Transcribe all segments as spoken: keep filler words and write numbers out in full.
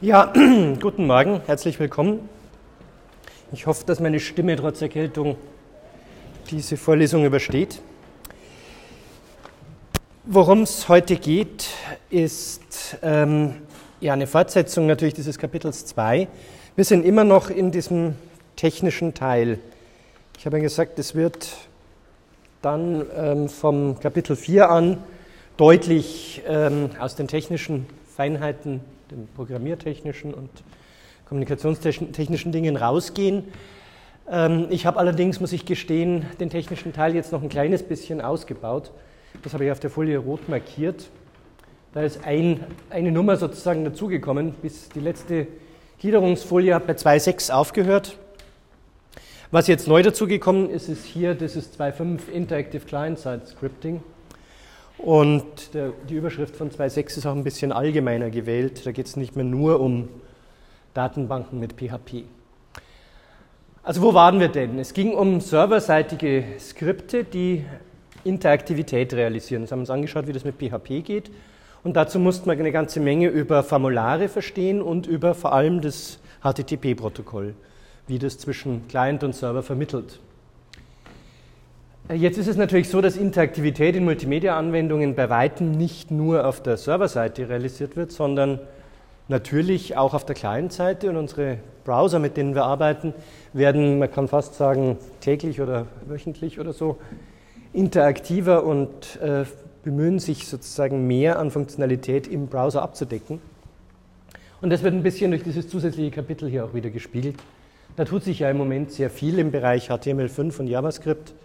Ja, guten Morgen, herzlich willkommen. Ich hoffe, dass meine Stimme trotz Erkältung diese Vorlesung übersteht. Worum es heute geht, ist ähm, ja, eine Fortsetzung natürlich dieses Kapitels zwei. Wir sind immer noch in diesem technischen Teil. Ich habe ja gesagt, es wird dann ähm, vom Kapitel vier an deutlich ähm, aus den technischen Feinheiten, den programmiertechnischen und kommunikationstechnischen Dingen rausgehen. Ähm, ich habe allerdings, muss ich gestehen, den technischen Teil jetzt noch ein kleines bisschen ausgebaut. Das habe ich auf der Folie rot markiert. Da ist ein, eine Nummer sozusagen dazugekommen, bis die letzte Gliederungsfolie hat bei zwei Punkt sechs aufgehört. Was jetzt neu dazugekommen ist, ist hier, das ist zwei Punkt fünf Interactive Client-Side Scripting. Und der, die Überschrift von zwei Punkt sechs ist auch ein bisschen allgemeiner gewählt. Da geht es nicht mehr nur um Datenbanken mit P H P. Also wo waren wir denn? Es ging um serverseitige Skripte, die Interaktivität realisieren. Das haben wir uns angeschaut, wie das mit P H P geht. Und dazu mussten wir eine ganze Menge über Formulare verstehen und über vor allem das H T T P-Protokoll, wie das zwischen Client und Server vermittelt. Jetzt ist es natürlich so, dass Interaktivität in Multimedia-Anwendungen bei weitem nicht nur auf der Serverseite realisiert wird, sondern natürlich auch auf der Client-Seite. Und unsere Browser, mit denen wir arbeiten, werden, man kann fast sagen, täglich oder wöchentlich oder so, interaktiver und äh, bemühen sich sozusagen mehr an Funktionalität im Browser abzudecken. Und das wird ein bisschen durch dieses zusätzliche Kapitel hier auch wieder gespiegelt. Da tut sich ja im Moment sehr viel im Bereich H T M L fünf und JavaScript.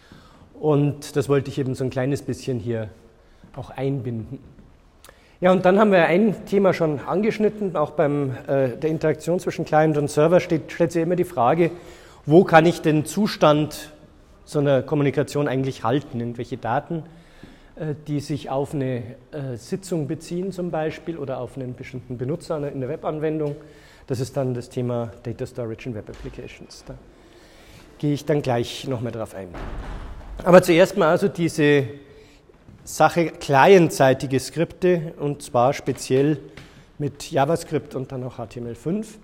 Und das wollte ich eben so ein kleines bisschen hier auch einbinden. Ja, und dann haben wir ein Thema schon angeschnitten, auch beim äh, der Interaktion zwischen Client und Server steht, stellt sich immer die Frage, wo kann ich den Zustand so einer Kommunikation eigentlich halten, irgendwelche Daten, äh, die sich auf eine äh, Sitzung beziehen zum Beispiel oder auf einen bestimmten Benutzer in der Webanwendung. Das ist dann das Thema Data Storage in Web Applications. Da gehe ich dann gleich nochmal drauf ein. Aber zuerst mal also diese Sache clientseitige Skripte und zwar speziell mit JavaScript und dann auch H T M L fünf.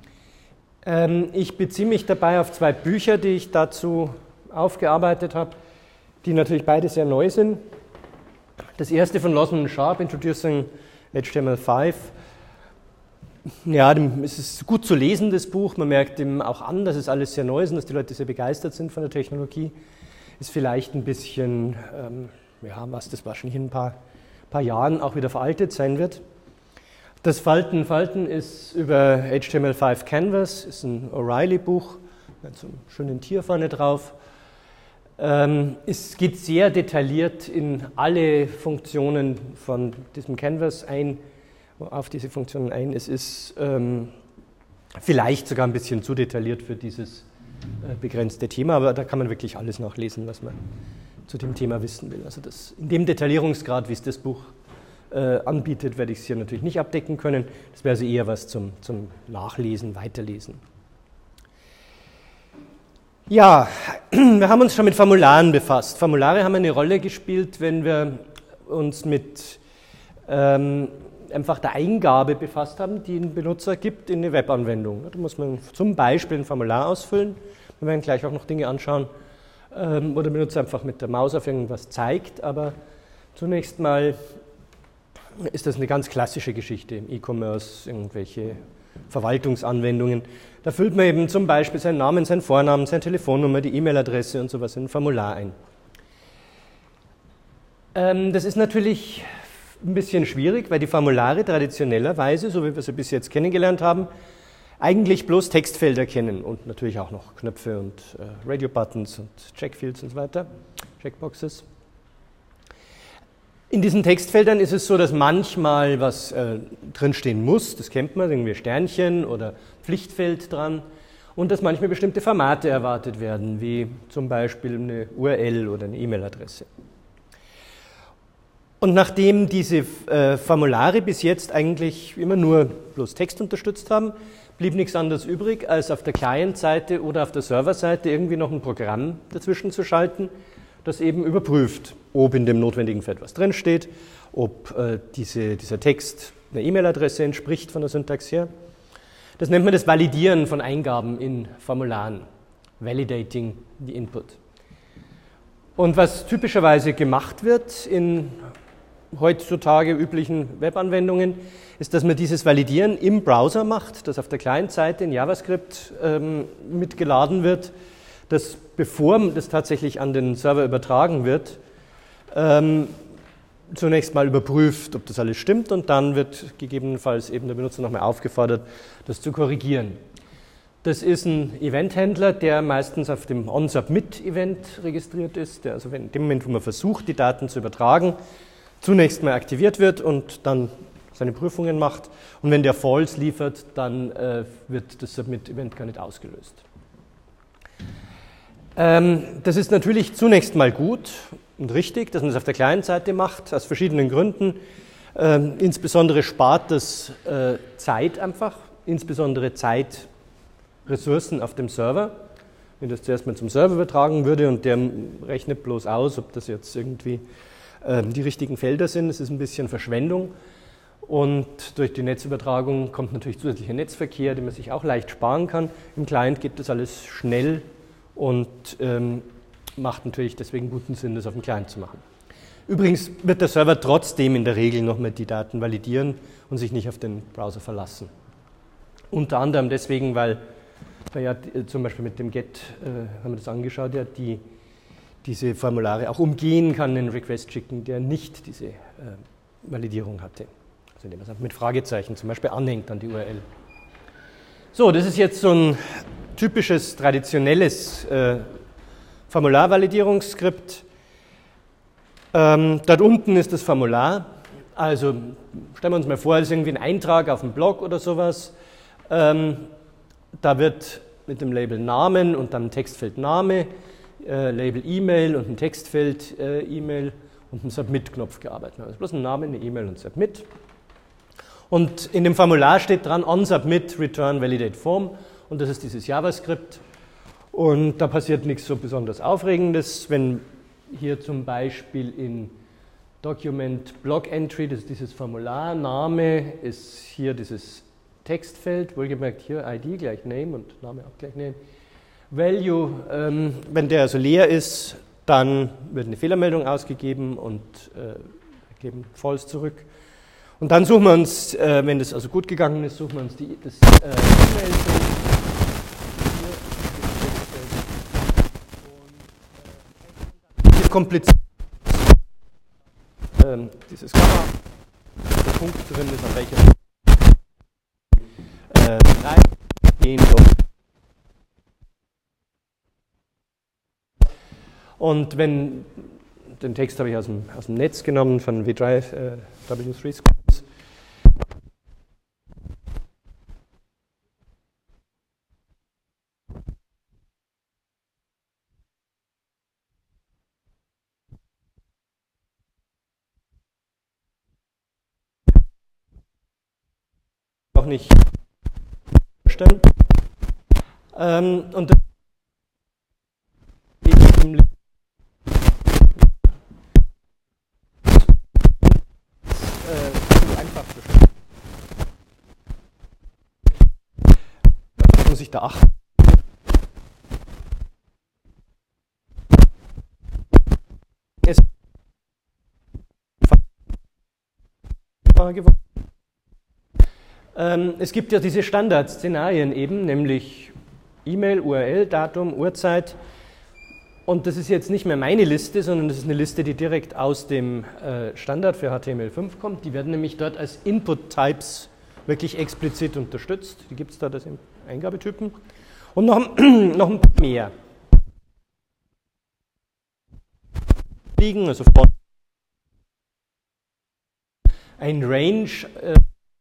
Ähm, ich beziehe mich dabei auf zwei Bücher, die ich dazu aufgearbeitet habe, die natürlich beide sehr neu sind. Das erste von Lawson und Sharp, Introducing H T M L fünf. Ja, es ist gut zu lesen, das Buch. Man merkt ihm auch an, dass es alles sehr neu ist und dass die Leute sehr begeistert sind von der Technologie. Ist vielleicht ein bisschen, ähm, ja, was das wahrscheinlich in ein paar, paar Jahren auch wieder veraltet sein wird. Das Falten, Falten ist über H T M L fünf Canvas, ist ein O'Reilly-Buch, mit so einem schönen Tier vorne drauf. Ähm, es geht sehr detailliert in alle Funktionen von diesem Canvas ein, auf diese Funktionen ein. Es ist ähm, vielleicht sogar ein bisschen zu detailliert für dieses begrenzte Thema, aber da kann man wirklich alles nachlesen, was man zu dem Thema wissen will. Also das, in dem Detaillierungsgrad, wie es das Buch äh, anbietet, werde ich es hier natürlich nicht abdecken können. Das wäre also eher was zum, zum Nachlesen, Weiterlesen. Ja, wir haben uns schon mit Formularen befasst. Formulare haben eine Rolle gespielt, wenn wir uns mit ähm, einfach der Eingabe befasst haben, die ein Benutzer gibt in eine Webanwendung. Da muss man zum Beispiel ein Formular ausfüllen. Wir werden gleich auch noch Dinge anschauen, ähm, wo der Benutzer einfach mit der Maus auf irgendwas zeigt. Aber zunächst mal ist das eine ganz klassische Geschichte im E-Commerce, irgendwelche Verwaltungsanwendungen. Da füllt man eben zum Beispiel seinen Namen, seinen Vornamen, seine Telefonnummer, die E-Mail-Adresse und sowas in ein Formular ein. Ähm, das ist natürlich ein bisschen schwierig, weil die Formulare traditionellerweise, so wie wir sie bis jetzt kennengelernt haben, eigentlich bloß Textfelder kennen und natürlich auch noch Knöpfe und äh, Radio-Buttons und Checkfields und so weiter, Checkboxes. In diesen Textfeldern ist es so, dass manchmal was äh, drinstehen muss, das kennt man, irgendwie Sternchen oder Pflichtfeld dran, und dass manchmal bestimmte Formate erwartet werden, wie zum Beispiel eine U R L oder eine E-Mail-Adresse. Und nachdem diese äh, Formulare bis jetzt eigentlich immer nur bloß Text unterstützt haben, blieb nichts anderes übrig, als auf der Client-Seite oder auf der Server-Seite irgendwie noch ein Programm dazwischen zu schalten, das eben überprüft, ob in dem notwendigen Feld was drinsteht, ob äh, diese, dieser Text einer E-Mail-Adresse entspricht von der Syntax her. Das nennt man das Validieren von Eingaben in Formularen, Validating the Input. Und was typischerweise gemacht wird in heutzutage üblichen Webanwendungen, ist, dass man dieses Validieren im Browser macht, das auf der Client-Seite in JavaScript ähm, mitgeladen wird, das bevor das tatsächlich an den Server übertragen wird, ähm, zunächst mal überprüft, ob das alles stimmt, und dann wird gegebenenfalls eben der Benutzer nochmal aufgefordert, das zu korrigieren. Das ist ein Event-Händler, der meistens auf dem On-Submit-Event registriert ist, der also in dem Moment, wo man versucht, die Daten zu übertragen, zunächst mal aktiviert wird und dann seine Prüfungen macht. Und wenn der False liefert, dann äh, wird das Submit-Event gar nicht ausgelöst. Ähm, das ist natürlich zunächst mal gut und richtig, dass man das auf der Client-Seite macht, aus verschiedenen Gründen. Ähm, insbesondere spart das äh, Zeit einfach, insbesondere Zeit, Ressourcen auf dem Server. Wenn das zuerst mal zum Server übertragen würde und der rechnet bloß aus, ob das jetzt irgendwie äh, die richtigen Felder sind, das ist ein bisschen Verschwendung. Und durch die Netzübertragung kommt natürlich zusätzlicher Netzverkehr, den man sich auch leicht sparen kann. Im Client geht das alles schnell und ähm, macht natürlich deswegen guten Sinn, das auf dem Client zu machen. Übrigens wird der Server trotzdem in der Regel nochmal die Daten validieren und sich nicht auf den Browser verlassen. Unter anderem deswegen, weil ja, zum Beispiel mit dem Get, äh, haben wir das angeschaut, ja, die diese Formulare auch umgehen kann, einen Request schicken, der nicht diese äh, Validierung hatte. Also indem man es mit Fragezeichen zum Beispiel anhängt an die U R L. So, das ist jetzt so ein typisches, traditionelles äh, Formularvalidierungsskript. Ähm, dort unten ist das Formular. Also stellen wir uns mal vor, das ist irgendwie ein Eintrag auf dem Blog oder sowas. Ähm, Da wird mit dem Label Namen und dann Textfeld Name, äh, Label E-Mail und ein Textfeld äh, E-Mail und ein Submit-Knopf gearbeitet. Also bloß ein Name, eine E-Mail und Submit. Und in dem Formular steht dran on Submit Return Validate Form, und das ist dieses JavaScript. Und da passiert nichts so besonders Aufregendes. Wenn hier zum Beispiel in Document Blog Entry, das ist dieses Formular, Name ist hier dieses Textfeld, wohlgemerkt hier I D gleich Name und Name auch gleich Name. Value, ähm, wenn der also leer ist, dann wird eine Fehlermeldung ausgegeben und äh, geben False zurück. Und dann suchen wir uns, äh, wenn das also gut gegangen ist, suchen wir uns die, das äh, E-Mail-Feld. Und äh, kompliziert. Ähm, dieses Komma, der Punkt drin ist, an welcher reingehen. Und wenn, den Text habe ich aus dem, aus dem Netz genommen von W drei, äh, W drei Schools. Auch nicht verstanden. Ähm, und das einfach verstehen. Muss ich da achten? Es geworden. Es gibt ja diese Standardszenarien eben, nämlich E-Mail, U R L, Datum, Uhrzeit. Und das ist jetzt nicht mehr meine Liste, sondern das ist eine Liste, die direkt aus dem Standard für H T M L fünf kommt. Die werden nämlich dort als Input-Types wirklich explizit unterstützt. Die gibt es dort als Eingabetypen. Und noch, noch ein paar mehr. Liegen, also ein Range. Äh,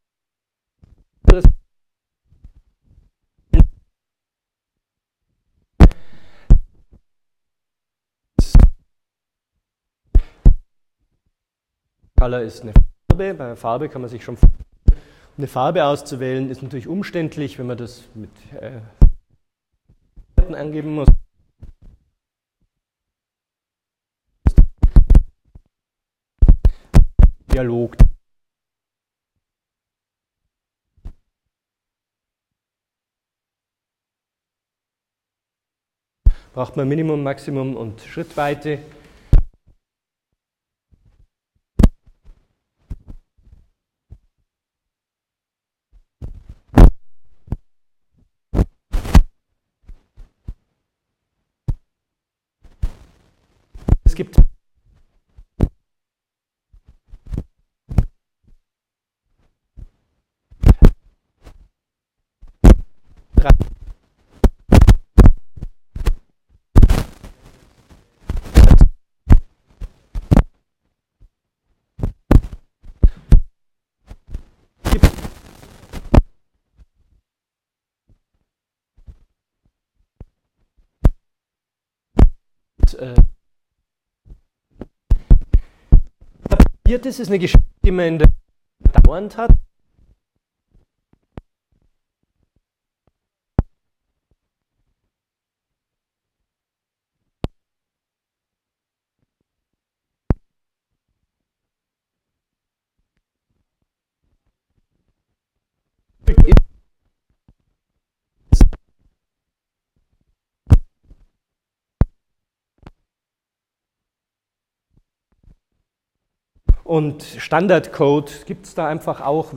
Color ist eine Farbe. Bei Farbe kann man sich schon vorstellen. Eine Farbe auszuwählen ist natürlich umständlich, wenn man das mit äh, angeben muss. Dialog. Braucht man Minimum, Maximum und Schrittweite. Es gibt drei äh, Viertes ist eine Geschichte, die man in der dauernd hat. Und Standardcode gibt es da einfach auch.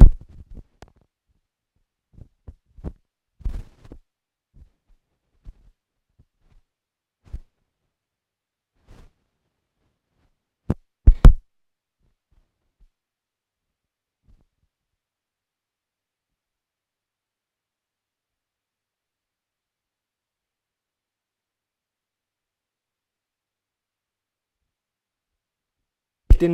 Den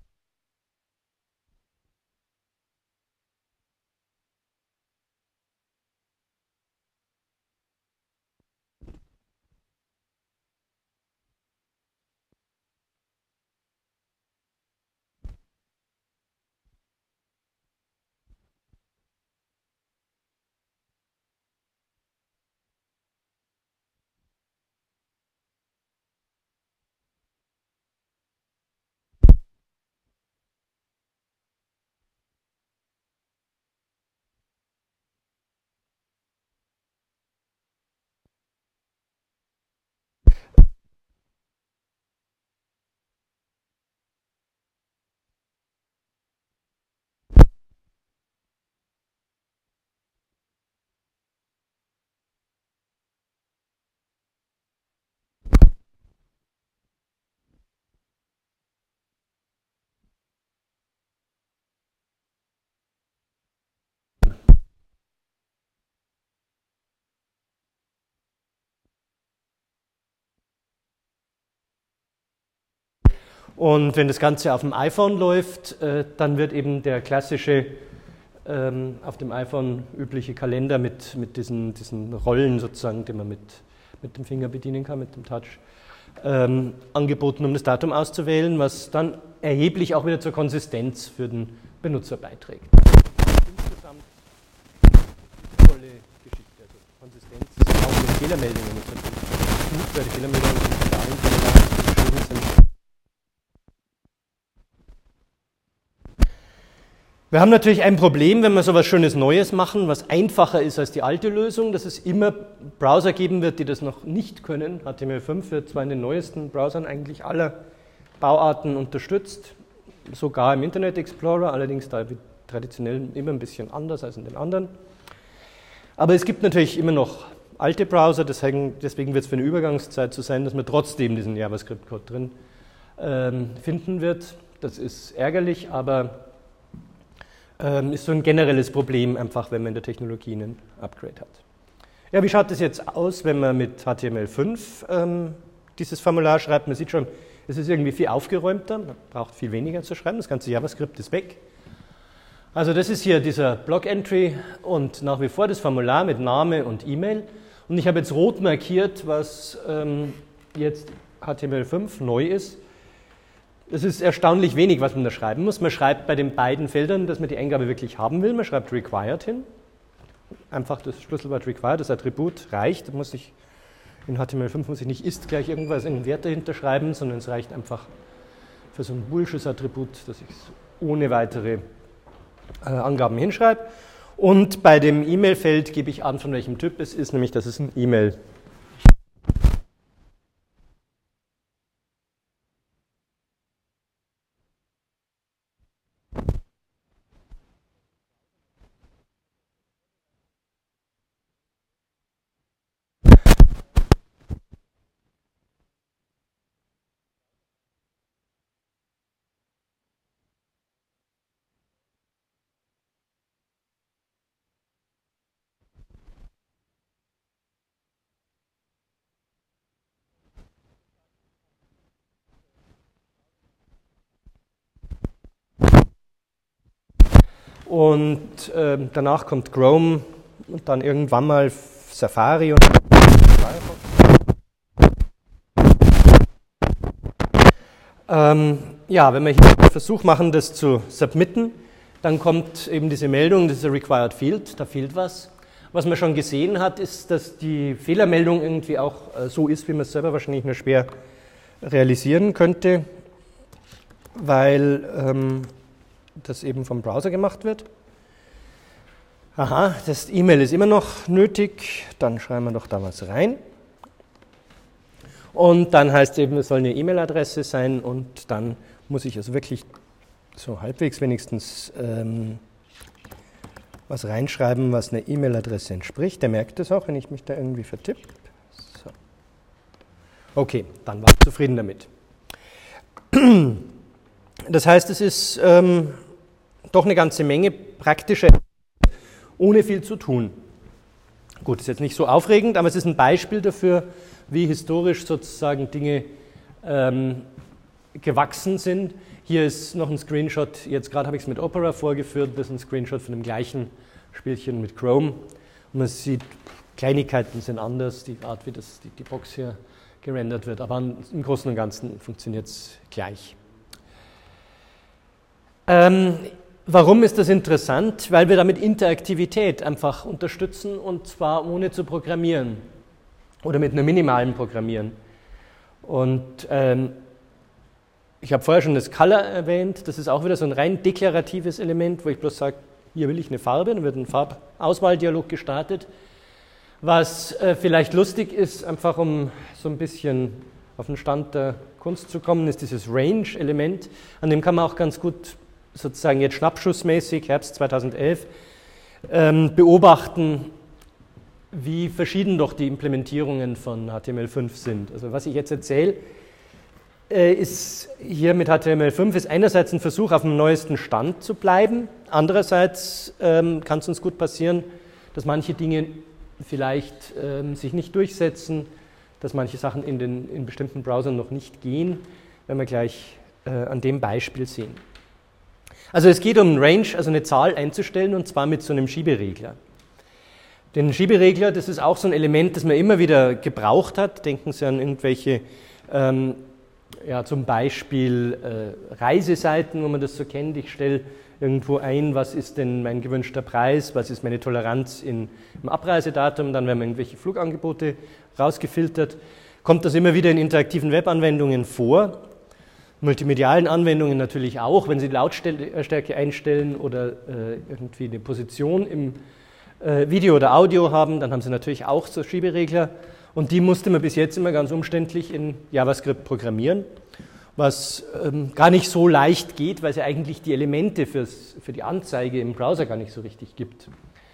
Und wenn das Ganze auf dem iPhone läuft, äh, dann wird eben der klassische, ähm, auf dem iPhone übliche Kalender mit, mit diesen, diesen Rollen sozusagen, die man mit, mit dem Finger bedienen kann, mit dem Touch, ähm, angeboten, um das Datum auszuwählen, was dann erheblich auch wieder zur Konsistenz für den Benutzer beiträgt. Insgesamt eine tolle Geschichte. Also Konsistenz auch mit Fehlermeldungen ist natürlich gut, weil die Fehlermeldungen von dahin geschrieben sind. Wir haben natürlich ein Problem, wenn wir so etwas Schönes Neues machen, was einfacher ist als die alte Lösung, dass es immer Browser geben wird, die das noch nicht können. H T M L fünf wird zwar in den neuesten Browsern eigentlich aller Bauarten unterstützt, sogar im Internet Explorer, allerdings da traditionell immer ein bisschen anders als in den anderen. Aber es gibt natürlich immer noch alte Browser, deswegen, deswegen wird es für eine Übergangszeit so sein, dass man trotzdem diesen JavaScript-Code drin ähm, finden wird. Das ist ärgerlich, aber ist so ein generelles Problem, einfach wenn man in der Technologie einen Upgrade hat. Ja, wie schaut das jetzt aus, wenn man mit H T M L fünf ähm, dieses Formular schreibt? Man sieht schon, es ist irgendwie viel aufgeräumter, man braucht viel weniger zu schreiben, das ganze JavaScript ist weg. Also das ist hier dieser Block-Entry und nach wie vor das Formular mit Name und E-Mail. Und ich habe jetzt rot markiert, was ähm, jetzt H T M L fünf neu ist. Es ist erstaunlich wenig, was man da schreiben muss. Man schreibt bei den beiden Feldern, dass man die Eingabe wirklich haben will. Man schreibt required hin. Einfach das Schlüsselwort required, das Attribut reicht. Muss ich, in H T M L fünf muss ich nicht ist gleich irgendwas, einen Wert dahinter schreiben, sondern es reicht einfach für so ein boolsches Attribut, dass ich es ohne weitere äh, Angaben hinschreibe. Und bei dem E-Mail-Feld gebe ich an, von welchem Typ es ist, nämlich das ist ein E-Mail. Und äh, danach kommt Chrome und dann irgendwann mal Safari und ähm, ja, wenn wir hier einen Versuch machen, das zu submitten, dann kommt eben diese Meldung, das ist a required field, da fehlt was. Was man schon gesehen hat, ist, dass die Fehlermeldung irgendwie auch äh, so ist, wie man es selber wahrscheinlich nur schwer realisieren könnte, weil ähm, das eben vom Browser gemacht wird. Aha, das E-Mail ist immer noch nötig, dann schreiben wir doch da was rein. Und dann heißt es eben, es soll eine E-Mail-Adresse sein und dann muss ich also wirklich so halbwegs wenigstens ähm, was reinschreiben, was einer E-Mail-Adresse entspricht. Der merkt das auch, wenn ich mich da irgendwie vertippe. So. Okay, dann war ich zufrieden damit. Das heißt, es ist ähm, doch eine ganze Menge praktischer, ohne viel zu tun. Gut, ist jetzt nicht so aufregend, aber es ist ein Beispiel dafür, wie historisch sozusagen Dinge ähm, gewachsen sind. Hier ist noch ein Screenshot, jetzt gerade habe ich es mit Opera vorgeführt, das ist ein Screenshot von dem gleichen Spielchen mit Chrome. Und man sieht, Kleinigkeiten sind anders, die Art, wie das, die, die Box hier gerendert wird, aber im Großen und Ganzen funktioniert es gleich. Ähm, warum ist das interessant? Weil wir damit Interaktivität einfach unterstützen und zwar ohne zu programmieren oder mit einem minimalen Programmieren. Und ähm, ich habe vorher schon das Color erwähnt, das ist auch wieder so ein rein deklaratives Element, wo ich bloß sage, hier will ich eine Farbe, dann wird ein Farbauswahldialog gestartet. Was äh, vielleicht lustig ist, einfach um so ein bisschen auf den Stand der Kunst zu kommen, ist dieses Range-Element, an dem kann man auch ganz gut sozusagen jetzt schnappschussmäßig, Herbst zweitausendelf, ähm, beobachten, wie verschieden doch die Implementierungen von H T M L fünf sind. Also was ich jetzt erzähle, äh, ist hier mit H T M L fünf ist einerseits ein Versuch, auf dem neuesten Stand zu bleiben, andererseits ähm, kann es uns gut passieren, dass manche Dinge vielleicht ähm, sich nicht durchsetzen, dass manche Sachen in, den, in bestimmten Browsern noch nicht gehen, werden wir gleich äh, an dem Beispiel sehen. Also es geht um ein Range, also eine Zahl einzustellen, und zwar mit so einem Schieberegler. Den Schieberegler, das ist auch so ein Element, das man immer wieder gebraucht hat. Denken Sie an irgendwelche, ähm, ja, zum Beispiel äh, Reiseseiten, wo man das so kennt. Ich stelle irgendwo ein, was ist denn mein gewünschter Preis, was ist meine Toleranz in, im Abreisedatum, dann werden irgendwelche Flugangebote rausgefiltert. Kommt das immer wieder in interaktiven Webanwendungen vor? Multimedialen Anwendungen natürlich auch, wenn Sie Lautstärke einstellen oder äh, irgendwie eine Position im äh, Video oder Audio haben, dann haben Sie natürlich auch so Schieberegler, und die musste man bis jetzt immer ganz umständlich in JavaScript programmieren, was ähm, gar nicht so leicht geht, weil es ja eigentlich die Elemente fürs, für die Anzeige im Browser gar nicht so richtig gibt.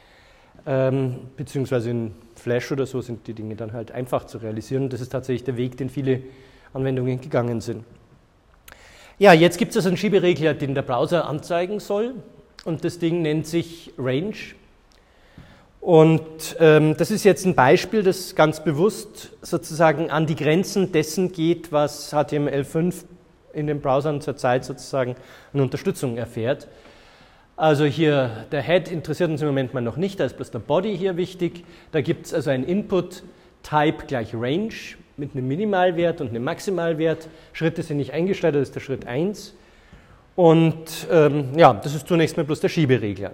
Ähm, beziehungsweise in Flash oder so sind die Dinge dann halt einfach zu realisieren, und das ist tatsächlich der Weg, den viele Anwendungen gegangen sind. Ja, jetzt gibt es also einen Schieberegler, den der Browser anzeigen soll, und das Ding nennt sich Range. Und ähm, das ist jetzt ein Beispiel, das ganz bewusst sozusagen an die Grenzen dessen geht, was H T M L fünf in den Browsern zurzeit sozusagen an Unterstützung erfährt. Also hier der Head interessiert uns im Moment mal noch nicht, da ist bloß der Body hier wichtig. Da gibt es also ein Input Type gleich Range mit einem Minimalwert und einem Maximalwert. Schritte sind nicht eingestellt, das ist der Schritt eins. Und ähm, ja, das ist zunächst mal bloß der Schieberegler.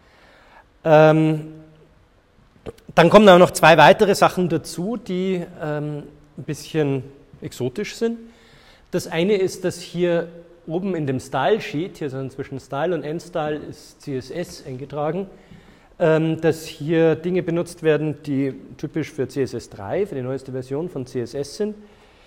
Ähm, dann kommen auch noch zwei weitere Sachen dazu, die ähm, ein bisschen exotisch sind. Das eine ist, dass hier oben in dem Style-Sheet, hier so zwischen Style und End-Style ist C S S eingetragen, ähm, dass hier Dinge benutzt werden, die typisch für C S S drei, für die neueste Version von C S S sind.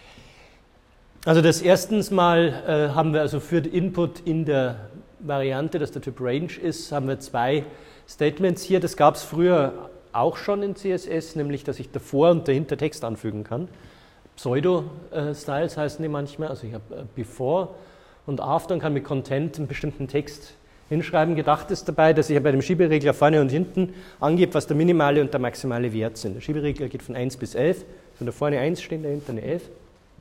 Also das erstens mal äh, haben wir also für den Input in der Variante, dass der Typ Range ist, haben wir zwei Statements hier. Das gab es früher auch schon in C S S, nämlich dass ich davor und dahinter Text anfügen kann. Pseudo-Styles heißen die manchmal, also ich habe Before und After und kann mit Content einen bestimmten Text hinschreiben. Gedacht ist dabei, dass ich bei dem Schieberegler vorne und hinten angebe, was der minimale und der maximale Wert sind. Der Schieberegler geht von eins bis elf, von da vorne eins stehen, dahinter eine elf.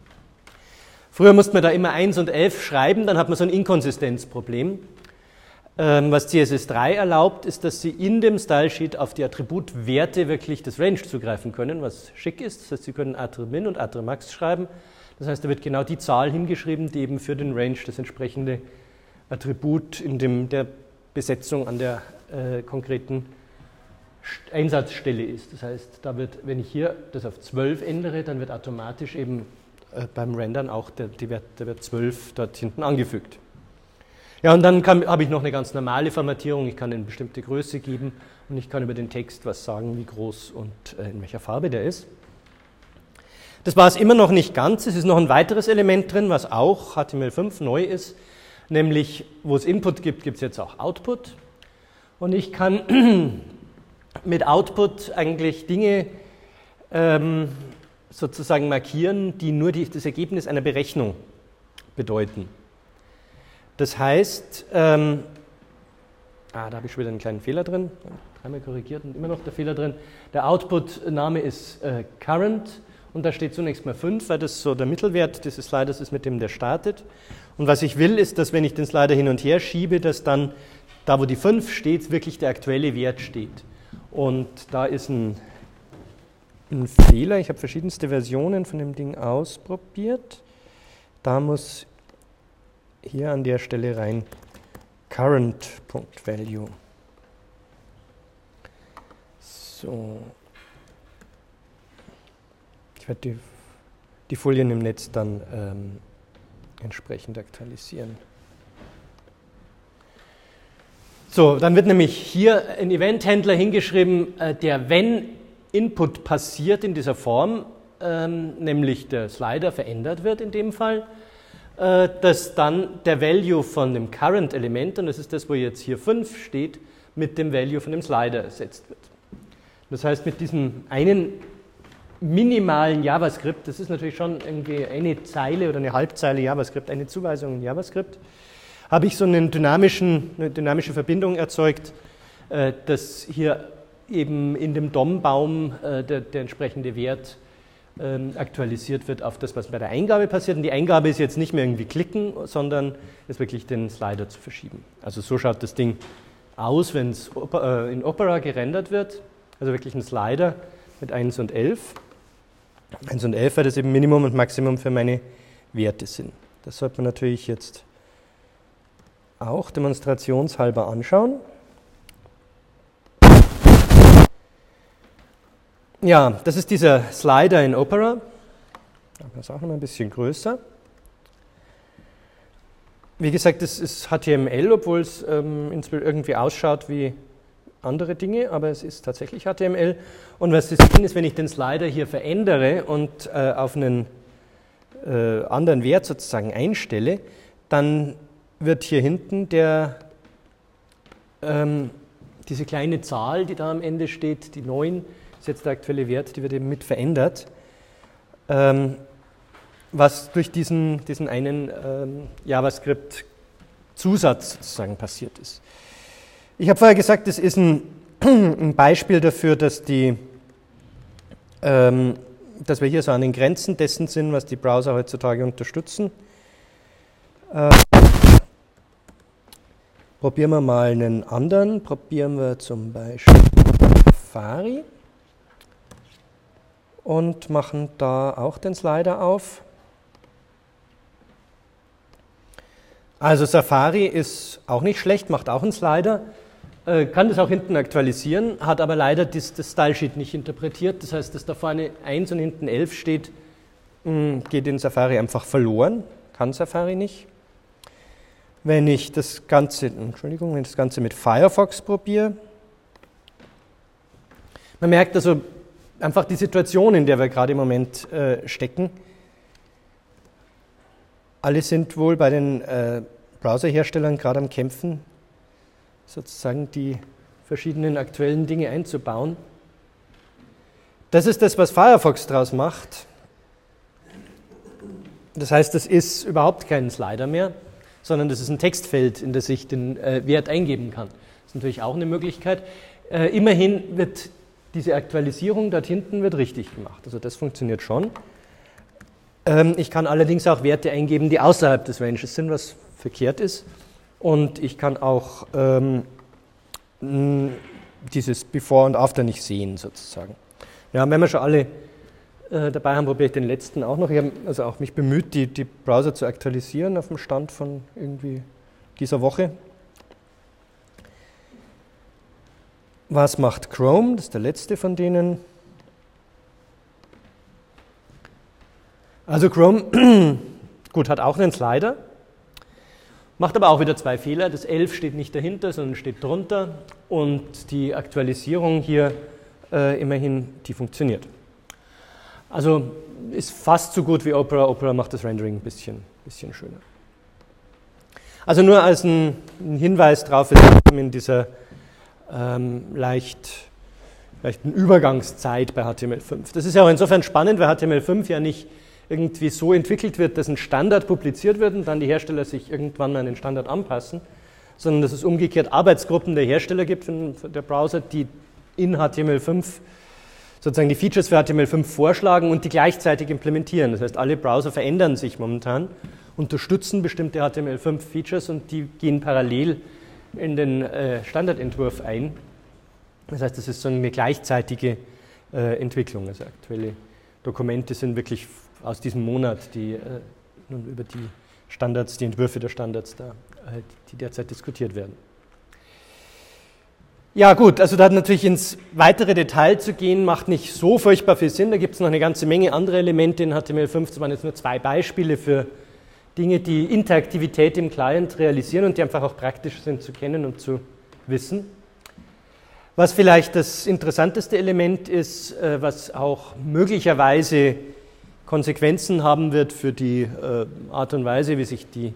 Früher musste man da immer eins und elf schreiben, dann hat man so ein Inkonsistenzproblem. Was C S S drei erlaubt, ist, dass Sie in dem Stylesheet auf die Attributwerte wirklich des Range zugreifen können, was schick ist. Das heißt, Sie können Attrmin und Attrimax schreiben. Das heißt, da wird genau die Zahl hingeschrieben, die eben für den Range das entsprechende Attribut in dem, der Besetzung an der äh, konkreten Einsatzstelle ist. Das heißt, da wird, wenn ich hier das auf zwölf ändere, dann wird automatisch eben äh, beim Rendern auch der, die Wert, der Wert zwölf dort hinten angefügt. Ja, und dann habe ich noch eine ganz normale Formatierung. Ich kann eine bestimmte Größe geben und ich kann über den Text was sagen, wie groß und äh, in welcher Farbe der ist. Das war es immer noch nicht ganz. Es ist noch ein weiteres Element drin, was auch H T M L fünf neu ist, nämlich wo es Input gibt, gibt es jetzt auch Output. Und ich kann mit Output eigentlich Dinge ähm, sozusagen markieren, die nur die, das Ergebnis einer Berechnung bedeuten. Das heißt, ähm, ah, da habe ich schon wieder einen kleinen Fehler drin, dreimal korrigiert und immer noch der Fehler drin. Der Output-Name ist äh, Current und da steht zunächst mal fünf, weil das so der Mittelwert dieses Sliders ist, mit dem der startet. Und was ich will, ist, dass wenn ich den Slider hin und her schiebe, dass dann, da wo die fünf steht, wirklich der aktuelle Wert steht. Und da ist ein, ein Fehler, ich habe verschiedenste Versionen von dem Ding ausprobiert. Da muss hier an der Stelle rein current.value. So. Ich werde die, die Folien im Netz dann ähm, entsprechend aktualisieren. So, dann wird nämlich hier ein Event-Händler hingeschrieben, äh, der, wenn Input passiert in dieser Form, ähm, nämlich der Slider verändert wird in dem Fall, dass dann der Value von dem Current-Element, und das ist das, wo jetzt hier fünf steht, mit dem Value von dem Slider ersetzt wird. Das heißt, mit diesem einen minimalen JavaScript, das ist natürlich schon irgendwie eine Zeile oder eine Halbzeile JavaScript, eine Zuweisung in JavaScript, habe ich so einen dynamischen, eine dynamische Verbindung erzeugt, dass hier eben in dem D O M-Baum der, der entsprechende Wert aktualisiert wird auf das, was bei der Eingabe passiert. Und die Eingabe ist jetzt nicht mehr irgendwie klicken, sondern ist wirklich den Slider zu verschieben. Also so schaut das Ding aus, wenn es in Opera gerendert wird. Also wirklich ein Slider mit eins und elf. eins und elf, weil das eben Minimum und Maximum für meine Werte sind. Das sollte man natürlich jetzt auch demonstrationshalber anschauen. Ja, das ist dieser Slider in Opera. Das ist auch noch ein bisschen größer. Wie gesagt, das ist H T M L, obwohl es ähm, irgendwie ausschaut wie andere Dinge, aber es ist tatsächlich H T M L. Und was Sie sehen ist, wenn ich den Slider hier verändere und äh, auf einen äh, anderen Wert sozusagen einstelle, dann wird hier hinten der, ähm, diese kleine Zahl, die da am Ende steht, die neun, ist jetzt der aktuelle Wert, die wird eben mit verändert, ähm, was durch diesen, diesen einen ähm, JavaScript-Zusatz sozusagen passiert ist. Ich habe vorher gesagt, das ist ein, ein Beispiel dafür, dass, die, ähm, dass wir hier so an den Grenzen dessen sind, was die Browser heutzutage unterstützen. Äh, probieren wir mal einen anderen. Probieren wir zum Beispiel Safari. Und machen da auch den Slider auf. Also Safari ist auch nicht schlecht, macht auch einen Slider, äh, kann das auch hinten aktualisieren, hat aber leider das, das Stylesheet nicht interpretiert. Das heißt, dass da vorne eins und hinten elf steht, mh, geht in Safari einfach verloren, kann Safari nicht. Wenn ich das Ganze, Entschuldigung, wenn ich das Ganze mit Firefox probiere, man merkt also einfach die Situation, in der wir gerade im Moment äh, stecken. Alle sind wohl bei den äh, Browserherstellern gerade am Kämpfen, sozusagen die verschiedenen aktuellen Dinge einzubauen. Das ist das, was Firefox daraus macht. Das heißt, das ist überhaupt kein Slider mehr, sondern das ist ein Textfeld, in das ich den äh, Wert eingeben kann. Das ist natürlich auch eine Möglichkeit. Äh, immerhin wird diese Aktualisierung dort hinten wird richtig gemacht. Also das funktioniert schon. Ähm, ich kann allerdings auch Werte eingeben, die außerhalb des Ranges sind, was verkehrt ist. Und ich kann auch ähm, dieses Before und After nicht sehen, sozusagen. Ja, wenn wir schon alle äh, dabei haben, probiere ich den letzten auch noch. Ich habe also auch mich bemüht, die, die Browser zu aktualisieren auf dem Stand von irgendwie dieser Woche. Was macht Chrome? Das ist der letzte von denen. Also Chrome, gut, hat auch einen Slider, macht aber auch wieder zwei Fehler. Das elf steht nicht dahinter, sondern steht drunter. Und die Aktualisierung hier äh, immerhin, die funktioniert. Also ist fast so gut wie Opera. Opera macht das Rendering ein bisschen, bisschen schöner. Also nur als ein, ein Hinweis darauf, ist in dieser ähm, leicht, leichten Übergangszeit bei H T M L fünf. Das ist ja auch insofern spannend, weil H T M L fünf ja nicht irgendwie so entwickelt wird, dass ein Standard publiziert wird und dann die Hersteller sich irgendwann an den Standard anpassen, sondern dass es umgekehrt Arbeitsgruppen der Hersteller gibt, der Browser, die in H T M L fünf sozusagen die Features für H T M L fünf vorschlagen und die gleichzeitig implementieren. Das heißt, alle Browser verändern sich momentan, unterstützen bestimmte H T M L fünf Features und die gehen parallel in den äh, Standardentwurf ein. Das heißt, das ist so eine gleichzeitige äh, Entwicklung. Also aktuelle Dokumente sind wirklich aus diesem Monat, die äh, nun über die Standards, die Entwürfe der Standards, da, äh, die derzeit diskutiert werden. Ja gut, also da natürlich ins weitere Detail zu gehen, macht nicht so furchtbar viel Sinn. Da gibt es noch eine ganze Menge andere Elemente in H T M L fünf. Das waren jetzt nur zwei Beispiele für Dinge, die Interaktivität im Client realisieren und die einfach auch praktisch sind zu kennen und zu wissen. Was vielleicht das interessanteste Element ist, was auch möglicherweise Konsequenzen haben wird für die Art und Weise, wie sich die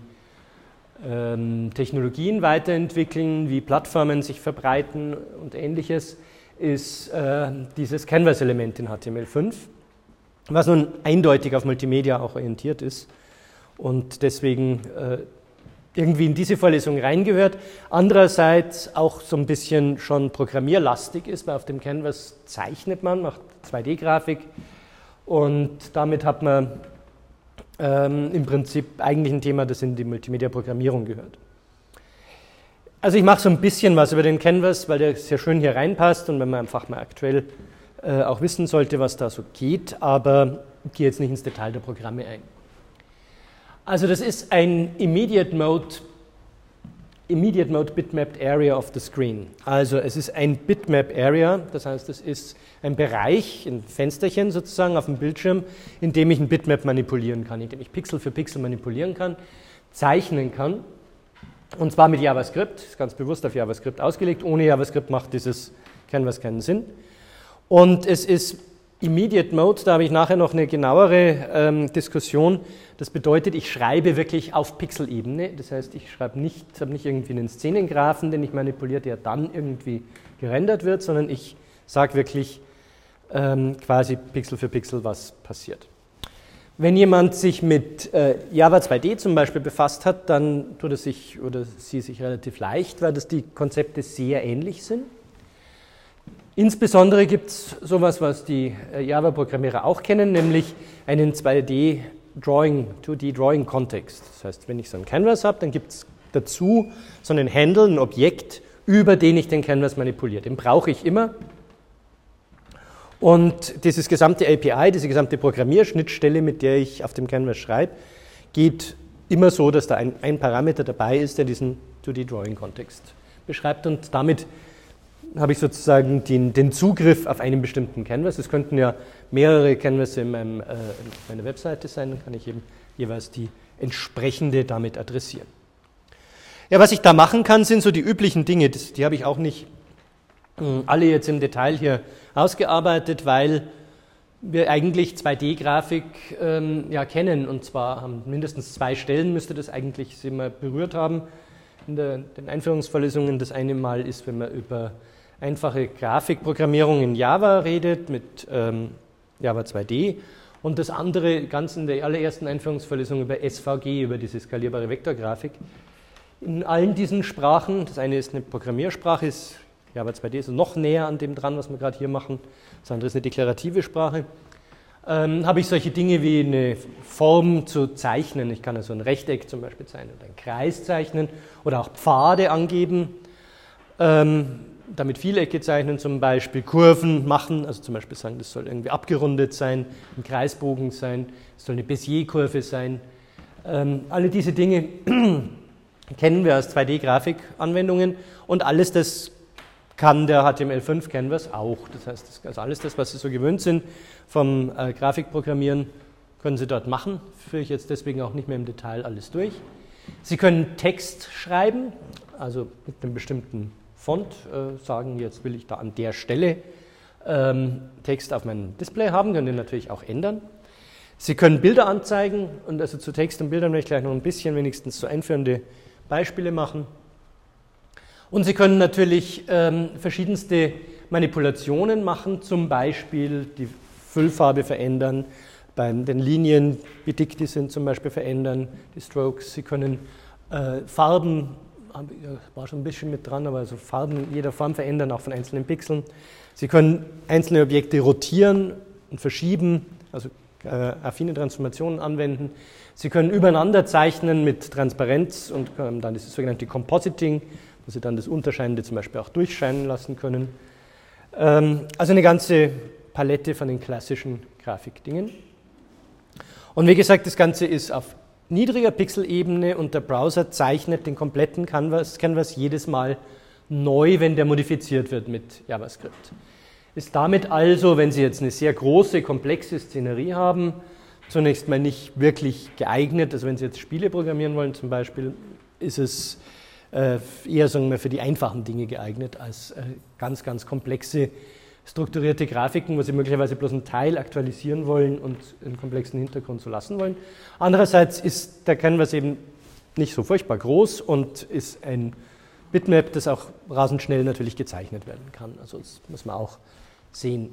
Technologien weiterentwickeln, wie Plattformen sich verbreiten und Ähnliches, ist dieses Canvas-Element in H T M L fünf, was nun eindeutig auf Multimedia auch orientiert ist und deswegen äh, irgendwie in diese Vorlesung reingehört. Andererseits auch so ein bisschen schon programmierlastig ist, weil auf dem Canvas zeichnet man, macht zwei D-Grafik und damit hat man ähm, im Prinzip eigentlich ein Thema, das in die Multimedia-Programmierung gehört. Also ich mache so ein bisschen was über den Canvas, weil der sehr schön hier reinpasst und wenn man einfach mal aktuell äh, auch wissen sollte, was da so geht, aber ich gehe jetzt nicht ins Detail der Programme ein. Also das ist ein Immediate Mode, Immediate Mode Bitmapped Area of the Screen. Also es ist ein Bitmap Area, das heißt, es ist ein Bereich, ein Fensterchen sozusagen auf dem Bildschirm, in dem ich ein Bitmap manipulieren kann, in dem ich Pixel für Pixel manipulieren kann, zeichnen kann. Und zwar mit JavaScript, ist ganz bewusst auf JavaScript ausgelegt. Ohne JavaScript macht dieses Canvas keinen Sinn. Und es ist Immediate Mode, da habe ich nachher noch eine genauere ähm, Diskussion. Das bedeutet, ich schreibe wirklich auf Pixelebene. Das heißt, ich schreibe nicht, habe nicht irgendwie einen Szenengraphen, den ich manipuliere, der dann irgendwie gerendert wird, sondern ich sage wirklich ähm, quasi Pixel für Pixel, was passiert. Wenn jemand sich mit äh, Java zwei D zum Beispiel befasst hat, dann tut er sich oder sie sich relativ leicht, weil das die Konzepte sehr ähnlich sind. Insbesondere gibt es sowas, was die Java-Programmierer auch kennen, nämlich einen zwei D-Drawing, zwei D-Drawing-Kontext. Das heißt, wenn ich so ein Canvas habe, dann gibt es dazu so einen Handle, ein Objekt, über den ich den Canvas manipuliere. Den brauche ich immer. Und dieses gesamte A P I, diese gesamte Programmierschnittstelle, mit der ich auf dem Canvas schreibe, geht immer so, dass da ein, ein Parameter dabei ist, der diesen zwei D-Drawing-Kontext beschreibt und damit habe ich sozusagen den, den Zugriff auf einen bestimmten Canvas. Es könnten ja mehrere Canvas in, meinem, äh, in meiner Webseite sein, dann kann ich eben jeweils die entsprechende damit adressieren. Ja, was ich da machen kann, sind so die üblichen Dinge. Das, die habe ich auch nicht mh, alle jetzt im Detail hier ausgearbeitet, weil wir eigentlich zwei D-Grafik ähm, ja, kennen. Und zwar an mindestens zwei Stellen müsste das eigentlich Sie mal berührt haben in der, den Einführungsvorlesungen. Das eine Mal ist, wenn man über einfache Grafikprogrammierung in Java redet, mit ähm, Java zwei D. Und das andere, ganz in der allerersten Einführungsvorlesung über S V G, über diese skalierbare Vektorgrafik. In allen diesen Sprachen, das eine ist eine Programmiersprache, ist Java zwei D ist noch näher an dem dran, was wir gerade hier machen. Das andere ist eine deklarative Sprache. Ähm, habe ich solche Dinge wie eine Form zu zeichnen. Ich kann also ein Rechteck zum Beispiel zeichnen oder einen Kreis zeichnen oder auch Pfade angeben. Ähm, damit Vielecke zeichnen zum Beispiel, Kurven machen, also zum Beispiel sagen, das soll irgendwie abgerundet sein, ein Kreisbogen sein, es soll eine Bézier-Kurve sein. Ähm, alle diese Dinge kennen wir aus zwei D-Grafik-Anwendungen und alles das kann der H T M L fünf Canvas auch. Das heißt, das, also alles das, was Sie so gewöhnt sind vom äh, Grafikprogrammieren, können Sie dort machen. Führe ich jetzt deswegen auch nicht mehr im Detail alles durch. Sie können Text schreiben, also mit einem bestimmten Font, äh, sagen, jetzt will ich da an der Stelle ähm, Text auf meinem Display haben, können den natürlich auch ändern. Sie können Bilder anzeigen und also zu Text und Bildern werde ich gleich noch ein bisschen wenigstens so einführende Beispiele machen. Und Sie können natürlich ähm, verschiedenste Manipulationen machen, zum Beispiel die Füllfarbe verändern, bei den Linien, wie dick die sind, zum Beispiel verändern, die Strokes. Sie können äh, Farben, war schon ein bisschen mit dran, aber also Farben in jeder Form verändern, auch von einzelnen Pixeln. Sie können einzelne Objekte rotieren und verschieben, also äh, affine Transformationen anwenden. Sie können übereinander zeichnen mit Transparenz und ähm, dann das sogenannte Compositing, wo Sie dann das Unterscheinende zum Beispiel auch durchscheinen lassen können. Ähm, also eine ganze Palette von den klassischen Grafikdingen. Und wie gesagt, das Ganze ist auf niedriger Pixelebene und der Browser zeichnet den kompletten Canvas, Canvas jedes Mal neu, wenn der modifiziert wird mit JavaScript. Ist damit also, wenn Sie jetzt eine sehr große, komplexe Szenerie haben, zunächst mal nicht wirklich geeignet. Also wenn Sie jetzt Spiele programmieren wollen zum Beispiel, ist es äh, eher sagen wir, für die einfachen Dinge geeignet als äh, ganz, ganz komplexe, strukturierte Grafiken, wo Sie möglicherweise bloß einen Teil aktualisieren wollen und einen komplexen Hintergrund so lassen wollen. Andererseits ist der Canvas eben nicht so furchtbar groß und ist ein Bitmap, das auch rasend schnell natürlich gezeichnet werden kann. Also das muss man auch sehen.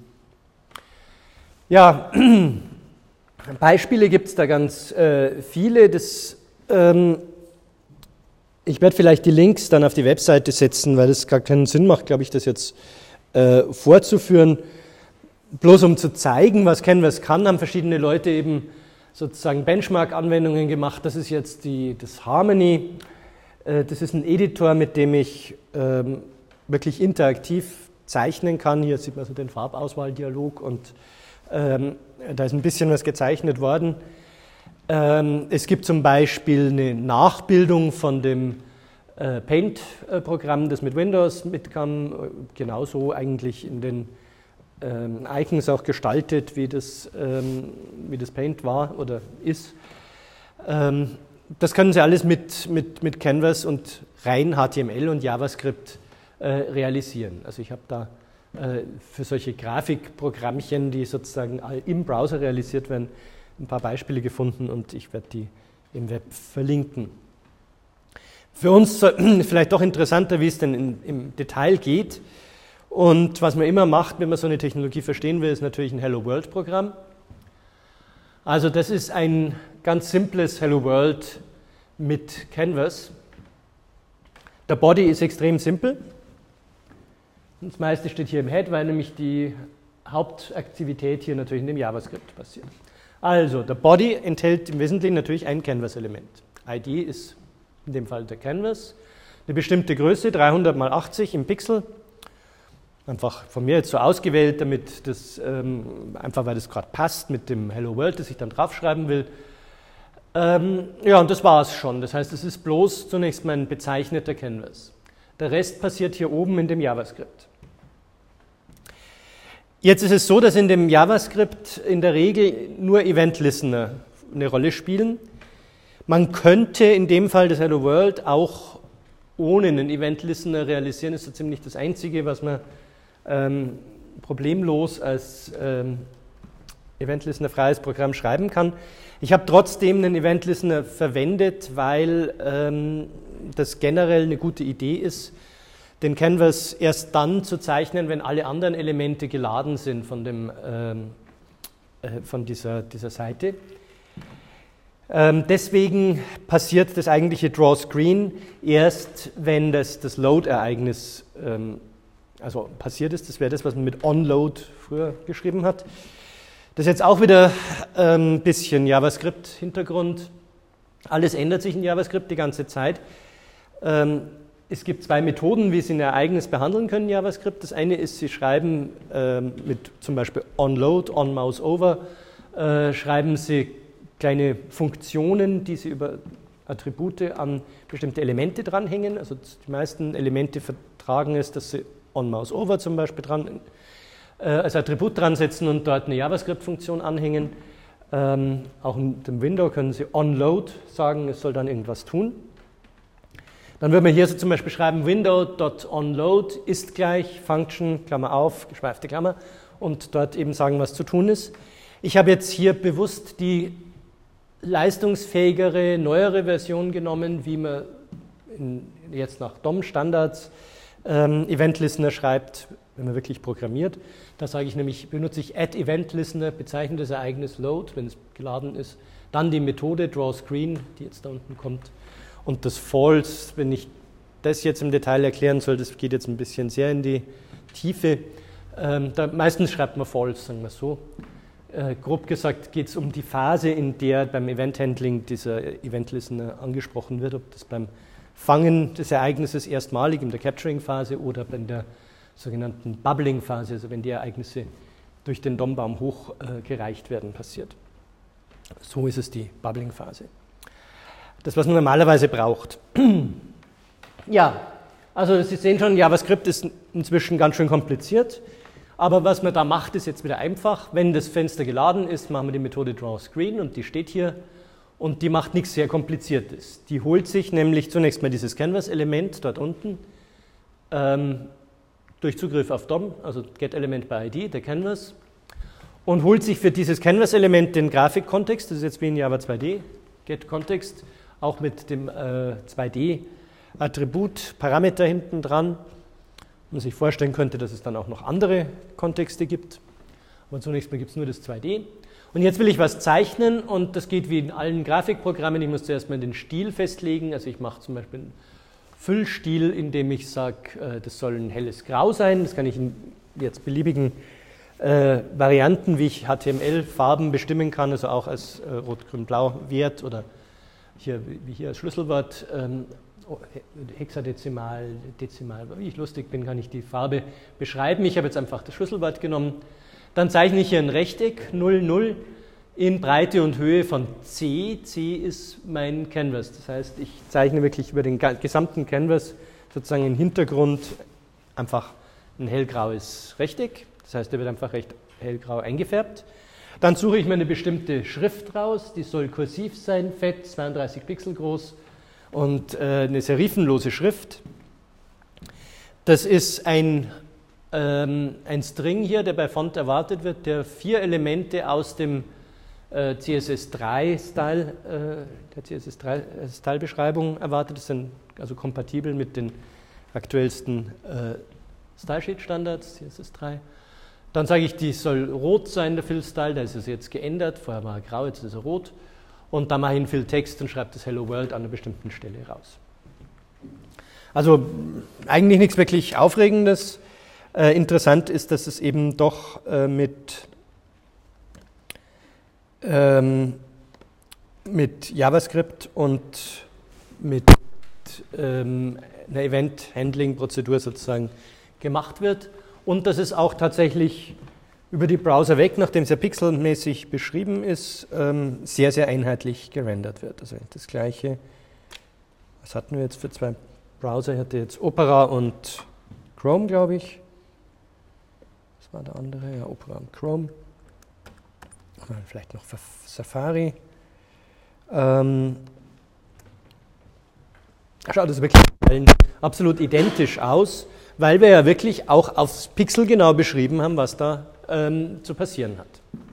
Ja, Beispiele gibt es da ganz äh, viele. Das, ähm, ich werde vielleicht die Links dann auf die Webseite setzen, weil es gar keinen Sinn macht, glaube ich, das jetzt äh, vorzuführen. Bloß um zu zeigen, was Canvas kann, haben verschiedene Leute eben sozusagen Benchmark-Anwendungen gemacht. Das ist jetzt die, das Harmony. Äh, das ist ein Editor, mit dem ich ähm, wirklich interaktiv zeichnen kann. Hier sieht man so den Farbauswahldialog und ähm, da ist ein bisschen was gezeichnet worden. Ähm, es gibt zum Beispiel eine Nachbildung von dem äh, Paint-Programm, das mit Windows mitkam, genauso eigentlich in den ähm, Icons auch gestaltet, wie das, ähm, wie das Paint war oder ist. Ähm, das können Sie alles mit, mit, mit Canvas und rein H T M L und JavaScript äh, realisieren. Also ich habe da äh, für solche Grafikprogrammchen, die sozusagen im Browser realisiert werden, ein paar Beispiele gefunden und ich werde die im Web verlinken. Für uns vielleicht doch interessanter, wie es denn in, im Detail geht. Und was man immer macht, wenn man so eine Technologie verstehen will, ist natürlich ein Hello World-Programm. Also das ist ein ganz simples Hello World mit Canvas. Der Body ist extrem simpel. Das meiste steht hier im Head, weil nämlich die Hauptaktivität hier natürlich in dem JavaScript passiert. Also, der Body enthält im Wesentlichen natürlich ein Canvas-Element. I D ist in dem Fall der Canvas. Eine bestimmte Größe, dreihundert mal achtzig im Pixel. Einfach von mir jetzt so ausgewählt, damit das, ähm, einfach weil das gerade passt mit dem Hello World, das ich dann draufschreiben will. Ähm, ja, und das war es schon. Das heißt, es ist bloß zunächst mal ein bezeichneter Canvas. Der Rest passiert hier oben in dem JavaScript. Jetzt ist es so, dass in dem JavaScript in der Regel nur Event-Listener eine Rolle spielen. Man könnte in dem Fall des Hello World auch ohne einen Event-Listener realisieren, ist so ziemlich das Einzige, was man ähm, problemlos als ähm, Event-Listener-freies Programm schreiben kann. Ich habe trotzdem einen Event-Listener verwendet, weil ähm, das generell eine gute Idee ist, den Canvas erst dann zu zeichnen, wenn alle anderen Elemente geladen sind von, dem, ähm, äh, von dieser, dieser Seite. Ähm, deswegen passiert das eigentliche Draw-Screen erst, wenn das, das Load-Ereignis ähm, also passiert ist. Das wäre das, was man mit onLoad früher geschrieben hat. Das ist jetzt auch wieder ein ähm, bisschen JavaScript-Hintergrund. Alles ändert sich in JavaScript die ganze Zeit. Ähm, es gibt zwei Methoden, wie Sie ein Ereignis behandeln können in JavaScript. Das eine ist, Sie schreiben ähm, mit zum Beispiel onLoad, onMouseOver, äh, schreiben Sie kleine Funktionen, die Sie über Attribute an bestimmte Elemente dranhängen. Also die meisten Elemente vertragen es, dass Sie onMouseOver zum Beispiel dran äh, als Attribut dran setzen und dort eine JavaScript-Funktion anhängen. Ähm, auch in dem Window können Sie onLoad sagen, es soll dann irgendwas tun. Dann würde man hier so zum Beispiel schreiben, window.onLoad ist gleich Function, Klammer auf, geschweifte Klammer, und dort eben sagen, was zu tun ist. Ich habe jetzt hier bewusst die leistungsfähigere, neuere Version genommen, wie man in, jetzt nach D O M-Standards ähm, Event-Listener schreibt, wenn man wirklich programmiert. Da sage ich nämlich, benutze ich add Event-Listener, bezeichne das Ereignis Load, wenn es geladen ist, dann die Methode DrawScreen, die jetzt da unten kommt, und das False, wenn ich das jetzt im Detail erklären soll, das geht jetzt ein bisschen sehr in die Tiefe. Ähm, da, meistens schreibt man False, sagen wir so. Äh, grob gesagt geht es um die Phase, in der beim Event-Handling dieser Event-Listener angesprochen wird, ob das beim Fangen des Ereignisses erstmalig in der Capturing-Phase oder in der sogenannten Bubbling-Phase, also wenn die Ereignisse durch den D O M-Baum hochgereicht äh, werden, passiert. So ist es die Bubbling-Phase. Das, was man normalerweise braucht. Ja, also Sie sehen schon, JavaScript ist inzwischen ganz schön kompliziert, aber was man da macht, ist jetzt wieder einfach. Wenn das Fenster geladen ist, machen wir die Methode DrawScreen und die steht hier und die macht nichts sehr Kompliziertes. Die holt sich nämlich zunächst mal dieses Canvas-Element dort unten ähm, durch Zugriff auf D O M, also GetElement by I D, der Canvas, und holt sich für dieses Canvas-Element den Grafikkontext, das ist jetzt wie in Java zwei D, GetContext, auch mit dem äh, zwei D-Attribut, Parameter hinten dran. Man sich vorstellen könnte, dass es dann auch noch andere Kontexte gibt. Aber zunächst mal gibt es nur das zwei D. Und jetzt will ich was zeichnen und das geht wie in allen Grafikprogrammen. Ich muss zuerst mal den Stil festlegen. Also ich mache zum Beispiel einen Füllstil, indem ich sage, äh, das soll ein helles Grau sein. Das kann ich in jetzt beliebigen äh, Varianten, wie ich H T M L-Farben bestimmen kann, also auch als äh, Rot-Grün-Blau-Wert oder hier, wie hier als Schlüsselwort, ähm, Hexadezimal, Dezimal, wie ich lustig bin, kann ich die Farbe beschreiben. Ich habe jetzt einfach das Schlüsselwort genommen. Dann zeichne ich hier ein Rechteck, null, null, in Breite und Höhe von C. C ist mein Canvas. Das heißt, ich zeichne wirklich über den gesamten Canvas sozusagen im Hintergrund einfach ein hellgraues Rechteck. Das heißt, der wird einfach recht hellgrau eingefärbt. Dann suche ich mir eine bestimmte Schrift raus, die soll kursiv sein, fett, zweiunddreißig Pixel groß und äh, eine serifenlose Schrift. Das ist ein, ähm, ein String hier, der bei Font erwartet wird, der vier Elemente aus dem äh, C S S drei Style, äh, der C S S drei Style Beschreibung erwartet. Das sind also kompatibel mit den aktuellsten äh, Stylesheet Standards, C S S drei. Dann sage ich, die soll rot sein, der Fill-Style, da ist es jetzt geändert, vorher war er grau, jetzt ist er rot. Und dann mache ich einen Fill-Text und schreibe das Hello World an einer bestimmten Stelle raus. Also eigentlich nichts wirklich Aufregendes. Äh, interessant ist, dass es eben doch äh, mit, ähm, mit JavaScript und mit ähm, einer Event-Handling-Prozedur sozusagen gemacht wird. Und dass es auch tatsächlich über die Browser weg, nachdem es ja pixelmäßig beschrieben ist, sehr, sehr einheitlich gerendert wird. Also das gleiche, was hatten wir jetzt für zwei Browser? Ich hatte jetzt Opera und Chrome, glaube ich. Was war der andere? Ja, Opera und Chrome. Vielleicht noch Safari. Ähm, schaut, das ist wirklich Zeilen absolut identisch aus, weil wir ja wirklich auch aufs Pixel genau beschrieben haben, was da ähm, zu passieren hat.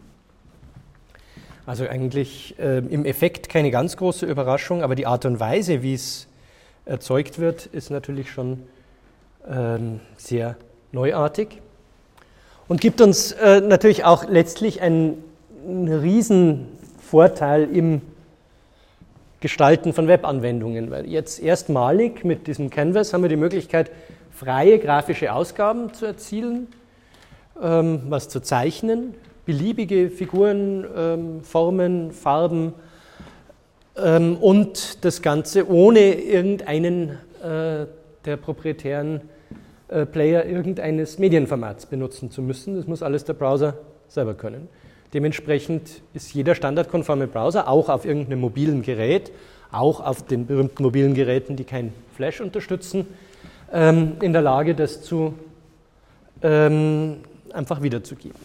Also eigentlich äh, im Effekt keine ganz große Überraschung, aber die Art und Weise, wie es erzeugt wird, ist natürlich schon ähm, sehr neuartig und gibt uns äh, natürlich auch letztlich einen, einen riesen Vorteil im Gestalten von Webanwendungen, weil jetzt erstmalig mit diesem Canvas haben wir die Möglichkeit, freie grafische Ausgaben zu erzielen, ähm, was zu zeichnen, beliebige Figuren, ähm, Formen, Farben ähm, und das Ganze ohne irgendeinen äh, der proprietären äh, Player irgendeines Medienformats benutzen zu müssen. Das muss alles der Browser selber können. Dementsprechend ist jeder standardkonforme Browser, auch auf irgendeinem mobilen Gerät, auch auf den berühmten mobilen Geräten, die kein Flash unterstützen, ähm, in der Lage, das zu, ähm, einfach wiederzugeben.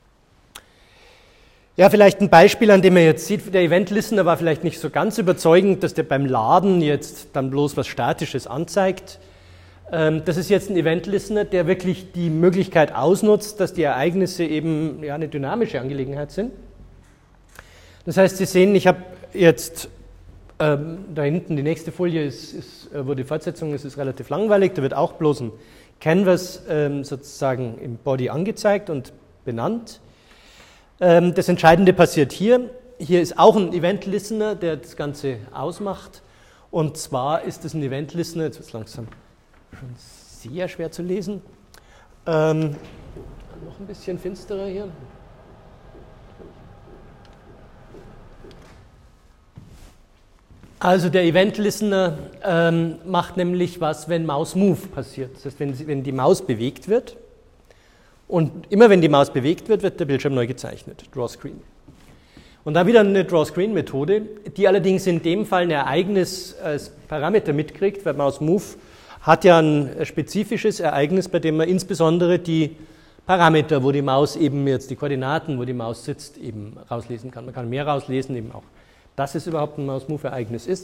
Ja, vielleicht ein Beispiel, an dem man jetzt sieht, der Event Listener war vielleicht nicht so ganz überzeugend, dass der beim Laden jetzt dann bloß was Statisches anzeigt. Das ist jetzt ein Event Listener, der wirklich die Möglichkeit ausnutzt, dass die Ereignisse eben ja, eine dynamische Angelegenheit sind. Das heißt, Sie sehen, ich habe jetzt ähm, da hinten die nächste Folie, ist, ist, wo die Fortsetzung ist, ist relativ langweilig. Da wird auch bloß ein Canvas ähm, sozusagen im Body angezeigt und benannt. Ähm, das Entscheidende passiert hier. Hier ist auch ein Event Listener, der das Ganze ausmacht. Und zwar ist es ein Event Listener, jetzt wird es langsam schon sehr schwer zu lesen. Ähm, noch ein bisschen finsterer hier. Also der Event Listener ähm, macht nämlich was, wenn Mouse Move passiert. Das heißt, wenn, sie, wenn die Maus bewegt wird und immer wenn die Maus bewegt wird, wird der Bildschirm neu gezeichnet, Draw Screen. Und da wieder eine Draw Screen Methode, die allerdings in dem Fall ein Ereignis als Parameter mitkriegt, weil Mouse Move hat ja ein spezifisches Ereignis, bei dem man insbesondere die Parameter, wo die Maus eben jetzt die Koordinaten, wo die Maus sitzt, eben rauslesen kann. Man kann mehr rauslesen, eben auch, dass es überhaupt ein Mouse-Move-Ereignis ist.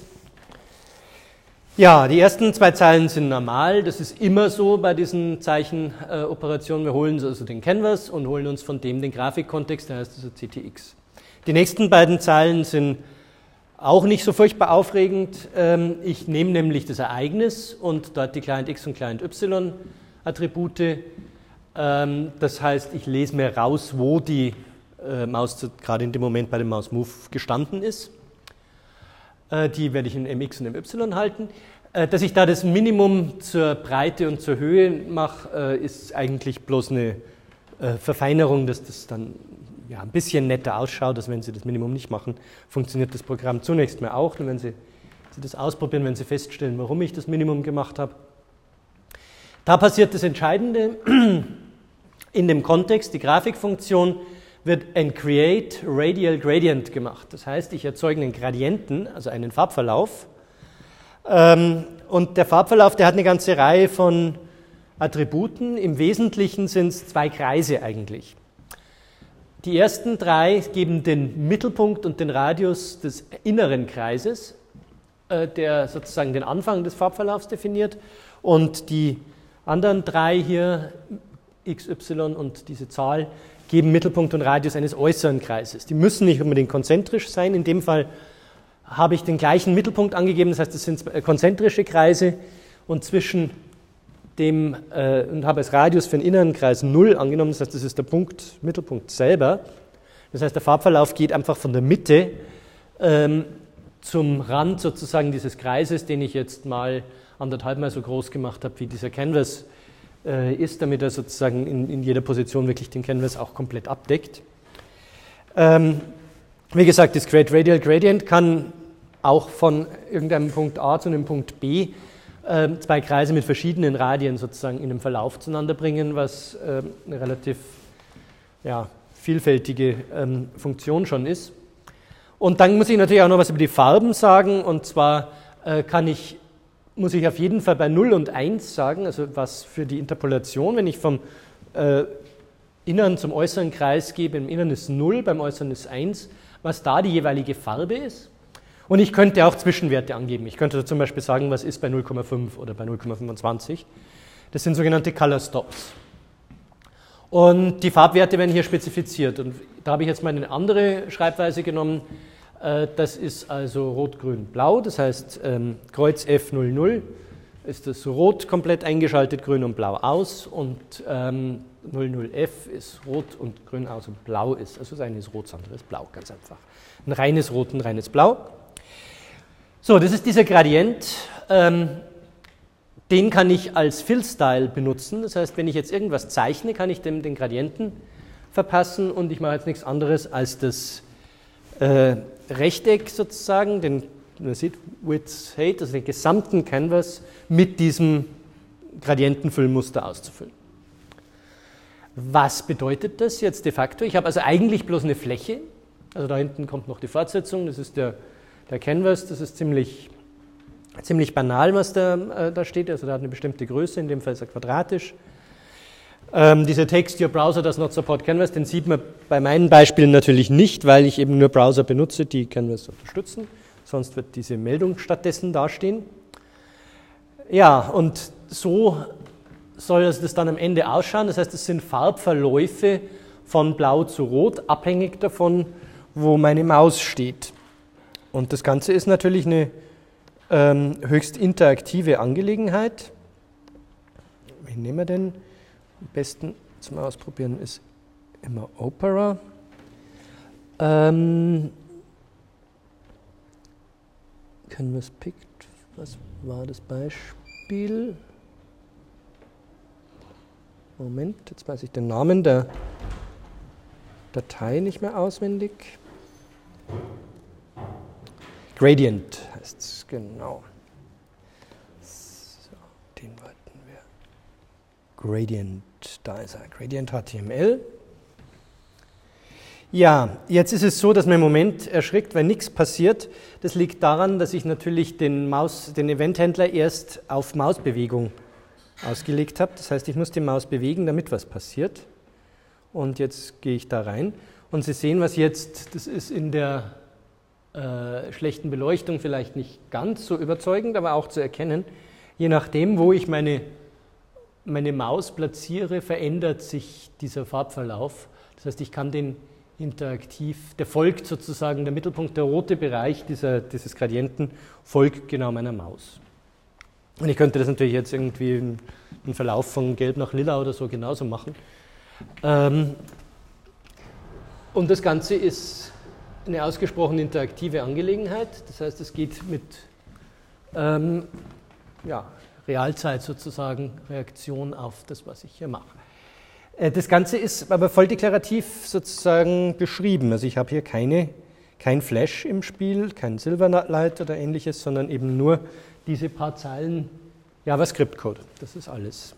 Ja, die ersten zwei Zeilen sind normal. Das ist immer so bei diesen Zeichenoperationen. Wir holen also den Canvas und holen uns von dem den Grafikkontext, der heißt also C T X. Die nächsten beiden Zeilen sind auch nicht so furchtbar aufregend. Ich nehme nämlich das Ereignis und dort die Client X und Client Y Attribute. Das heißt, ich lese mir raus, wo die Maus gerade in dem Moment bei dem Mouse Move gestanden ist. Die werde ich in M X und M Y halten. Dass ich da das Minimum zur Breite und zur Höhe mache, ist eigentlich bloß eine Verfeinerung, dass das dann ja, ein bisschen netter ausschaut, als wenn Sie das Minimum nicht machen, funktioniert das Programm zunächst mal auch. Und wenn Sie, Sie das ausprobieren, wenn Sie feststellen, warum ich das Minimum gemacht habe. Da passiert das Entscheidende in dem Kontext, die Grafikfunktion wird ein Create Radial Gradient gemacht. Das heißt, ich erzeuge einen Gradienten, also einen Farbverlauf. Und der Farbverlauf, der hat eine ganze Reihe von Attributen. Im Wesentlichen sind es zwei Kreise eigentlich. Die ersten drei geben den Mittelpunkt und den Radius des inneren Kreises, der sozusagen den Anfang des Farbverlaufs definiert. Und die anderen drei hier, x, y und diese Zahl, geben Mittelpunkt und Radius eines äußeren Kreises. Die müssen nicht unbedingt konzentrisch sein. In dem Fall habe ich den gleichen Mittelpunkt angegeben, das heißt, es sind konzentrische Kreise und zwischen dem, äh, und habe als Radius für den inneren Kreis null angenommen, das heißt, das ist der Punkt, Mittelpunkt selber. Das heißt, der Farbverlauf geht einfach von der Mitte ähm, zum Rand sozusagen dieses Kreises, den ich jetzt mal anderthalb Mal so groß gemacht habe, wie dieser Canvas äh, ist, damit er sozusagen in, in jeder Position wirklich den Canvas auch komplett abdeckt. Ähm, wie gesagt, das Create Radial Gradient kann auch von irgendeinem Punkt A zu einem Punkt B zwei Kreise mit verschiedenen Radien sozusagen in einem Verlauf zueinander bringen, was äh, eine relativ ja, vielfältige ähm, Funktion schon ist. Und dann muss ich natürlich auch noch was über die Farben sagen, und zwar äh, kann ich, muss ich auf jeden Fall bei null und eins sagen, also was für die Interpolation, wenn ich vom äh, inneren zum äußeren Kreis gebe, im Inneren ist null, beim Äußeren ist eins, was da die jeweilige Farbe ist. Und ich könnte auch Zwischenwerte angeben. Ich könnte zum Beispiel sagen, was ist bei null Komma fünf oder bei null Komma fünfundzwanzig. Das sind sogenannte Color Stops. Und die Farbwerte werden hier spezifiziert. Und da habe ich jetzt mal eine andere Schreibweise genommen. Das ist also Rot, Grün, Blau. Das heißt, Kreuz F null null ist das Rot komplett eingeschaltet, Grün und Blau aus. Und null null F ist Rot und Grün aus und Blau ist. Also das eine ist Rot, das andere ist Blau, ganz einfach. Ein reines Rot, ein reines Blau. So, das ist dieser Gradient. Ähm, den kann ich als Fill-Style benutzen. Das heißt, wenn ich jetzt irgendwas zeichne, kann ich dem den Gradienten verpassen und ich mache jetzt nichts anderes als das äh, Rechteck sozusagen, den, man sieht, Width, Height, also den gesamten Canvas mit diesem Gradientenfüllmuster auszufüllen. Was bedeutet das jetzt de facto? Ich habe also eigentlich bloß eine Fläche. Also da hinten kommt noch die Fortsetzung, das ist der, der Canvas, das ist ziemlich, ziemlich banal, was da, äh, da steht, also da hat eine bestimmte Größe, in dem Fall ist er quadratisch. Ähm, dieser Text, Your Browser does not support Canvas, den sieht man bei meinen Beispielen natürlich nicht, weil ich eben nur Browser benutze, die Canvas unterstützen, sonst wird diese Meldung stattdessen dastehen. Ja, und so soll das dann am Ende ausschauen, das heißt, es sind Farbverläufe von Blau zu Rot, abhängig davon, wo meine Maus steht. Und das Ganze ist natürlich eine ähm, höchst interaktive Angelegenheit. Wen nehmen wir denn? Am besten zum Ausprobieren ist immer Opera. Ähm, Canvas picked, was war das Beispiel? Moment, jetzt weiß ich den Namen der Datei nicht mehr auswendig. Gradient heißt es, genau. So, den wollten wir. Gradient, da ist er, Gradient H T M L. Ja, jetzt ist es so, dass man im Moment erschrickt, weil nichts passiert. Das liegt daran, dass ich natürlich den, Maus, den Eventhändler erst auf Mausbewegung ausgelegt habe. Das heißt, ich muss die Maus bewegen, damit was passiert. Und jetzt gehe ich da rein. Und Sie sehen, was jetzt, das ist in der äh, schlechten Beleuchtung vielleicht nicht ganz so überzeugend, aber auch zu erkennen. Je nachdem, wo ich meine, meine Maus platziere, verändert sich dieser Farbverlauf. Das heißt, ich kann den interaktiv, der folgt sozusagen, der Mittelpunkt, der rote Bereich dieser, dieses Gradienten folgt genau meiner Maus. Und ich könnte das natürlich jetzt irgendwie einen Verlauf von Gelb nach Lila oder so genauso machen. Ähm, und das Ganze ist eine ausgesprochen interaktive Angelegenheit. Das heißt, es geht mit ähm, ja, Realzeit sozusagen, Reaktion auf das, was ich hier mache. Äh, das Ganze ist aber voll deklarativ sozusagen beschrieben. Also ich habe hier keine, kein Flash im Spiel, kein Silverlight oder ähnliches, sondern eben nur diese paar Zeilen JavaScript-Code. Das ist alles.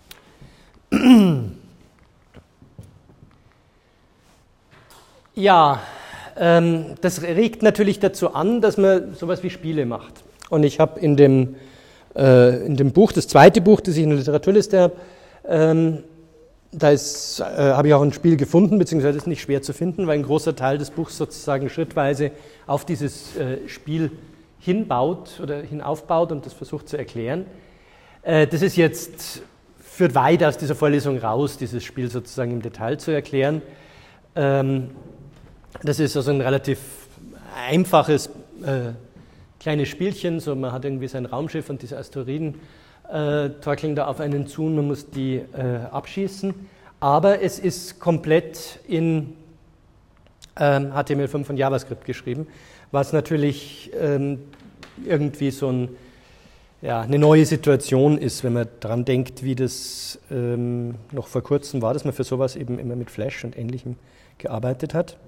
Ja, ähm, das regt natürlich dazu an, dass man sowas wie Spiele macht. Und ich habe in dem, äh, in dem Buch, das zweite Buch, das ich in der Literaturliste habe, ähm, da äh, habe ich auch ein Spiel gefunden, beziehungsweise ist nicht schwer zu finden, weil ein großer Teil des Buchs sozusagen schrittweise auf dieses äh, Spiel hinbaut oder hinaufbaut und das versucht zu erklären. Äh, das ist jetzt, führt weit aus dieser Vorlesung raus, dieses Spiel sozusagen im Detail zu erklären. Ähm, Das ist also ein relativ einfaches äh, kleines Spielchen, so man hat irgendwie sein Raumschiff und diese Asteroiden äh, torkeln da auf einen zu und man muss die äh, abschießen, aber es ist komplett in ähm, H T M L fünf und JavaScript geschrieben, was natürlich ähm, irgendwie so ein, ja, eine neue Situation ist, wenn man daran denkt, wie das ähm, noch vor kurzem war, dass man für sowas eben immer mit Flash und Ähnlichem gearbeitet hat.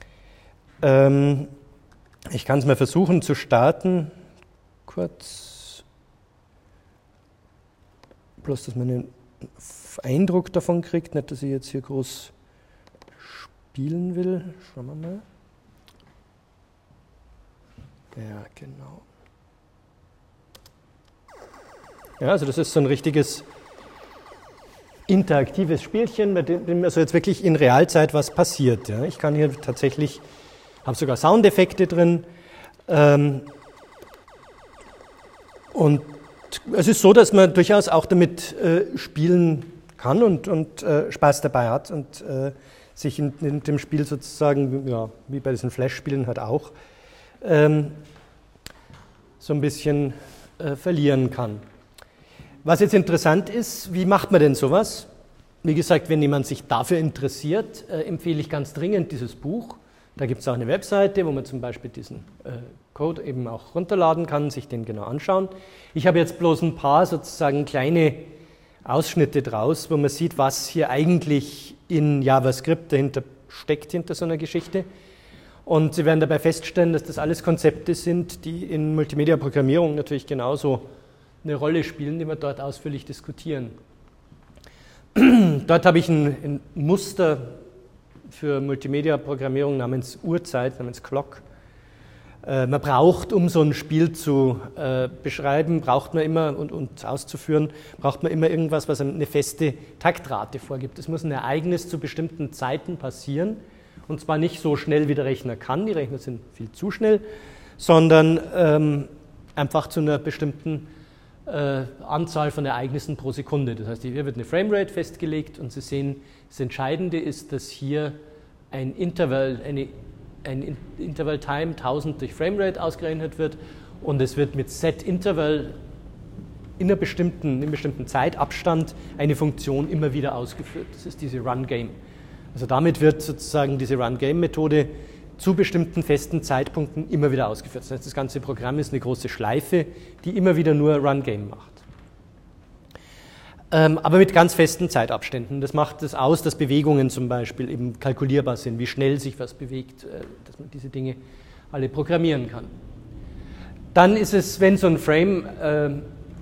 Ich kann es mal versuchen zu starten, kurz, bloß, dass man einen Eindruck davon kriegt, nicht, dass ich jetzt hier groß spielen will. Schauen wir mal. Ja, genau. Ja, also das ist so ein richtiges interaktives Spielchen, bei dem also jetzt wirklich in Realzeit was passiert. Ja. Ich kann hier tatsächlich, habe sogar Soundeffekte drin. Ähm, und es ist so, dass man durchaus auch damit äh, spielen kann und, und äh, Spaß dabei hat und äh, sich in, in dem Spiel sozusagen, ja, wie bei diesen Flash-Spielen halt auch, ähm, so ein bisschen äh, verlieren kann. Was jetzt interessant ist, wie macht man denn sowas? Wie gesagt, wenn jemand sich dafür interessiert, äh, empfehle ich ganz dringend dieses Buch. Da gibt es auch eine Webseite, wo man zum Beispiel diesen äh, Code eben auch runterladen kann, sich den genau anschauen. Ich habe jetzt bloß ein paar sozusagen kleine Ausschnitte draus, wo man sieht, was hier eigentlich in JavaScript dahinter steckt, hinter so einer Geschichte. Und Sie werden dabei feststellen, dass das alles Konzepte sind, die in Multimedia-Programmierung natürlich genauso eine Rolle spielen, die wir dort ausführlich diskutieren. Dort habe ich ein, ein Muster für Multimedia-Programmierung namens Uhrzeit, namens Clock. Äh, man braucht, um so ein Spiel zu äh, beschreiben, braucht man immer und, und auszuführen, braucht man immer irgendwas, was eine feste Taktrate vorgibt. Es muss ein Ereignis zu bestimmten Zeiten passieren, und zwar nicht so schnell, wie der Rechner kann, die Rechner sind viel zu schnell, sondern ähm, einfach zu einer bestimmten äh, Anzahl von Ereignissen pro Sekunde. Das heißt, hier wird eine Framerate festgelegt und Sie sehen, das Entscheidende ist, dass hier ein Interval, eine, ein Interval Time tausend durch Framerate ausgerechnet wird und es wird mit Set Interval in einer bestimmten, in einem bestimmten Zeitabstand eine Funktion immer wieder ausgeführt. Das ist diese Run Game. Also damit wird sozusagen diese Run Game Methode zu bestimmten festen Zeitpunkten immer wieder ausgeführt. Das heißt, das ganze Programm ist eine große Schleife, die immer wieder nur Run Game macht. Ähm, aber mit ganz festen Zeitabständen. Das macht es aus, dass Bewegungen zum Beispiel eben kalkulierbar sind, wie schnell sich was bewegt, äh, dass man diese Dinge alle programmieren kann. Dann ist es, wenn so ein Frame äh,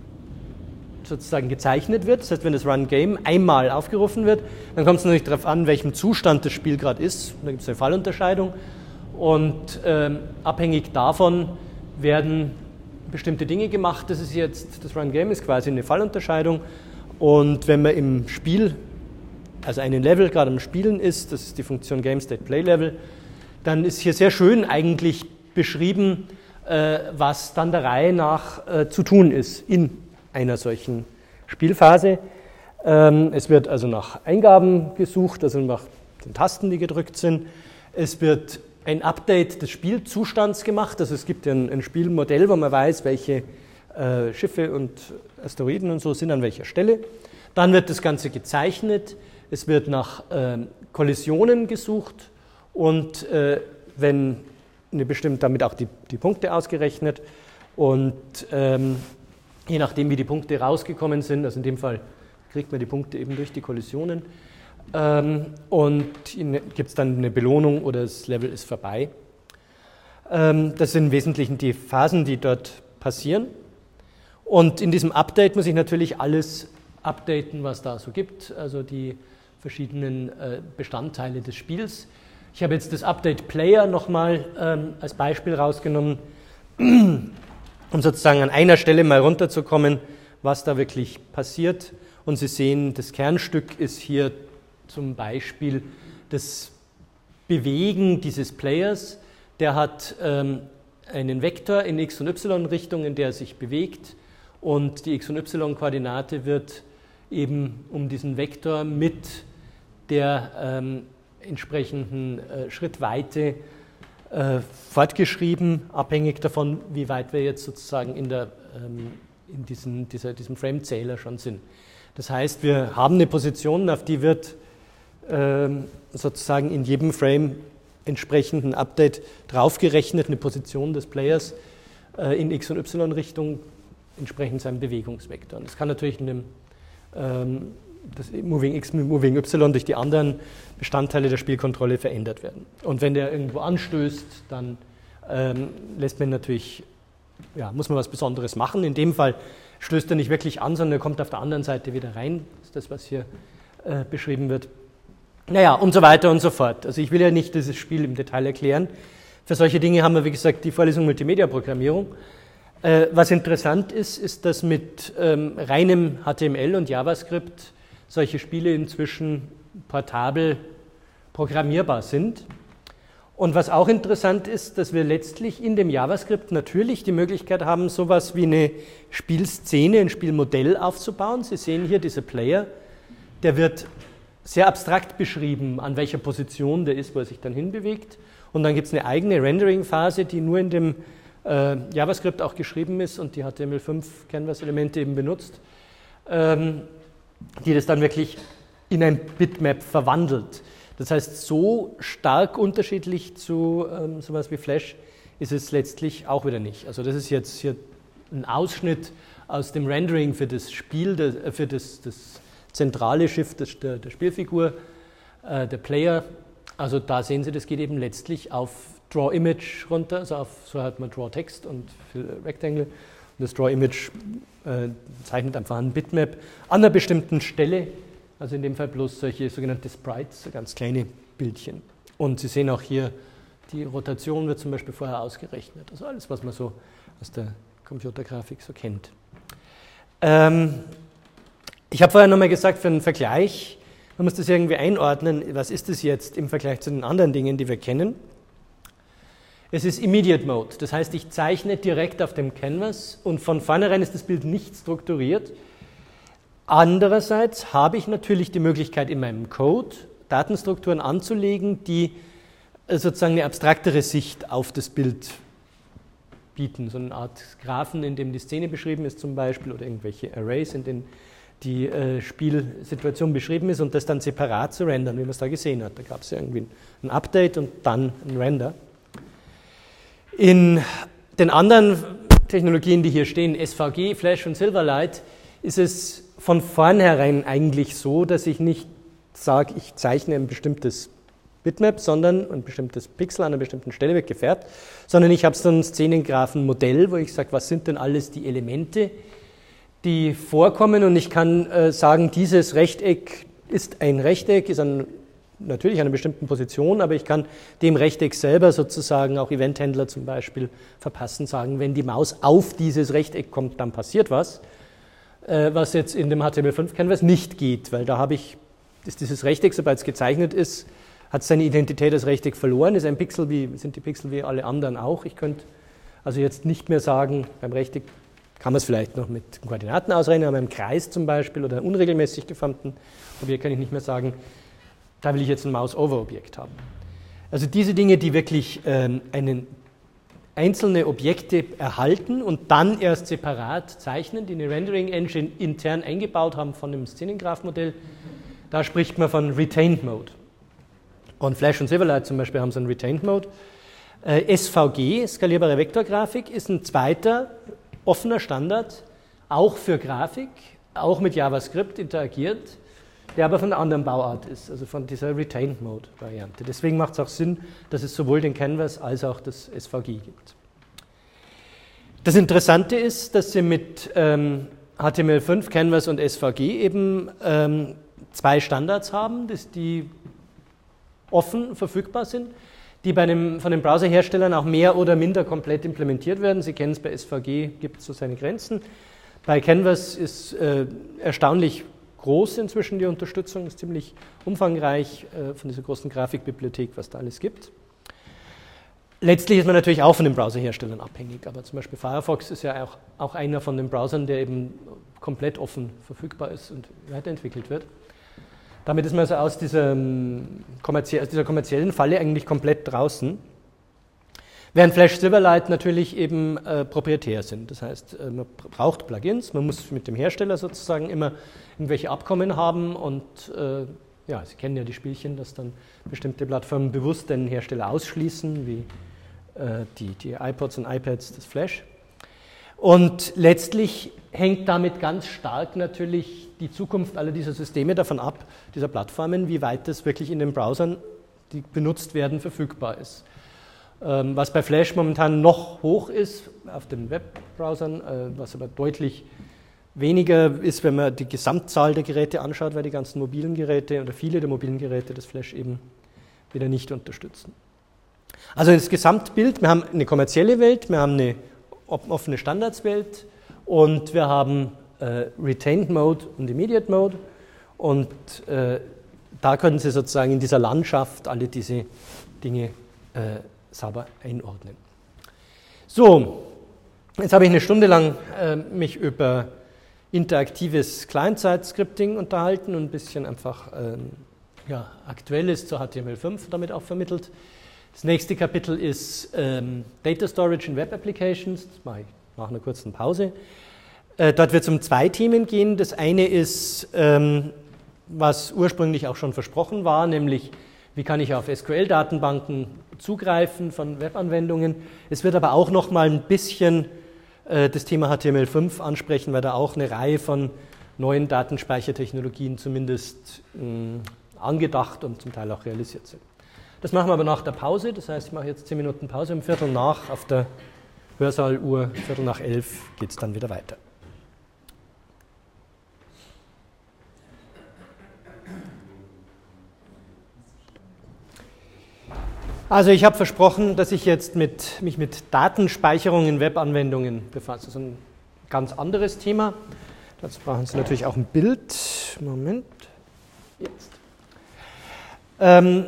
sozusagen gezeichnet wird, das heißt, wenn das Run Game einmal aufgerufen wird, dann kommt es natürlich darauf an, welchem Zustand das Spiel gerade ist. Da gibt es eine Fallunterscheidung und äh, abhängig davon werden bestimmte Dinge gemacht. Das ist jetzt, das Run Game ist quasi eine Fallunterscheidung. Und wenn man im Spiel, also einen Level gerade am Spielen ist, das ist die Funktion GameStatePlayLevel, dann ist hier sehr schön eigentlich beschrieben, äh, was dann der Reihe nach äh, zu tun ist in einer solchen Spielphase. Ähm, es wird also nach Eingaben gesucht, also nach den Tasten, die gedrückt sind. Es wird ein Update des Spielzustands gemacht, also es gibt ja ein, ein Spielmodell, wo man weiß, welche äh, Schiffe und Asteroiden und so sind an welcher Stelle. Dann wird das Ganze gezeichnet, es wird nach äh, Kollisionen gesucht und äh, wenn eine bestimmte, damit auch die, die Punkte ausgerechnet und ähm, je nachdem, wie die Punkte rausgekommen sind, also in dem Fall kriegt man die Punkte eben durch die Kollisionen, ähm, und gibt es dann eine Belohnung oder das Level ist vorbei. Ähm, das sind im Wesentlichen die Phasen, die dort passieren. Und in diesem Update muss ich natürlich alles updaten, was da so gibt, also die verschiedenen äh, Bestandteile des Spiels. Ich habe jetzt das Update Player nochmal ähm, als Beispiel rausgenommen, um sozusagen an einer Stelle mal runterzukommen, was da wirklich passiert. Und Sie sehen, das Kernstück ist hier zum Beispiel das Bewegen dieses Players. Der hat ähm, einen Vektor in x- und y-Richtung, in der er sich bewegt. Und die x- und y-Koordinate wird eben um diesen Vektor mit der ähm, entsprechenden äh, Schrittweite äh, fortgeschrieben, abhängig davon, wie weit wir jetzt sozusagen in, der, ähm, in diesen, dieser, diesem Frame-Zähler schon sind. Das heißt, wir haben eine Position, auf die wird ähm, sozusagen in jedem Frame entsprechenden Update draufgerechnet, eine Position des Players äh, in x- und y-Richtung, entsprechend seinem Bewegungsvektor. Und das kann natürlich in dem ähm, das Moving X, Moving Y durch die anderen Bestandteile der Spielkontrolle verändert werden. Und wenn der irgendwo anstößt, dann ähm, lässt man natürlich, ja, muss man was Besonderes machen. In dem Fall stößt er nicht wirklich an, sondern er kommt auf der anderen Seite wieder rein. Das ist das, was hier äh, beschrieben wird. Naja, und so weiter und so fort. Also ich will ja nicht dieses Spiel im Detail erklären. Für solche Dinge haben wir, wie gesagt, die Vorlesung Multimedia-Programmierung. Äh, was interessant ist, ist, dass mit ähm, reinem H T M L und JavaScript solche Spiele inzwischen portabel programmierbar sind. Und was auch interessant ist, dass wir letztlich in dem JavaScript natürlich die Möglichkeit haben, sowas wie eine Spielszene, ein Spielmodell aufzubauen. Sie sehen hier diese Player, der wird sehr abstrakt beschrieben, an welcher Position der ist, wo er sich dann hinbewegt. Und dann gibt es eine eigene Rendering-Phase, die nur in dem äh, JavaScript auch geschrieben ist und die H T M L fünf Canvas-Elemente eben benutzt, ähm, die das dann wirklich in ein Bitmap verwandelt. Das heißt, so stark unterschiedlich zu ähm, sowas wie Flash ist es letztlich auch wieder nicht. Also das ist jetzt hier ein Ausschnitt aus dem Rendering für das Spiel, der, für das, das zentrale Schiff des, der, der Spielfigur, äh, der Player. Also da sehen Sie, das geht eben letztlich auf Draw Image runter, also auf, so hat man Draw Text und Rectangle. Und das Draw Image äh, zeichnet einfach ein Bitmap an einer bestimmten Stelle. Also in dem Fall bloß solche sogenannte Sprites, so ganz kleine Bildchen. Und Sie sehen auch hier, die Rotation wird zum Beispiel vorher ausgerechnet. Also alles, was man so aus der Computergrafik so kennt. Ähm, ich habe vorher nochmal gesagt, für einen Vergleich, man muss das irgendwie einordnen, was ist das jetzt im Vergleich zu den anderen Dingen, die wir kennen. Es ist Immediate Mode, das heißt, ich zeichne direkt auf dem Canvas und von vornherein ist das Bild nicht strukturiert. Andererseits habe ich natürlich die Möglichkeit, in meinem Code Datenstrukturen anzulegen, die sozusagen eine abstraktere Sicht auf das Bild bieten. So eine Art Graphen, in dem die Szene beschrieben ist zum Beispiel, oder irgendwelche Arrays, in denen die äh, Spielsituation beschrieben ist und das dann separat zu rendern, wie man es da gesehen hat. Da gab es ja irgendwie ein Update und dann ein Render. In den anderen Technologien, die hier stehen, S V G, Flash und Silverlight, ist es von vornherein eigentlich so, dass ich nicht sage, ich zeichne ein bestimmtes Bitmap, sondern ein bestimmtes Pixel an einer bestimmten Stelle wird gefärbt, sondern ich habe so ein Szenengraphenmodell, wo ich sage, was sind denn alles die Elemente, die vorkommen, und ich kann äh, sagen, dieses Rechteck ist ein Rechteck, ist ein, natürlich an einer bestimmten Position, aber ich kann dem Rechteck selber sozusagen, auch Eventhändler zum Beispiel, verpassen, sagen, wenn die Maus auf dieses Rechteck kommt, dann passiert was. Was jetzt in dem H T M L fünf Canvas nicht geht, weil da habe ich, ist dieses Rechteck, sobald es gezeichnet ist, hat seine Identität als Rechteck verloren, ist ein Pixel wie, sind die Pixel wie alle anderen auch. Ich könnte also jetzt nicht mehr sagen, beim Rechteck kann man es vielleicht noch mit Koordinaten ausrechnen, aber beim Kreis zum Beispiel oder unregelmäßig geformten Objekt kann ich nicht mehr sagen, da will ich jetzt ein Mouse-Over-Objekt haben. Also diese Dinge, die wirklich ähm, einen einzelne Objekte erhalten und dann erst separat zeichnen, die eine Rendering-Engine intern eingebaut haben von dem Szenengraph-Modell, da spricht man von Retained Mode. Und Flash und Silverlight zum Beispiel haben so einen Retained Mode. Äh, S V G, skalierbare Vektorgrafik, ist ein zweiter offener Standard, auch für Grafik, auch mit JavaScript interagiert, der aber von einer anderen Bauart ist, also von dieser Retained Mode Variante. Deswegen macht es auch Sinn, dass es sowohl den Canvas als auch das S V G gibt. Das Interessante ist, dass Sie mit ähm, H T M L fünf, Canvas und S V G eben ähm, zwei Standards haben, dass die offen verfügbar sind, die bei einem, von den Browserherstellern auch mehr oder minder komplett implementiert werden. Sie kennen es, bei S V G gibt es so seine Grenzen. Bei Canvas ist äh, erstaunlich groß inzwischen die Unterstützung, ist ziemlich umfangreich äh, von dieser großen Grafikbibliothek, was da alles gibt. Letztlich ist man natürlich auch von den Browserherstellern abhängig, aber zum Beispiel Firefox ist ja auch, auch einer von den Browsern, der eben komplett offen verfügbar ist und weiterentwickelt wird. Damit ist man also aus dieser, kommerzie- aus dieser kommerziellen Falle eigentlich komplett draußen. Während Flash Silverlight natürlich eben äh, proprietär sind. Das heißt, äh, man braucht Plugins, man muss mit dem Hersteller sozusagen immer irgendwelche Abkommen haben und äh, ja, Sie kennen ja die Spielchen, dass dann bestimmte Plattformen bewusst den Hersteller ausschließen, wie äh, die, die iPods und iPads des Flash. Und letztlich hängt damit ganz stark natürlich die Zukunft aller dieser Systeme davon ab, dieser Plattformen, wie weit das wirklich in den Browsern, die benutzt werden, verfügbar ist. Was bei Flash momentan noch hoch ist, auf den Webbrowsern, was aber deutlich weniger ist, wenn man die Gesamtzahl der Geräte anschaut, weil die ganzen mobilen Geräte oder viele der mobilen Geräte das Flash eben wieder nicht unterstützen. Also das Gesamtbild, wir haben eine kommerzielle Welt, wir haben eine offene Standardswelt und wir haben äh, Retained Mode und Immediate Mode und äh, da können Sie sozusagen in dieser Landschaft alle diese Dinge äh, sauber einordnen. So, jetzt habe ich eine Stunde lang äh, mich über interaktives Client-Side-Scripting unterhalten und ein bisschen einfach ähm, ja, Aktuelles zu H T M L fünf damit auch vermittelt. Das nächste Kapitel ist ähm, Data Storage in Web Applications. Das mache ich nach einer kurzen Pause. Äh, dort wird es um zwei Themen gehen. Das eine ist, ähm, was ursprünglich auch schon versprochen war, nämlich wie kann ich auf S Q L-Datenbanken zugreifen von Webanwendungen. Es wird aber auch noch mal ein bisschen äh, das Thema H T M L fünf ansprechen, weil da auch eine Reihe von neuen Datenspeichertechnologien zumindest mh, angedacht und zum Teil auch realisiert sind. Das machen wir aber nach der Pause, das heißt, ich mache jetzt zehn Minuten Pause, um Viertel nach auf der Hörsaaluhr, Viertel nach elf geht es dann wieder weiter. Also ich habe versprochen, dass ich jetzt mit, mich mit Datenspeicherung in Webanwendungen befasse. Das ist ein ganz anderes Thema. Dazu brauchen Sie natürlich auch ein Bild. Moment. Jetzt. Ähm,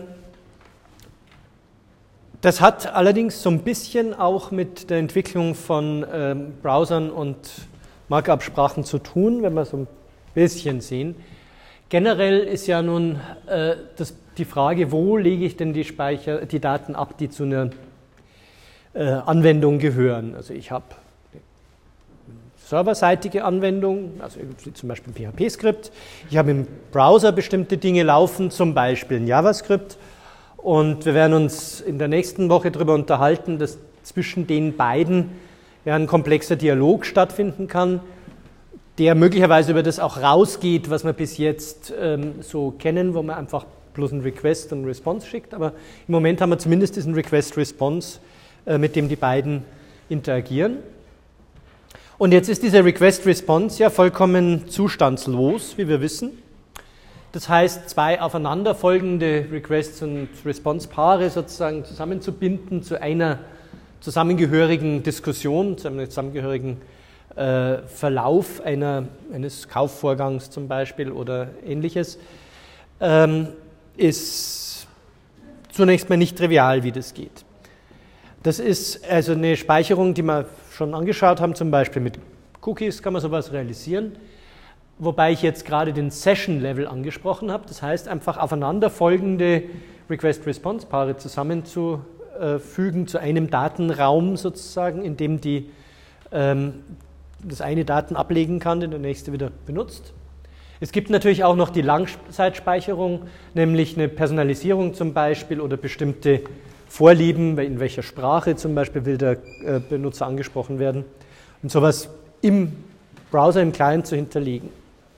Das hat allerdings so ein bisschen auch mit der Entwicklung von ähm, Browsern und Markup-Sprachen zu tun, wenn wir so ein bisschen sehen. Generell ist ja nun äh, das, die Frage, wo lege ich denn die, Speicher, die Daten ab, die zu einer äh, Anwendung gehören. Also ich habe eine serverseitige Anwendung, also zum Beispiel ein P H P-Skript. Ich habe im Browser bestimmte Dinge laufen, zum Beispiel ein JavaScript. Und wir werden uns in der nächsten Woche darüber unterhalten, dass zwischen den beiden ja ein komplexer Dialog stattfinden kann, der möglicherweise über das auch rausgeht, was wir bis jetzt ähm, so kennen, wo man einfach bloß einen Request und einen Response schickt. Aber im Moment haben wir zumindest diesen Request-Response, äh, mit dem die beiden interagieren. Und jetzt ist dieser Request-Response ja vollkommen zustandslos, wie wir wissen. Das heißt, zwei aufeinanderfolgende Requests- und Response-Paare sozusagen zusammenzubinden zu einer zusammengehörigen Diskussion, zu einem zusammengehörigen äh, Verlauf einer, eines Kaufvorgangs zum Beispiel oder ähnliches, ähm, ist zunächst mal nicht trivial, wie das geht. Das ist also eine Speicherung, die wir schon angeschaut haben, zum Beispiel mit Cookies kann man sowas realisieren. Wobei ich jetzt gerade den Session-Level angesprochen habe. Das heißt, einfach aufeinanderfolgende Request-Response-Paare zusammenzufügen zu einem Datenraum sozusagen, in dem die, ähm, das eine Daten ablegen kann, den der nächste wieder benutzt. Es gibt natürlich auch noch die Langzeitspeicherung, nämlich eine Personalisierung zum Beispiel oder bestimmte Vorlieben, in welcher Sprache zum Beispiel will der äh, Benutzer angesprochen werden und sowas im Browser, im Client zu hinterlegen.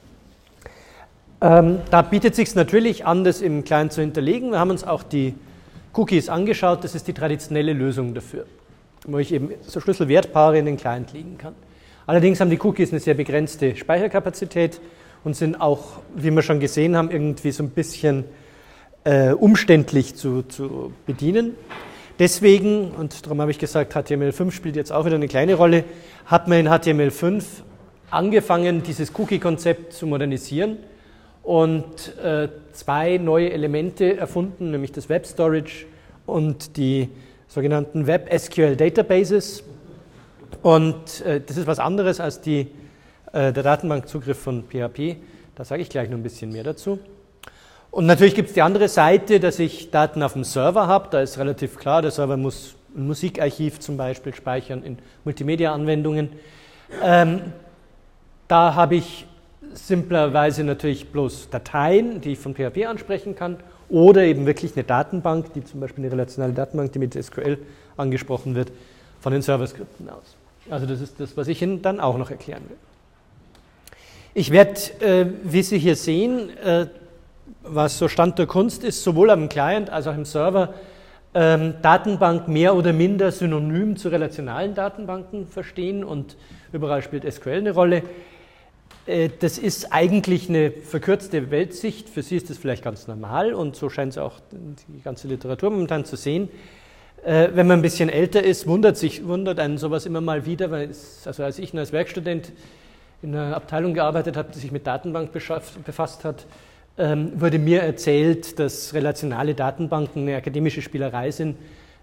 Ähm, da bietet es sich natürlich an, das im Client zu hinterlegen. Wir haben uns auch die Cookies angeschaut, das ist die traditionelle Lösung dafür, wo ich eben so Schlüsselwertpaare in den Client legen kann. Allerdings haben die Cookies eine sehr begrenzte Speicherkapazität und sind auch, wie wir schon gesehen haben, irgendwie so ein bisschen äh, umständlich zu, zu bedienen. Deswegen, und darum habe ich gesagt, H T M L fünf spielt jetzt auch wieder eine kleine Rolle, hat man in H T M L fünf angefangen, dieses Cookie-Konzept zu modernisieren und äh, zwei neue Elemente erfunden, nämlich das Web Storage und die sogenannten Web S Q L Databases. Und äh, das ist was anderes als die, äh, der Datenbankzugriff von P H P. Da sage ich gleich noch ein bisschen mehr dazu. Und natürlich gibt es die andere Seite, dass ich Daten auf dem Server habe. Da ist relativ klar, der Server muss ein Musikarchiv zum Beispiel speichern in Multimedia-Anwendungen. Ähm, da habe ich simplerweise natürlich bloß Dateien, die ich von P H P ansprechen kann, oder eben wirklich eine Datenbank, die zum Beispiel eine relationale Datenbank, die mit S Q L angesprochen wird, von den Serverskripten aus. Also das ist das, was ich Ihnen dann auch noch erklären will. Ich werde, äh, wie Sie hier sehen, äh, was so Stand der Kunst ist, sowohl am Client als auch im Server, ähm, Datenbank mehr oder minder synonym zu relationalen Datenbanken verstehen und überall spielt S Q L eine Rolle. Äh, das ist eigentlich eine verkürzte Weltsicht, für Sie ist das vielleicht ganz normal und so scheint es auch die ganze Literatur momentan zu sehen. Äh, wenn man ein bisschen älter ist, wundert, sich, wundert einen sowas immer mal wieder, weil es, also als ich als Werkstudent in einer Abteilung gearbeitet habe, die sich mit Datenbank befasst hat, ähm, wurde mir erzählt, dass relationale Datenbanken eine akademische Spielerei sind,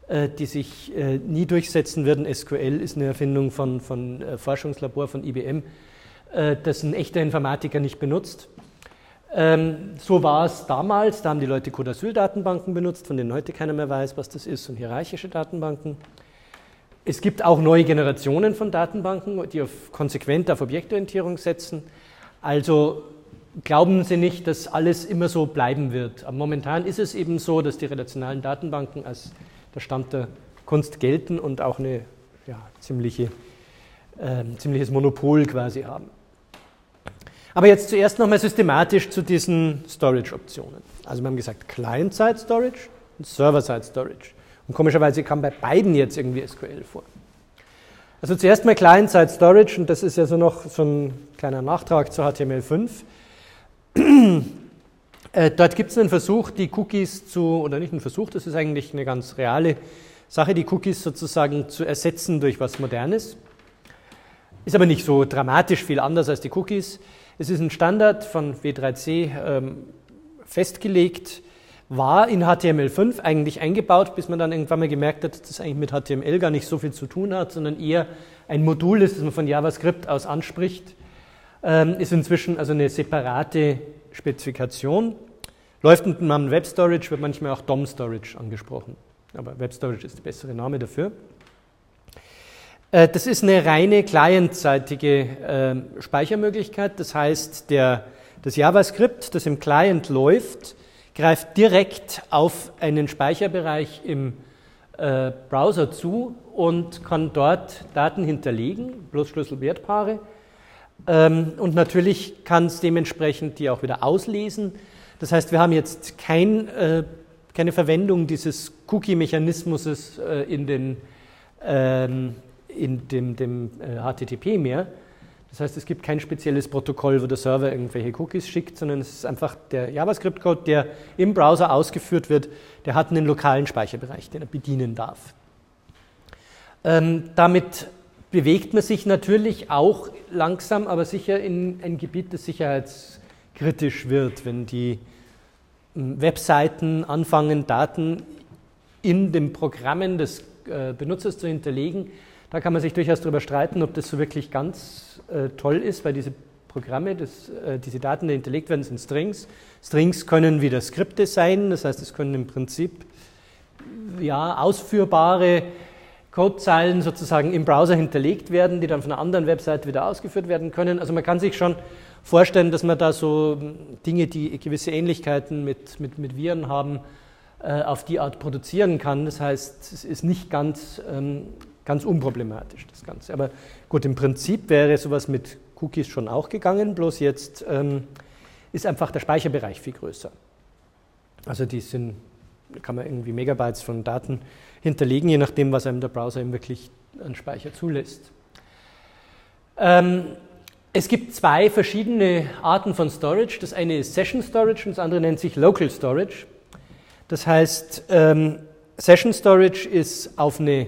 äh, die sich äh, nie durchsetzen würden. S Q L ist eine Erfindung von, von äh, Forschungslabor von I B M, äh, das ein echter Informatiker nicht benutzt. Ähm, so war es damals, da haben die Leute Code-Asyl-Datenbanken benutzt, von denen heute keiner mehr weiß, was das ist, und hierarchische Datenbanken. Es gibt auch neue Generationen von Datenbanken, die auf, konsequent auf Objektorientierung setzen. Also glauben Sie nicht, dass alles immer so bleiben wird. Aber momentan ist es eben so, dass die relationalen Datenbanken als der Stand der Kunst gelten und auch eine ja, ziemliche, äh, ziemliches Monopol quasi haben. Aber jetzt zuerst nochmal systematisch zu diesen Storage-Optionen. Also wir haben gesagt Client-Side-Storage und Server-Side-Storage. Und komischerweise kam bei beiden jetzt irgendwie S Q L vor. Also zuerst mal Client-Side-Storage, und das ist ja so noch so ein kleiner Nachtrag zu H T M L fünf. äh, dort gibt es einen Versuch, die Cookies zu, oder nicht ein Versuch, das ist eigentlich eine ganz reale Sache, die Cookies sozusagen zu ersetzen durch was Modernes. Ist aber nicht so dramatisch viel anders als die Cookies. Es ist ein Standard von W drei C ähm, festgelegt, war in H T M L fünf eigentlich eingebaut, bis man dann irgendwann mal gemerkt hat, dass das eigentlich mit H T M L gar nicht so viel zu tun hat, sondern eher ein Modul ist, das man von JavaScript aus anspricht. Ähm, ist inzwischen also eine separate Spezifikation. Läuft unter dem Namen Web Storage, wird manchmal auch D O M Storage angesprochen. Aber Web Storage ist der bessere Name dafür. Das ist eine reine clientseitige äh, Speichermöglichkeit. Das heißt, der, das JavaScript, das im Client läuft, greift direkt auf einen Speicherbereich im äh, Browser zu und kann dort Daten hinterlegen, bloß Schlüssel-Wertpaare. Ähm, und natürlich kann es dementsprechend die auch wieder auslesen. Das heißt, wir haben jetzt kein, äh, keine Verwendung dieses Cookie-Mechanismus äh, in den ähm, in dem, dem äh, H T T P mehr. Das heißt, es gibt kein spezielles Protokoll, wo der Server irgendwelche Cookies schickt, sondern es ist einfach der JavaScript-Code, der im Browser ausgeführt wird, der hat einen lokalen Speicherbereich, den er bedienen darf. Ähm, damit bewegt man sich natürlich auch langsam, aber sicher in ein Gebiet, das sicherheitskritisch wird, wenn die ähm, Webseiten anfangen, Daten in den Programmen des äh, Benutzers zu hinterlegen. Da kann man sich durchaus darüber streiten, ob das so wirklich ganz äh, toll ist, weil diese Programme, das, äh, diese Daten, die hinterlegt werden, sind Strings. Strings können wieder Skripte sein, das heißt, es können im Prinzip ja, ausführbare Codezeilen sozusagen im Browser hinterlegt werden, die dann von einer anderen Webseite wieder ausgeführt werden können. Also man kann sich schon vorstellen, dass man da so Dinge, die gewisse Ähnlichkeiten mit, mit, mit Viren haben, äh, auf die Art produzieren kann. Das heißt, es ist nicht ganz... Ähm, Ganz unproblematisch, das Ganze. Aber gut, im Prinzip wäre sowas mit Cookies schon auch gegangen, bloß jetzt ähm, ist einfach der Speicherbereich viel größer. Also die sind, da kann man irgendwie Megabytes von Daten hinterlegen, je nachdem, was einem der Browser eben wirklich an Speicher zulässt. Ähm, es gibt zwei verschiedene Arten von Storage. Das eine ist Session Storage und das andere nennt sich Local Storage. Das heißt, ähm, Session Storage ist auf eine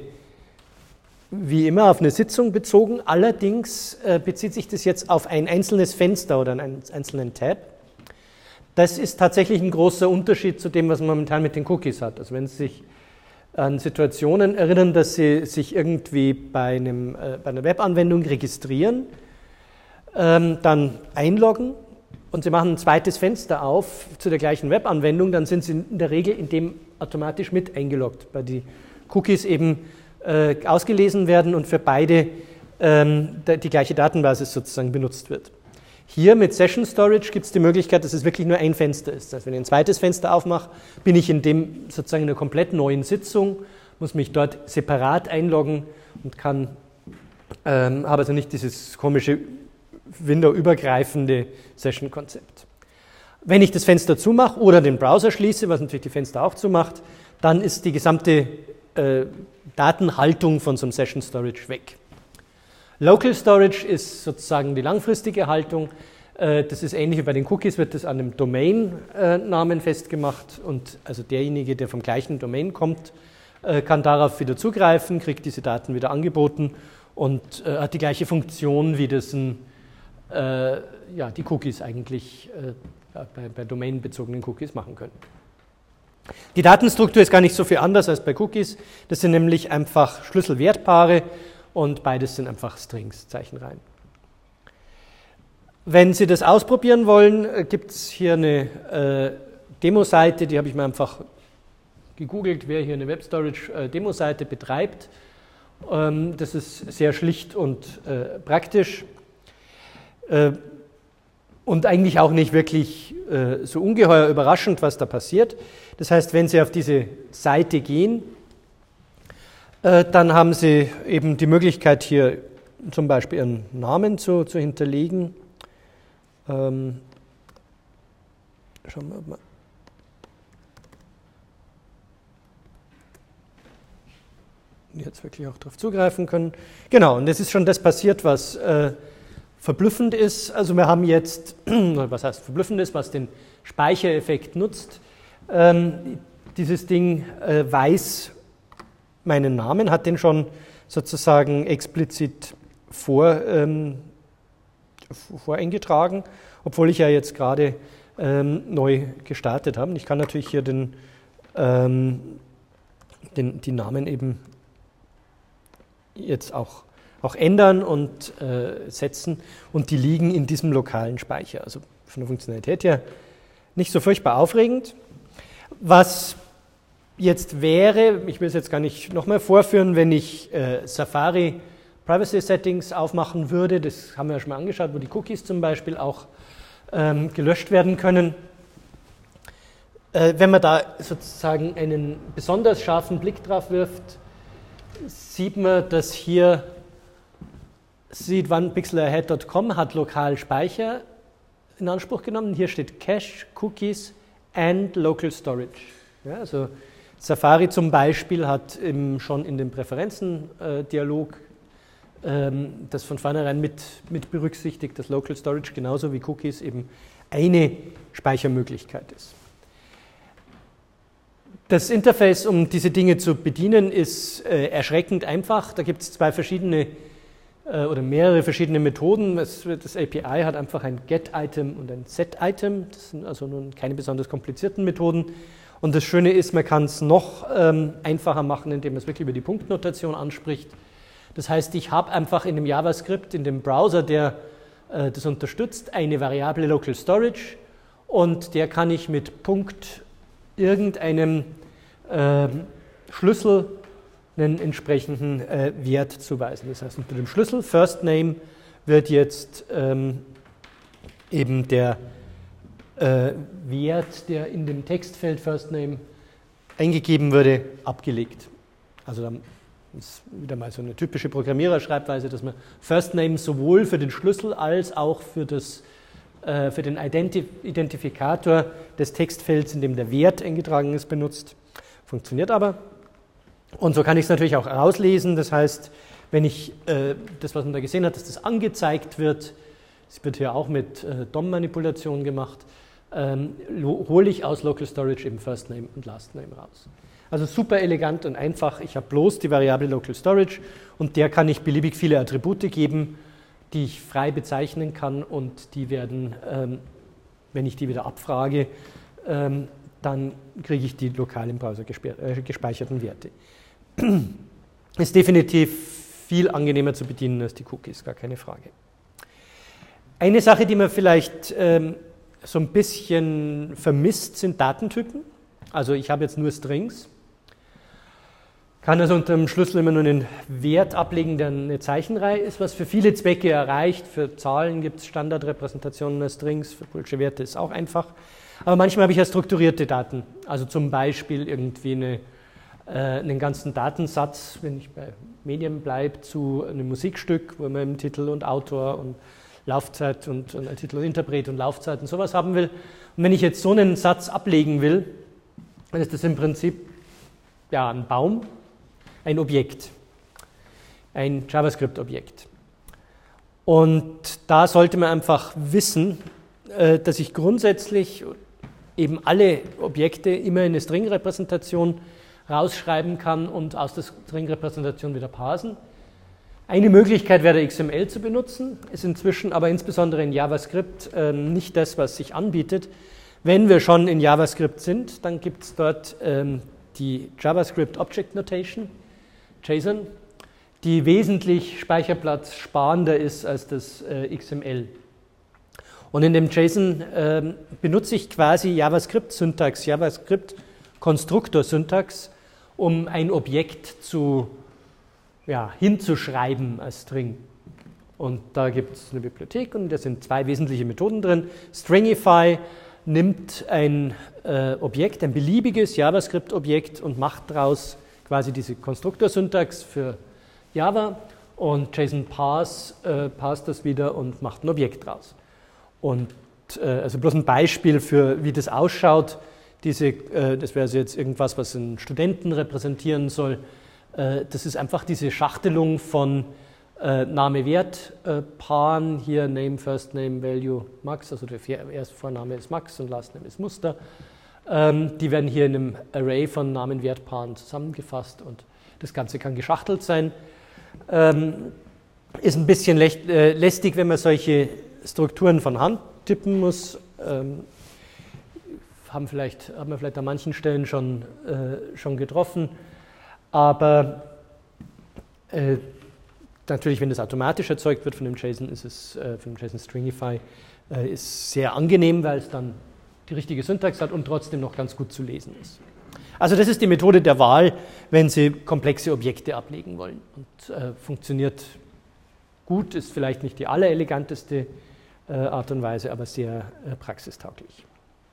wie immer auf eine Sitzung bezogen, allerdings äh, bezieht sich das jetzt auf ein einzelnes Fenster oder einen einzelnen Tab. Das ist tatsächlich ein großer Unterschied zu dem, was man momentan mit den Cookies hat. Also wenn Sie sich an Situationen erinnern, dass Sie sich irgendwie bei, einem, äh, bei einer Webanwendung registrieren, ähm, dann einloggen und Sie machen ein zweites Fenster auf zu der gleichen Webanwendung, dann sind Sie in der Regel in dem automatisch mit eingeloggt, weil die Cookies eben Äh, ausgelesen werden und für beide ähm, die gleiche Datenbasis sozusagen benutzt wird. Hier mit Session Storage gibt es die Möglichkeit, dass es wirklich nur ein Fenster ist. Das heißt, wenn ich ein zweites Fenster aufmache, bin ich in dem sozusagen in einer komplett neuen Sitzung, muss mich dort separat einloggen und kann, ähm, habe also nicht dieses komische Window-übergreifende Session-Konzept. Wenn ich das Fenster zumache oder den Browser schließe, was natürlich die Fenster auch zumacht, dann ist die gesamte äh, Datenhaltung von so einem Session Storage weg. Local Storage ist sozusagen die langfristige Haltung. Das ist ähnlich wie bei den Cookies, wird das an einem Domain-Namen festgemacht und also derjenige, der vom gleichen Domain kommt, kann darauf wieder zugreifen, kriegt diese Daten wieder angeboten und hat die gleiche Funktion, wie das ein, ja, die Cookies eigentlich bei, bei domainbezogenen Cookies machen können. Die Datenstruktur ist gar nicht so viel anders als bei Cookies. Das sind nämlich einfach Schlüssel-Wertpaare und beides sind einfach Strings, Zeichenreihen. Wenn Sie das ausprobieren wollen, gibt es hier eine äh, Demo-Seite, die habe ich mir einfach gegoogelt, wer hier eine Web-Storage-Demo-Seite betreibt. Ähm, das ist sehr schlicht und äh, praktisch äh, und eigentlich auch nicht wirklich äh, so ungeheuer überraschend, was da passiert. Das heißt, wenn Sie auf diese Seite gehen, äh, dann haben Sie eben die Möglichkeit, hier zum Beispiel Ihren Namen zu, zu hinterlegen. Ähm, schauen wir mal. Jetzt wirklich auch darauf zugreifen können. Genau, und es ist schon das passiert, was äh, verblüffend ist. Also wir haben jetzt, was heißt verblüffend ist, was den Speichereffekt nutzt. Ähm, dieses Ding äh, weiß meinen Namen, hat den schon sozusagen explizit vor, ähm, voreingetragen, obwohl ich ja jetzt gerade ähm, neu gestartet habe. Ich kann natürlich hier den, ähm, den, die Namen eben jetzt auch, auch ändern und äh, setzen und die liegen in diesem lokalen Speicher. Also von der Funktionalität her nicht so furchtbar aufregend. Was jetzt wäre, ich will es jetzt gar nicht nochmal vorführen, wenn ich äh, Safari Privacy Settings aufmachen würde, das haben wir ja schon mal angeschaut, wo die Cookies zum Beispiel auch ähm, gelöscht werden können. Äh, wenn man da sozusagen einen besonders scharfen Blick drauf wirft, sieht man, dass hier sieht one pixel ahead Punkt com hat lokal Speicher in Anspruch genommen. Hier steht Cache, Cookies and Local Storage. Ja, also Safari zum Beispiel hat eben schon in dem Präferenzen-Dialog ähm, das von vornherein mit, mit berücksichtigt, dass Local Storage genauso wie Cookies eben eine Speichermöglichkeit ist. Das Interface, um diese Dinge zu bedienen, ist äh, erschreckend einfach. Da gibt es zwei verschiedene äh, oder mehrere verschiedene Methoden. Es, das A P I hat einfach ein Get-Item und ein Set-Item. Das sind also nun keine besonders komplizierten Methoden. Und das Schöne ist, man kann es noch ähm, einfacher machen, indem man es wirklich über die Punktnotation anspricht. Das heißt, ich habe einfach in dem JavaScript, in dem Browser, der äh, das unterstützt, eine Variable Local Storage und der kann ich mit Punkt irgendeinem äh, Schlüssel einen entsprechenden äh, Wert zuweisen. Das heißt, unter dem Schlüssel First Name wird jetzt ähm, eben der äh, Wert, der in dem Textfeld First Name eingegeben wurde, abgelegt. Also dann ist wieder mal so eine typische Programmiererschreibweise, dass man First Name sowohl für den Schlüssel als auch für das für den Identif- Identifikator des Textfelds, in dem der Wert eingetragen ist, benutzt. Funktioniert aber. Und so kann ich es natürlich auch rauslesen. Das heißt, wenn ich äh, das, was man da gesehen hat, dass das angezeigt wird, das wird hier auch mit äh, D O M-Manipulation gemacht, ähm, hole ich aus Local Storage eben First Name und Last Name raus. Also super elegant und einfach. Ich habe bloß die Variable Local Storage und der kann ich beliebig viele Attribute geben, die ich frei bezeichnen kann und die werden, ähm, wenn ich die wieder abfrage, ähm, dann kriege ich die lokal im Browser gespe- äh, gespeicherten Werte. Ist definitiv viel angenehmer zu bedienen als die Cookies, gar keine Frage. Eine Sache, die man vielleicht ähm, so ein bisschen vermisst, sind Datentypen. Also ich habe jetzt nur Strings. Kann also unter dem Schlüssel immer nur einen Wert ablegen, der eine Zeichenreihe ist, was für viele Zwecke erreicht. Für Zahlen gibt es Standardrepräsentationen als Strings, für Boolsche Werte ist auch einfach. Aber manchmal habe ich ja strukturierte Daten, also zum Beispiel irgendwie eine, äh, einen ganzen Datensatz, wenn ich bei Medien bleibe, zu einem Musikstück, wo man im Titel und Autor und Laufzeit und, und Titel und Interpret und Laufzeit und sowas haben will. Und wenn ich jetzt so einen Satz ablegen will, dann ist das im Prinzip ja, ein Baum, ein Objekt, ein JavaScript-Objekt. Und da sollte man einfach wissen, dass ich grundsätzlich eben alle Objekte immer in eine String-Repräsentation rausschreiben kann und aus der String-Repräsentation wieder parsen. Eine Möglichkeit wäre, X M L zu benutzen, ist inzwischen aber insbesondere in JavaScript nicht das, was sich anbietet, Wenn wir schon in JavaScript sind, dann gibt es dort ähm, die JavaScript Object Notation, JSON, die wesentlich speicherplatzsparender ist als das äh, X M L. Und in dem JSON ähm, benutze ich quasi JavaScript-Syntax, JavaScript-Konstruktor-Syntax, um ein Objekt zu, ja, hinzuschreiben als String. Und da gibt es eine Bibliothek und da sind zwei wesentliche Methoden drin. Stringify nimmt ein äh, Objekt, ein beliebiges JavaScript-Objekt und macht daraus quasi diese Konstruktor-Syntax für Java, und JSON Parse äh, parst das wieder und macht ein Objekt draus. Und äh, also bloß ein Beispiel für, wie das ausschaut. Diese, äh, das wäre also jetzt irgendwas, was einen Studenten repräsentieren soll. Äh, das ist einfach diese Schachtelung von äh, Name-Wert-Paaren. Äh, Hier Name, First Name, Value, Max. Also der erste Vorname ist Max und Last Name ist Muster. Ähm, die werden hier in einem Array von Namen-Wert-Paaren zusammengefasst und das Ganze kann geschachtelt sein. Ähm, ist ein bisschen lä- äh, lästig, wenn man solche Strukturen von Hand tippen muss. Ähm, haben, vielleicht, haben wir vielleicht an manchen Stellen schon, äh, schon getroffen. Aber äh, natürlich, wenn das automatisch erzeugt wird von dem JSON, ist es äh, von dem JSON Stringify, äh, ist sehr angenehm, weil es dann die richtige Syntax hat und trotzdem noch ganz gut zu lesen ist. Also das ist die Methode der Wahl, wenn Sie komplexe Objekte ablegen wollen. Und äh, funktioniert gut, ist vielleicht nicht die allereleganteste äh, Art und Weise, aber sehr äh, praxistauglich.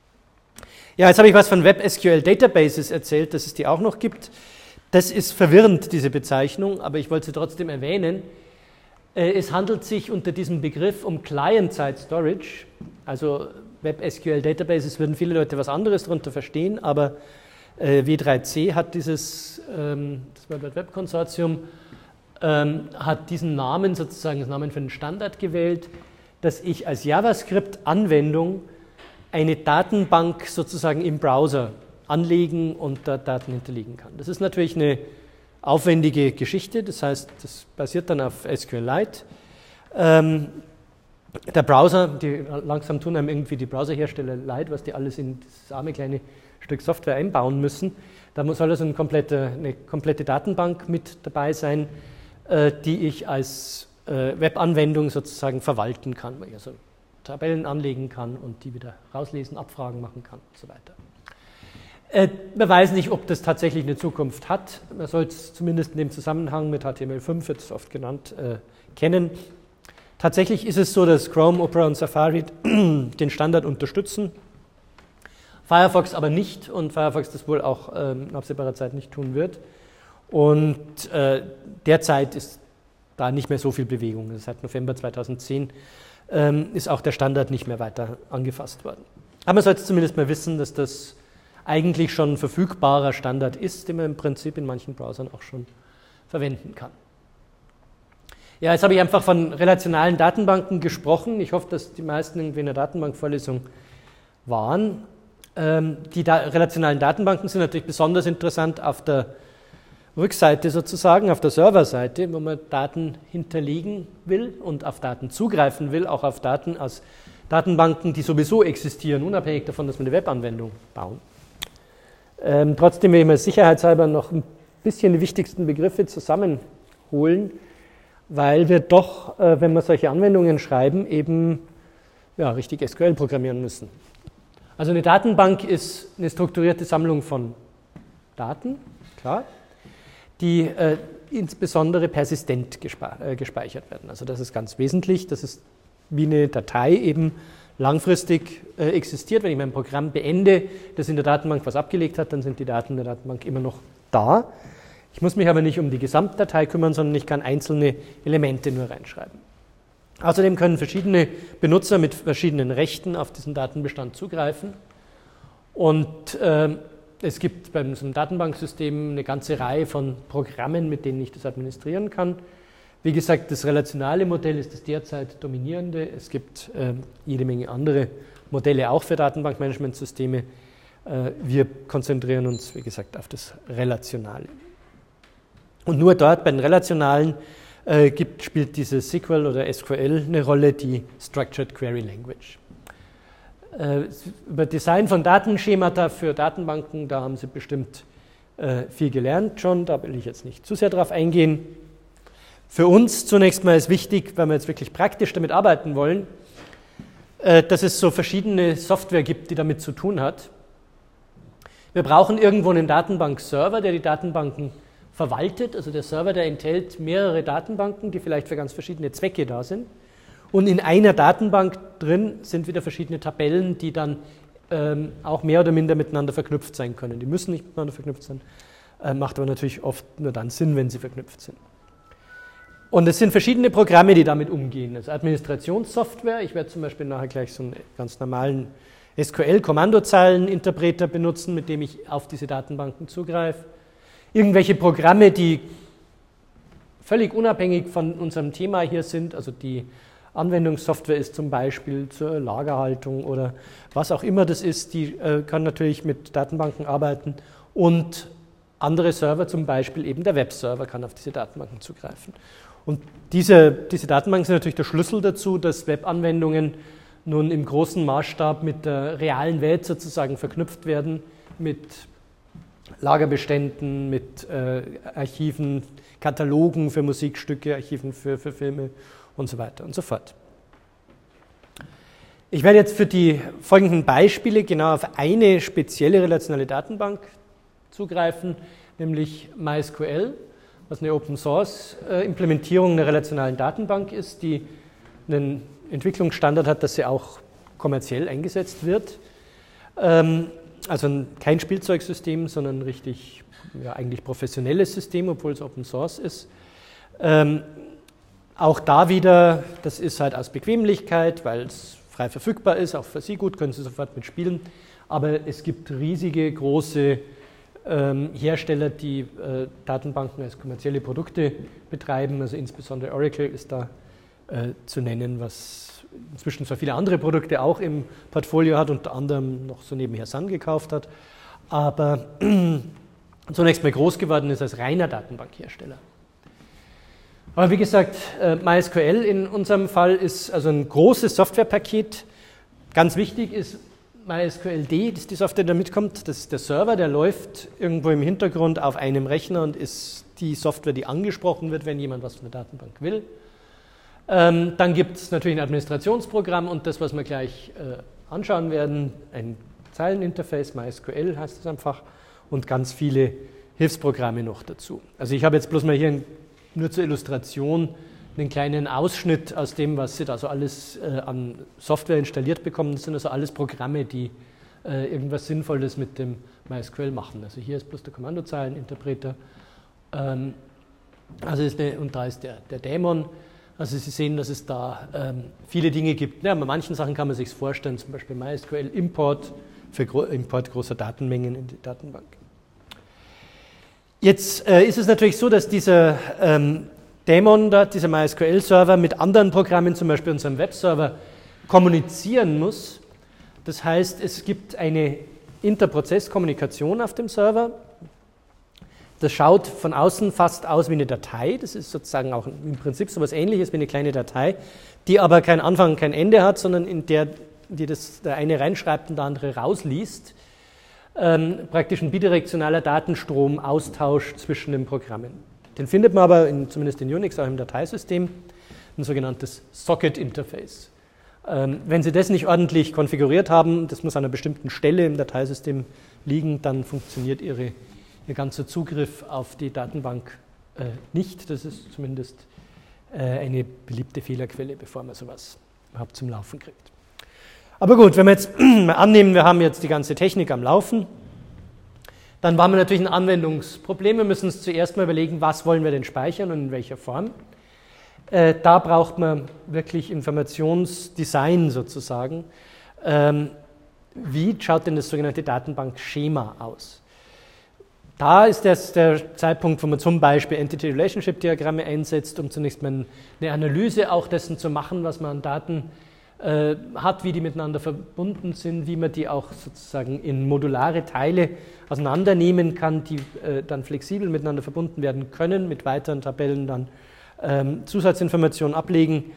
Ja, jetzt habe ich was von Web S Q L Databases erzählt, dass es die auch noch gibt. Das ist verwirrend, diese Bezeichnung, aber ich wollte sie trotzdem erwähnen. Äh, es handelt sich unter diesem Begriff um Client-Side Storage. Also Web S Q L Databases würden viele Leute was anderes darunter verstehen, aber W drei C hat dieses, ähm, das World Wide Web Konsortium, ähm, hat diesen Namen, sozusagen das Namen für den Standard gewählt, dass ich als JavaScript-Anwendung eine Datenbank sozusagen im Browser anlegen und da Daten hinterlegen kann. Das ist natürlich eine aufwendige Geschichte, das heißt, das basiert dann auf S Q L Lite. Ähm, der Browser, die langsam tun einem irgendwie die Browserhersteller leid, was die alles in das arme kleine Stück Software einbauen müssen. Da soll also eine komplette, eine komplette Datenbank mit dabei sein, äh, die ich als äh, Webanwendung sozusagen verwalten kann, weil ich also Tabellen anlegen kann und die wieder rauslesen, Abfragen machen kann und so weiter. Äh, man weiß nicht, ob das tatsächlich eine Zukunft hat. Man soll es zumindest in dem Zusammenhang mit H T M L fünf, wird es oft genannt, äh, kennen. Tatsächlich ist es so, dass Chrome, Opera und Safari den Standard unterstützen, Firefox aber nicht und Firefox das wohl auch ähm, in absehbarer Zeit nicht tun wird. Und äh, derzeit ist da nicht mehr so viel Bewegung. Seit November zweitausendzehn ähm, ist auch der Standard nicht mehr weiter angefasst worden. Aber man sollte zumindest mal wissen, dass das eigentlich schon ein verfügbarer Standard ist, den man im Prinzip in manchen Browsern auch schon verwenden kann. Ja, jetzt habe ich einfach von relationalen Datenbanken gesprochen. Ich hoffe, dass die meisten irgendwie in der Datenbankvorlesung waren. Die da- relationalen Datenbanken sind natürlich besonders interessant auf der Rückseite sozusagen, auf der Serverseite, wo man Daten hinterlegen will und auf Daten zugreifen will, auch auf Daten aus Datenbanken, die sowieso existieren, unabhängig davon, dass wir eine Webanwendung bauen. Ähm, trotzdem will ich mal sicherheitshalber noch ein bisschen die wichtigsten Begriffe zusammenholen, weil wir doch, äh, wenn wir solche Anwendungen schreiben, eben ja, richtig S Q L programmieren müssen. Also eine Datenbank ist eine strukturierte Sammlung von Daten, klar, die äh, insbesondere persistent gespe- äh, gespeichert werden. Also das ist ganz wesentlich, das ist wie eine Datei eben langfristig äh, existiert. Wenn ich mein Programm beende, das in der Datenbank was abgelegt hat, dann sind die Daten der Datenbank immer noch da. Ich muss mich aber nicht um die Gesamtdatei kümmern, sondern ich kann einzelne Elemente nur reinschreiben. Außerdem können verschiedene Benutzer mit verschiedenen Rechten auf diesen Datenbestand zugreifen. Und äh, es gibt bei so einem Datenbanksystem eine ganze Reihe von Programmen, mit denen ich das administrieren kann. Wie gesagt, das relationale Modell ist das derzeit dominierende. Es gibt äh, jede Menge andere Modelle auch für Datenbankmanagementsysteme. Äh, wir konzentrieren uns, wie gesagt, auf das Relationale. Und nur dort bei den Relationalen äh, gibt, spielt dieses S Q L oder S Q L eine Rolle, die Structured Query Language. Äh, über Design von Datenschemata für Datenbanken, da haben Sie bestimmt äh, viel gelernt schon, da will ich jetzt nicht zu sehr drauf eingehen. Für uns zunächst mal ist wichtig, wenn wir jetzt wirklich praktisch damit arbeiten wollen, äh, dass es so verschiedene Software gibt, die damit zu tun hat. Wir brauchen irgendwo einen Datenbankserver, der die Datenbanken verwaltet, also der Server, der enthält mehrere Datenbanken, die vielleicht für ganz verschiedene Zwecke da sind. Und in einer Datenbank drin sind wieder verschiedene Tabellen, die dann ähm, auch mehr oder minder miteinander verknüpft sein können. Die müssen nicht miteinander verknüpft sein, äh, macht aber natürlich oft nur dann Sinn, wenn sie verknüpft sind. Und es sind verschiedene Programme, die damit umgehen. Also Administrationssoftware, ich werde zum Beispiel nachher gleich so einen ganz normalen S Q L-Kommandozeileninterpreter benutzen, mit dem ich auf diese Datenbanken zugreife. Irgendwelche Programme, die völlig unabhängig von unserem Thema hier sind, also die Anwendungssoftware ist zum Beispiel zur Lagerhaltung oder was auch immer das ist, die äh, kann natürlich mit Datenbanken arbeiten und andere Server, zum Beispiel eben der Webserver, kann auf diese Datenbanken zugreifen. Und diese, diese Datenbanken sind natürlich der Schlüssel dazu, dass Webanwendungen nun im großen Maßstab mit der realen Welt sozusagen verknüpft werden, mit Lagerbeständen, mit äh, Archiven, Katalogen für Musikstücke, Archiven für, für Filme und so weiter und so fort. Ich werde jetzt für die folgenden Beispiele genau auf eine spezielle relationale Datenbank zugreifen, nämlich MySQL, was eine Open-Source-Implementierung einer relationalen Datenbank ist, die einen Entwicklungsstandard hat, dass sie auch kommerziell eingesetzt wird. Ähm, also kein Spielzeugsystem, sondern ein richtig, ja, eigentlich professionelles System, obwohl es Open Source ist. Ähm, auch da wieder, das ist halt aus Bequemlichkeit, weil es frei verfügbar ist, auch für Sie gut, können Sie sofort mitspielen. Aber es gibt riesige, große ähm, Hersteller, die äh, Datenbanken als kommerzielle Produkte betreiben. Also insbesondere Oracle ist da äh, zu nennen, was inzwischen zwar viele andere Produkte auch im Portfolio hat, unter anderem noch so nebenher Sun gekauft hat, aber zunächst mal groß geworden ist als reiner Datenbankhersteller. Aber wie gesagt, MySQL in unserem Fall ist also ein großes Softwarepaket. Ganz wichtig ist MySQLD, das ist die Software, die da mitkommt. Das ist der Server, der läuft irgendwo im Hintergrund auf einem Rechner und ist die Software, die angesprochen wird, wenn jemand was von der Datenbank will. Ähm, dann gibt es natürlich ein Administrationsprogramm und das, was wir gleich äh, anschauen werden, ein Zeileninterface, MySQL heißt es einfach, und ganz viele Hilfsprogramme noch dazu. Also ich habe jetzt bloß mal hier ein, nur zur Illustration einen kleinen Ausschnitt aus dem, was Sie da so alles äh, an Software installiert bekommen. Das sind also alles Programme, die äh, irgendwas Sinnvolles mit dem MySQL machen. Also hier ist bloß der Kommandozeileninterpreter. Ähm, also ist eine, und da ist der, der Daemon. Also Sie sehen, dass es da ähm, viele Dinge gibt. Ja, bei manchen Sachen kann man sich vorstellen, zum Beispiel MySQL Import für Gro- Import großer Datenmengen in die Datenbank. Jetzt äh, ist es natürlich so, dass dieser ähm, Daemon, da, dieser MySQL-Server mit anderen Programmen, zum Beispiel unserem Webserver, kommunizieren muss. Das heißt, es gibt eine Interprozesskommunikation auf dem Server. Das schaut von außen fast aus wie eine Datei. Das ist sozusagen auch im Prinzip so etwas Ähnliches wie eine kleine Datei, die aber keinen Anfang und kein Ende hat, sondern in der die das, der eine reinschreibt und der andere rausliest. Ähm, praktisch ein bidirektionaler Datenstrom, Austausch zwischen den Programmen. Den findet man aber, in, zumindest in Unix, auch im Dateisystem, ein sogenanntes Socket-Interface. Ähm, wenn Sie das nicht ordentlich konfiguriert haben, das muss an einer bestimmten Stelle im Dateisystem liegen, dann funktioniert Ihre Ihr ganzer Zugriff auf die Datenbank äh, nicht. Das ist zumindest äh, eine beliebte Fehlerquelle, bevor man sowas überhaupt zum Laufen kriegt. Aber gut, wenn wir jetzt mal annehmen, wir haben jetzt die ganze Technik am Laufen, dann haben wir natürlich ein Anwendungsproblem. Wir müssen uns zuerst mal überlegen, was wollen wir denn speichern und in welcher Form. Äh, da braucht man wirklich Informationsdesign sozusagen. Ähm, wie schaut denn das sogenannte Datenbankschema aus? Da ist das der Zeitpunkt, wo man zum Beispiel Entity-Relationship-Diagramme einsetzt, um zunächst mal eine Analyse auch dessen zu machen, was man an Daten äh, hat, wie die miteinander verbunden sind, wie man die auch sozusagen in modulare Teile auseinandernehmen kann, die äh, dann flexibel miteinander verbunden werden können, mit weiteren Tabellen dann ähm, Zusatzinformationen ablegen.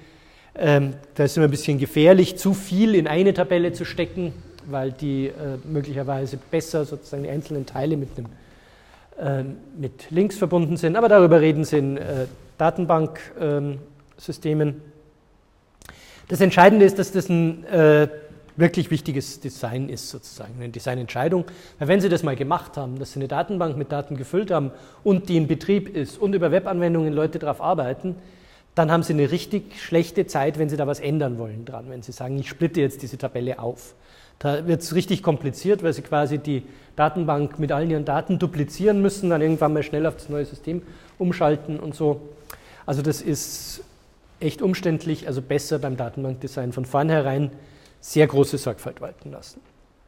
Ähm, da ist es immer ein bisschen gefährlich, zu viel in eine Tabelle zu stecken, weil die äh, möglicherweise besser sozusagen die einzelnen Teile mit, einem, äh, mit Links verbunden sind. Aber darüber reden Sie in äh, Datenbanksystemen. Ähm, das Entscheidende ist, dass das ein äh, wirklich wichtiges Design ist, sozusagen, eine Designentscheidung. Weil wenn Sie das mal gemacht haben, dass Sie eine Datenbank mit Daten gefüllt haben und die in Betrieb ist und über Webanwendungen Leute darauf arbeiten, dann haben Sie eine richtig schlechte Zeit, wenn Sie da was ändern wollen dran. Wenn Sie sagen, ich splitte jetzt diese Tabelle auf. Da wird es richtig kompliziert, weil Sie quasi die Datenbank mit allen Ihren Daten duplizieren müssen, dann irgendwann mal schnell auf das neue System umschalten und so. Also das ist echt umständlich, also besser beim Datenbankdesign von vornherein sehr große Sorgfalt walten lassen.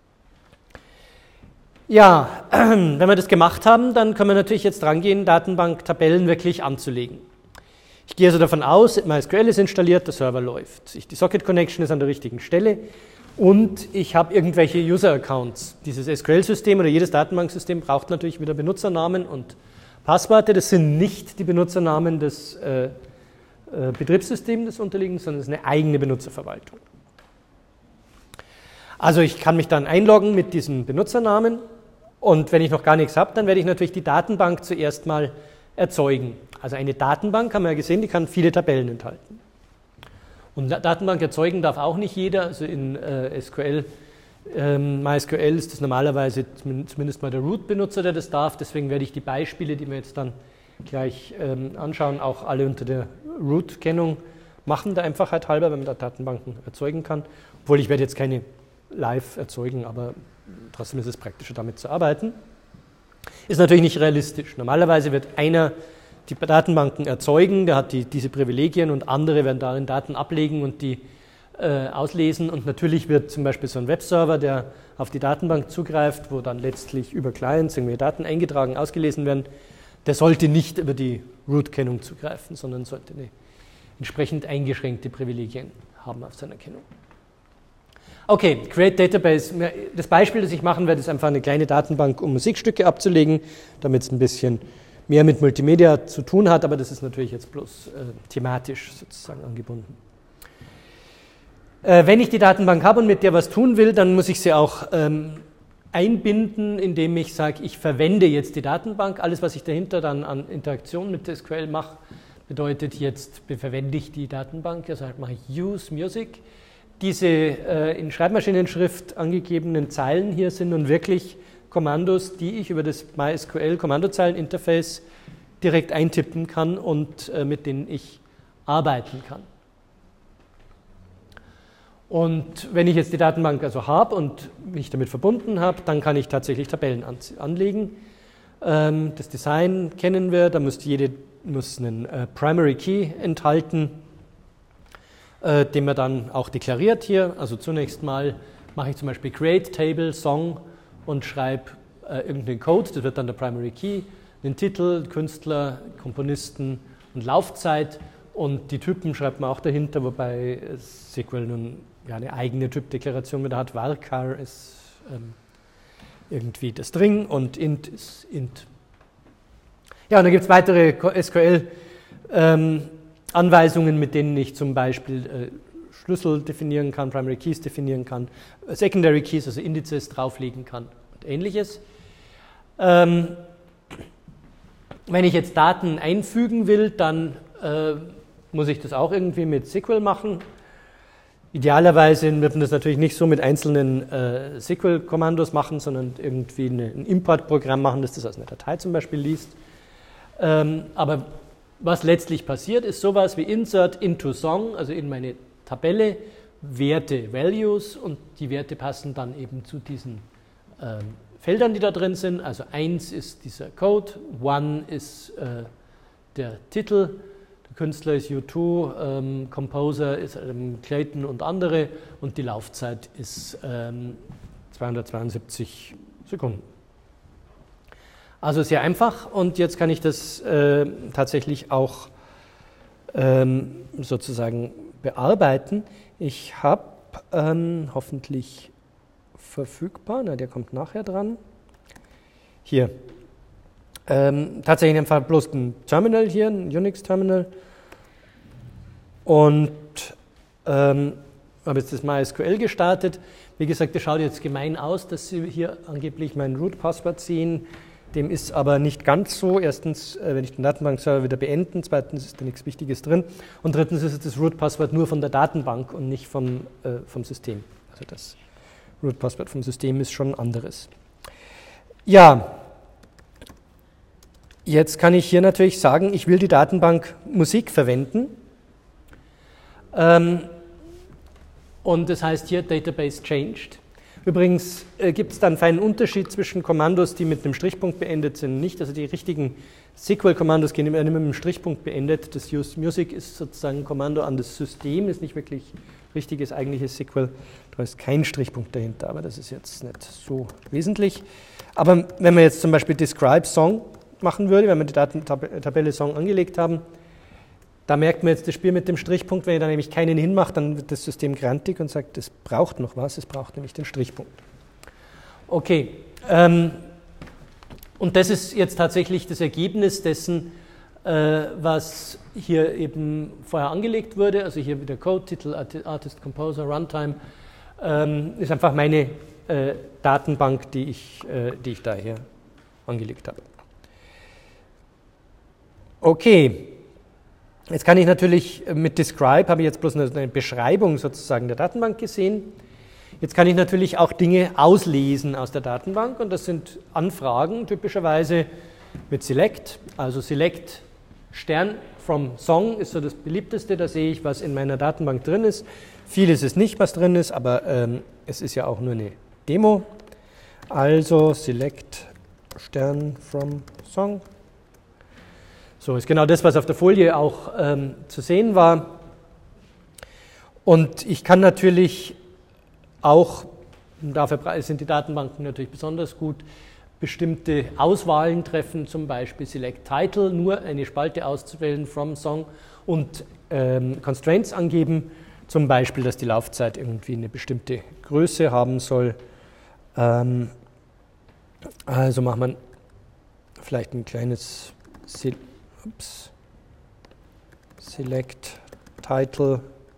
Ja, wenn wir das gemacht haben, dann können wir natürlich jetzt dran gehen, Datenbanktabellen wirklich anzulegen. Ich gehe also davon aus, MySQL ist installiert, der Server läuft. Die Socket Connection ist an der richtigen Stelle und ich habe irgendwelche User-Accounts. Dieses S Q L-System oder jedes Datenbanksystem braucht natürlich wieder Benutzernamen und Passwörter. Das sind nicht die Benutzernamen des äh, äh, Betriebssystems des Unterliegens, sondern es ist eine eigene Benutzerverwaltung. Also ich kann mich dann einloggen mit diesem Benutzernamen und wenn ich noch gar nichts habe, dann werde ich natürlich die Datenbank zuerst mal erzeugen. Also eine Datenbank, haben wir ja gesehen, die kann viele Tabellen enthalten. Und Datenbank erzeugen darf auch nicht jeder, also in äh, S Q L, ähm, MySQL ist das normalerweise zumindest mal der Root-Benutzer, der das darf, deswegen werde ich die Beispiele, die wir jetzt dann gleich ähm, anschauen, auch alle unter der Root-Kennung machen, der Einfachheit halber, wenn man da Datenbanken erzeugen kann, obwohl ich werde jetzt keine live erzeugen, aber trotzdem ist es praktischer, damit zu arbeiten. Ist natürlich nicht realistisch. Normalerweise wird einer die Datenbanken erzeugen, der hat die, diese Privilegien und andere werden darin Daten ablegen und die äh, auslesen und natürlich wird zum Beispiel so ein Webserver, der auf die Datenbank zugreift, wo dann letztlich über Clients irgendwelche Daten eingetragen, ausgelesen werden, der sollte nicht über die Root-Kennung zugreifen, sondern sollte eine entsprechend eingeschränkte Privilegien haben auf seiner Kennung. Okay, Create Database. Das Beispiel, das ich machen werde, ist einfach eine kleine Datenbank, um Musikstücke abzulegen, damit es ein bisschen mehr mit Multimedia zu tun hat, aber das ist natürlich jetzt bloß äh, thematisch sozusagen angebunden. Äh, wenn ich die Datenbank habe und mit der was tun will, dann muss ich sie auch ähm, einbinden, indem ich sage, ich verwende jetzt die Datenbank. Alles, was ich dahinter dann an Interaktion mit S Q L mache, bedeutet jetzt, verwende ich die Datenbank, also halt mache ich Use Music. Diese äh, in Schreibmaschinenschrift angegebenen Zeilen hier sind nun wirklich Kommandos, die ich über das MySQL-Kommandozeilen-Interface direkt eintippen kann und äh, mit denen ich arbeiten kann. Und wenn ich jetzt die Datenbank also habe und mich damit verbunden habe, dann kann ich tatsächlich Tabellen an, anlegen. Ähm, das Design kennen wir, da muss jede muss einen äh, Primary Key enthalten, äh, den man dann auch deklariert hier. Also zunächst mal mache ich zum Beispiel Create Table Song und schreibe äh, irgendeinen Code, das wird dann der Primary Key, den Titel, Künstler, Komponisten und Laufzeit und die Typen schreibt man auch dahinter, wobei S Q L nun ja, eine eigene Typdeklaration wieder hat. Varchar ist ähm, irgendwie das String und int ist int. Ja, und dann gibt es weitere S Q L-Anweisungen, ähm, mit denen ich zum Beispiel äh, Schlüssel definieren kann, Primary Keys definieren kann, Secondary Keys, also Indizes drauflegen kann und ähnliches. Ähm, wenn ich jetzt Daten einfügen will, dann äh, muss ich das auch irgendwie mit S Q L machen. Idealerweise wird man das natürlich nicht so mit einzelnen äh, S Q L-Kommandos machen, sondern irgendwie eine, ein Importprogramm machen, das das aus einer Datei zum Beispiel liest. Ähm, aber was letztlich passiert, ist sowas wie Insert into Song, also in meine Tabelle, Werte, Values und die Werte passen dann eben zu diesen ähm, Feldern, die da drin sind. Also eins ist dieser Code, one ist äh, der Titel, der Künstler ist U zwei, ähm, Composer ist ähm, Clayton und andere und die Laufzeit ist ähm, zweihundertzweiundsiebzig Sekunden. Also sehr einfach und jetzt kann ich das äh, tatsächlich auch ähm, sozusagen bearbeiten. Ich habe ähm, hoffentlich verfügbar, na der kommt nachher dran, hier, ähm, tatsächlich einfach bloß ein Terminal hier, ein Unix-Terminal und Ähm, habe jetzt das MySQL gestartet. Wie gesagt, das schaut jetzt gemein aus, dass Sie hier angeblich mein Root-Passwort sehen. Dem ist aber nicht ganz so. Erstens, wenn ich den Datenbankserver wieder beenden. Zweitens ist da nichts Wichtiges drin. Und drittens ist das Root-Passwort nur von der Datenbank und nicht vom, äh, vom System. Also das Root-Passwort vom System ist schon ein anderes. Ja, jetzt kann ich hier natürlich sagen, ich will die Datenbank Musik verwenden. Ähm, und das heißt hier Database changed. Übrigens äh, gibt es dann einen feinen Unterschied zwischen Kommandos, die mit einem Strichpunkt beendet sind und nicht. Also die richtigen S Q L-Kommandos gehen immer mit einem Strichpunkt beendet. Das Use Music ist sozusagen ein Kommando an das System, ist nicht wirklich richtiges eigentliches S Q L. Da ist kein Strichpunkt dahinter, aber das ist jetzt nicht so wesentlich. Aber wenn man jetzt zum Beispiel Describe Song machen würde, wenn wir die Datentabelle Song angelegt haben, da merkt man jetzt das Spiel mit dem Strichpunkt. Wenn ich da nämlich keinen hinmache, dann wird das System grantig und sagt, es braucht noch was, es braucht nämlich den Strichpunkt. Okay, ähm, und das ist jetzt tatsächlich das Ergebnis dessen, äh, was hier eben vorher angelegt wurde. Also hier wieder Code, Titel, Artist, Composer, Runtime, ähm, ist einfach meine äh, Datenbank, die ich, äh, die ich da hier angelegt habe. Okay. Jetzt kann ich natürlich mit Describe, habe ich jetzt bloß eine Beschreibung sozusagen der Datenbank gesehen. Jetzt kann ich natürlich auch Dinge auslesen aus der Datenbank und das sind Anfragen typischerweise mit Select. Also Select Stern from Song ist so das beliebteste, da sehe ich, was in meiner Datenbank drin ist. Viel ist es nicht, was drin ist, aber ähm, es ist ja auch nur eine Demo. Also Select Stern from Song. So ist genau das, was auf der Folie auch ähm, zu sehen war. Und ich kann natürlich auch, dafür sind die Datenbanken natürlich besonders gut, bestimmte Auswahlen treffen, zum Beispiel Select Title, nur eine Spalte auszuwählen from Song und ähm, Constraints angeben, zum Beispiel, dass die Laufzeit irgendwie eine bestimmte Größe haben soll. Ähm, also macht man vielleicht ein kleines Se Ups. Select Title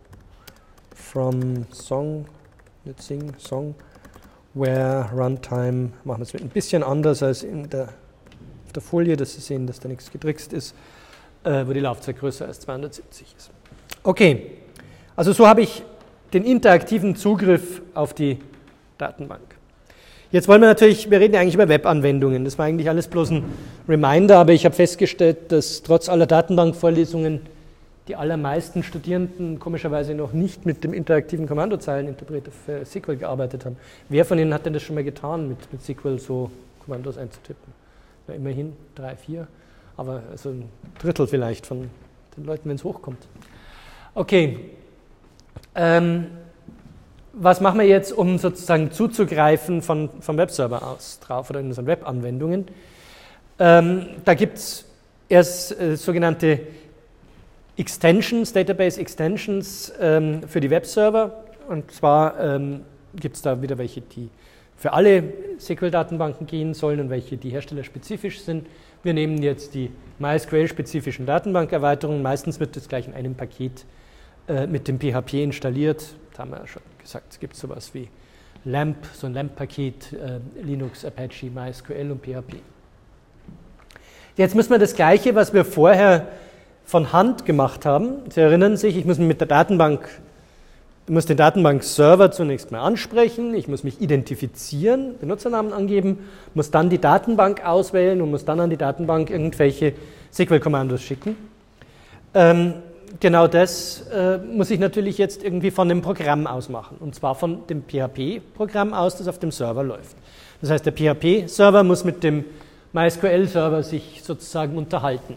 from Song, nicht Sing, Song, where Runtime, machen wir es ein bisschen anders als in der, auf der Folie, dass Sie sehen, dass da nichts getrickst ist, äh, wo die Laufzeit größer als zweihundertsiebzig ist. Okay, also so habe ich den interaktiven Zugriff auf die Datenbank. Jetzt wollen wir natürlich, wir reden ja eigentlich über Webanwendungen, das war eigentlich alles bloß ein Reminder, aber ich habe festgestellt, dass trotz aller Datenbankvorlesungen die allermeisten Studierenden komischerweise noch nicht mit dem interaktiven Kommandozeileninterpreter für S Q L gearbeitet haben. Wer von Ihnen hat denn das schon mal getan, mit, mit S Q L so Kommandos einzutippen? Na, immerhin drei, vier, aber also ein Drittel vielleicht von den Leuten, wenn es hochkommt. Okay, ähm, was machen wir jetzt, um sozusagen zuzugreifen von, vom Webserver aus drauf oder in unseren Webanwendungen? Ähm, da gibt es erst äh, sogenannte Extensions, Database Extensions ähm, für die Webserver. Und zwar ähm, gibt es da wieder welche, die für alle S Q L-Datenbanken gehen sollen und welche, die herstellerspezifisch sind. Wir nehmen jetzt die MySQL-spezifischen Datenbankerweiterungen. Meistens wird das gleich in einem Paket äh, mit dem P H P installiert. Da haben wir ja schon gesagt, es gibt sowas wie LAMP, so ein LAMP-Paket, äh, Linux, Apache, MySQL und P H P. Jetzt müssen wir das Gleiche, was wir vorher von Hand gemacht haben. Sie erinnern sich, ich muss mich mit der Datenbank, ich muss den Datenbankserver zunächst mal ansprechen, ich muss mich identifizieren, Benutzernamen angeben, muss dann die Datenbank auswählen und muss dann an die Datenbank irgendwelche S Q L-Kommandos schicken. Ähm, genau das äh, muss ich natürlich jetzt irgendwie von dem Programm aus machen, und zwar von dem P H P-Programm aus, das auf dem Server läuft. Das heißt, der P H P-Server muss mit dem MySQL-Server sich sozusagen unterhalten.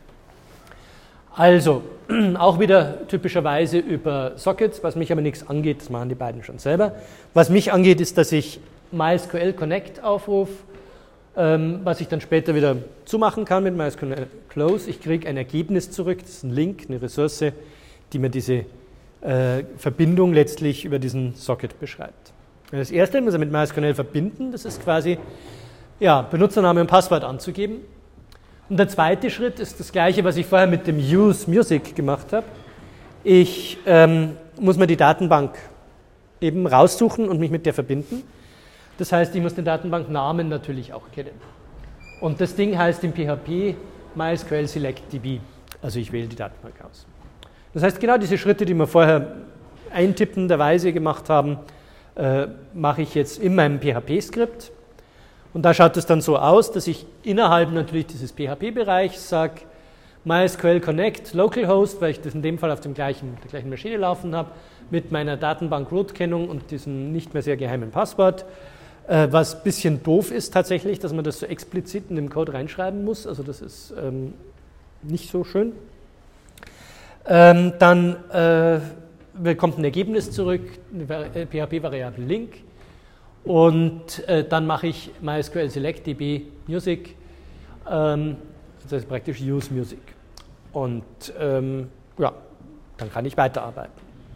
Also, auch wieder typischerweise über Sockets, was mich aber nichts angeht, das machen die beiden schon selber. Was mich angeht, ist, dass ich MySQL Connect aufrufe, ähm, was ich dann später wieder zumachen kann mit MySQL Close. Ich kriege ein Ergebnis zurück, das ist ein Link, eine Ressource, die mir diese äh, Verbindung letztlich über diesen Socket beschreibt. Das erste muss er mit MySQL verbinden, das ist quasi ja, Benutzername und Passwort anzugeben. Und der zweite Schritt ist das gleiche, was ich vorher mit dem Use Music gemacht habe. Ich ähm, muss mir die Datenbank eben raussuchen und mich mit der verbinden. Das heißt, ich muss den Datenbanknamen natürlich auch kennen. Und das Ding heißt im P H P MySQL Select D B. Also ich wähle die Datenbank aus. Das heißt, genau diese Schritte, die wir vorher eintippenderweise gemacht haben, äh, mache ich jetzt in meinem P H P-Skript. Und da schaut es dann so aus, dass ich innerhalb natürlich dieses P H P-Bereichs sage, MySQL Connect Localhost, weil ich das in dem Fall auf dem gleichen, der gleichen Maschine laufen habe, mit meiner Datenbank-Root-Kennung und diesem nicht mehr sehr geheimen Passwort. Äh, was ein bisschen doof ist tatsächlich, dass man das so explizit in den Code reinschreiben muss. Also das ist ähm, nicht so schön. Ähm, dann äh, kommt ein Ergebnis zurück, eine P H P-Variable Link. Und äh, dann mache ich MySQL Select D B Music, ähm, das heißt praktisch Use Music. Und ähm, ja, dann kann ich weiterarbeiten.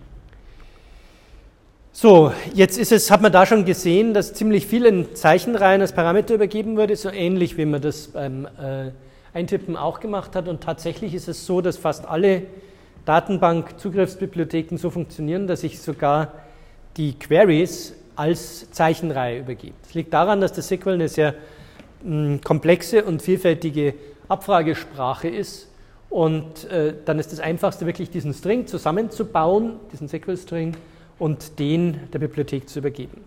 So, jetzt ist es, hat man da schon gesehen, dass ziemlich viel in Zeichenreihen als Parameter übergeben wurde, so ähnlich wie man das beim äh, Eintippen auch gemacht hat. Und tatsächlich ist es so, dass fast alle Datenbank-Zugriffsbibliotheken so funktionieren, dass ich sogar die Queries als Zeichenreihe übergebe. Das liegt daran, dass das S Q L eine sehr mh, komplexe und vielfältige Abfragesprache ist und äh, dann ist das Einfachste, wirklich diesen String zusammenzubauen, diesen S Q L-String, und den der Bibliothek zu übergeben.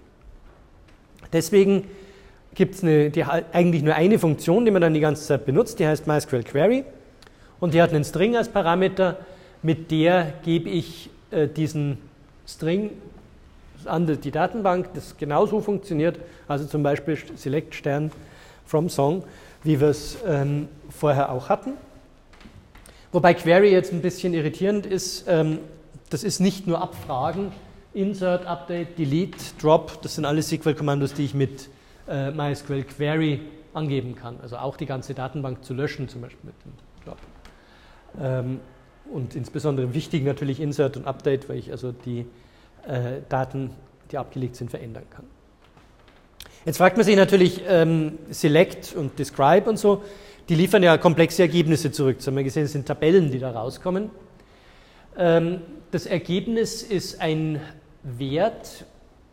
Deswegen gibt es eigentlich nur eine Funktion, die man dann die ganze Zeit benutzt, die heißt MySQL Query und die hat einen String als Parameter, mit der gebe ich äh, diesen String an die Datenbank, das genauso funktioniert, also zum Beispiel Select Stern from Song, wie wir es ähm, vorher auch hatten. Wobei Query jetzt ein bisschen irritierend ist, ähm, das ist nicht nur Abfragen, Insert, Update, Delete, Drop, das sind alles S Q L-Kommandos, die ich mit äh, MySQL Query angeben kann, also auch die ganze Datenbank zu löschen, zum Beispiel mit dem Drop. Ähm, und insbesondere wichtig natürlich Insert und Update, weil ich also die Äh, Daten, die abgelegt sind, verändern kann. Jetzt fragt man sich natürlich, ähm, Select und Describe und so, die liefern ja komplexe Ergebnisse zurück. Das haben wir gesehen, es sind Tabellen, die da rauskommen. Ähm, das Ergebnis ist ein Wert,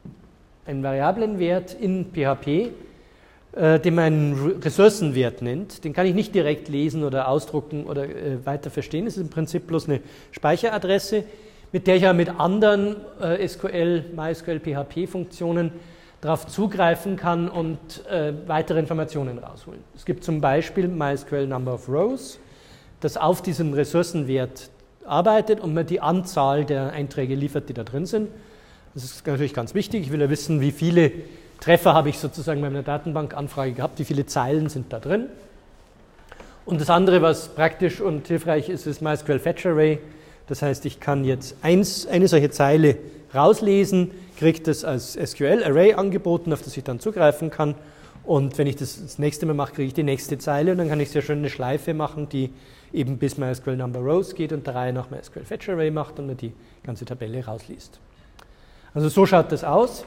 ein Variablenwert in P H P, äh, den man einen Ressourcenwert nennt. Den kann ich nicht direkt lesen oder ausdrucken oder äh, weiter verstehen. Es ist im Prinzip bloß eine Speicheradresse, mit der ich ja mit anderen äh, S Q L, MySQL, P H P-Funktionen darauf zugreifen kann und äh, weitere Informationen rausholen. Es gibt zum Beispiel MySQL Number of Rows, das auf diesem Ressourcenwert arbeitet und mir die Anzahl der Einträge liefert, die da drin sind. Das ist natürlich ganz wichtig. Ich will ja wissen, wie viele Treffer habe ich sozusagen bei einer Datenbankanfrage gehabt, wie viele Zeilen sind da drin. Und das andere, was praktisch und hilfreich ist, ist MySQL Fetch Array. Das heißt, ich kann jetzt eins, eine solche Zeile rauslesen, kriege das als S Q L-Array angeboten, auf das ich dann zugreifen kann. Und wenn ich das das nächste Mal mache, kriege ich die nächste Zeile und dann kann ich sehr schön eine Schleife machen, die eben bis MySQL Number Rows geht und der Reihe nach MySQL Fetch Array macht und mir die ganze Tabelle rausliest. Also so schaut das aus.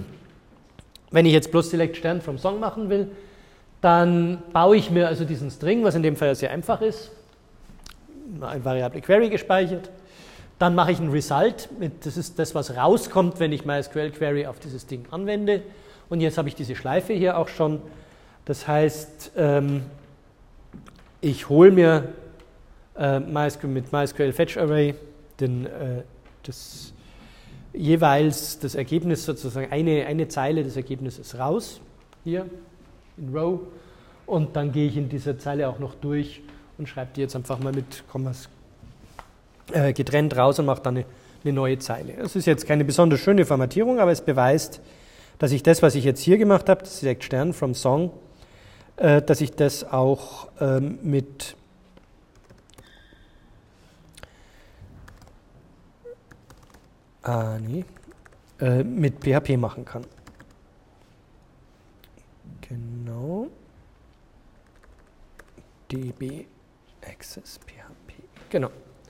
Wenn ich jetzt bloß Select Stern from Song machen will, dann baue ich mir also diesen String, was in dem Fall ja sehr einfach ist, eine Variable Query gespeichert. Dann mache ich ein Result, mit, das ist das, was rauskommt, wenn ich MySQL Query auf dieses Ding anwende. Und jetzt habe ich diese Schleife hier auch schon. Das heißt, ähm, ich hole mir äh, MySQL, mit MySQL Fetch Array den, äh, das, jeweils das Ergebnis, sozusagen eine, eine Zeile des Ergebnisses raus, hier in Row. Und dann gehe ich in dieser Zeile auch noch durch und schreibe die jetzt einfach mal mit Kommas äh, getrennt raus und mache dann eine, eine neue Zeile. Das ist jetzt keine besonders schöne Formatierung, aber es beweist, dass ich das, was ich jetzt hier gemacht habe, das Select Stern from Song, äh, dass ich das auch ähm, mit ah, nee, äh, mit P H P machen kann. Genau. D B Access P H P. Genau.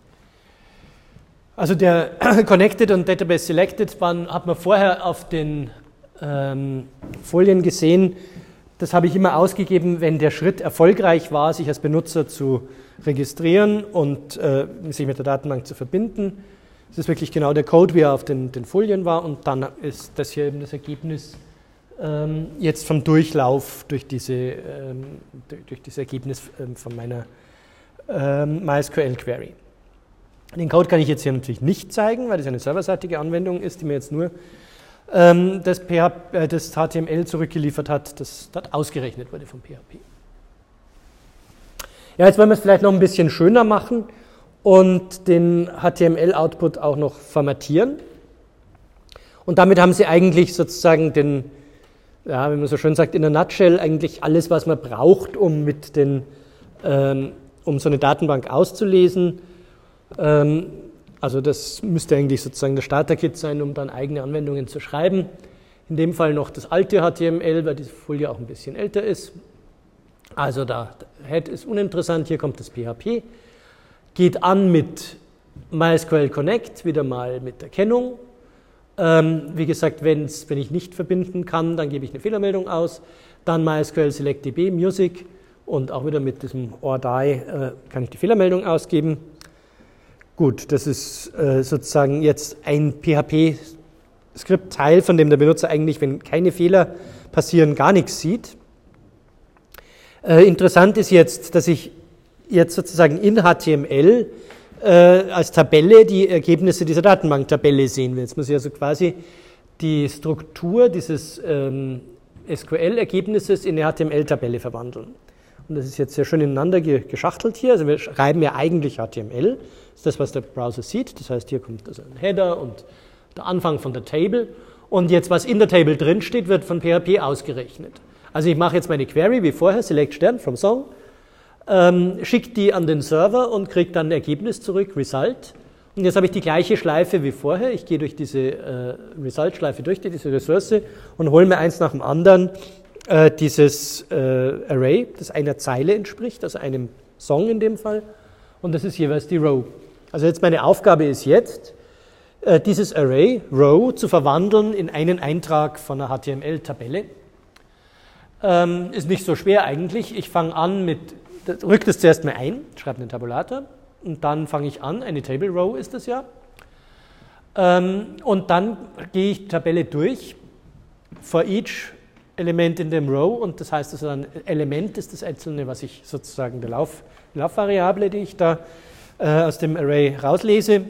Also der Connected und Database Selected waren, hat man vorher auf den ähm, Folien gesehen. Das habe ich immer ausgegeben, wenn der Schritt erfolgreich war, sich als Benutzer zu registrieren und äh, sich mit der Datenbank zu verbinden. Das ist wirklich genau der Code, wie er auf den, den Folien war, und dann ist das hier eben das Ergebnis ähm, jetzt vom Durchlauf durch, diese, ähm, durch, durch dieses Ergebnis ähm, von meiner ähm, MySQL-Query. Den Code kann ich jetzt hier natürlich nicht zeigen, weil das eine serverseitige Anwendung ist, die mir jetzt nur ähm, das, P H P, äh, das H T M L zurückgeliefert hat, das dort ausgerechnet wurde vom P H P. Ja, jetzt wollen wir es vielleicht noch ein bisschen schöner machen und den H T M L-Output auch noch formatieren. Und damit haben Sie eigentlich sozusagen den, ja, wie man so schön sagt, in der Nutshell eigentlich alles, was man braucht, um, mit den, ähm, um so eine Datenbank auszulesen. Ähm, also das müsste eigentlich sozusagen das Starter-Kit sein, um dann eigene Anwendungen zu schreiben. In dem Fall noch das alte H T M L, weil diese Folie auch ein bisschen älter ist. Also da, Head ist uninteressant, hier kommt das P H P. Geht an mit MySQL Connect, wieder mal mit Erkennung. Ähm, wie gesagt, wenn's, wenn ich nicht verbinden kann, dann gebe ich eine Fehlermeldung aus. Dann MySQL Select D B Music und auch wieder mit diesem or die äh, kann ich die Fehlermeldung ausgeben. Gut, das ist äh, sozusagen jetzt ein P H P-Skript-Teil, von dem der Benutzer eigentlich, wenn keine Fehler passieren, gar nichts sieht. Äh, interessant ist jetzt, dass ich jetzt sozusagen in H T M L äh, als Tabelle die Ergebnisse dieser Datenbank-Tabelle sehen will. Jetzt muss ich also quasi die Struktur dieses ähm, S Q L-Ergebnisses in eine H T M L-Tabelle verwandeln. Und das ist jetzt sehr schön ineinander geschachtelt hier. Also wir schreiben ja eigentlich H T M L. Das ist das, was der Browser sieht. Das heißt, hier kommt also ein Header und der Anfang von der Table. Und jetzt, was in der Table drin steht, wird von P H P ausgerechnet. Also ich mache jetzt meine Query wie vorher, select Stern from Song, ähm, schicke die an den Server und kriege dann ein Ergebnis zurück, Result. Und jetzt habe ich die gleiche Schleife wie vorher. Ich gehe durch diese äh, Result-Schleife durch, diese Ressource, und hole mir eins nach dem anderen äh, dieses äh, Array, das einer Zeile entspricht, also einem Song in dem Fall. Und das ist jeweils die Row. Also jetzt meine Aufgabe ist jetzt, äh, dieses Array, Row, zu verwandeln in einen Eintrag von einer H T M L-Tabelle. Ähm, ist nicht so schwer eigentlich. Ich fange an mit, rücke das zuerst mal ein, schreibe einen Tabulator, und dann fange ich an, eine Table Row ist das ja. Ähm, und dann gehe ich die Tabelle durch, for each Element in dem Row, und das heißt also ein Element ist das einzelne, was ich sozusagen der Lauf, die Laufvariable, die ich da äh, aus dem Array rauslese.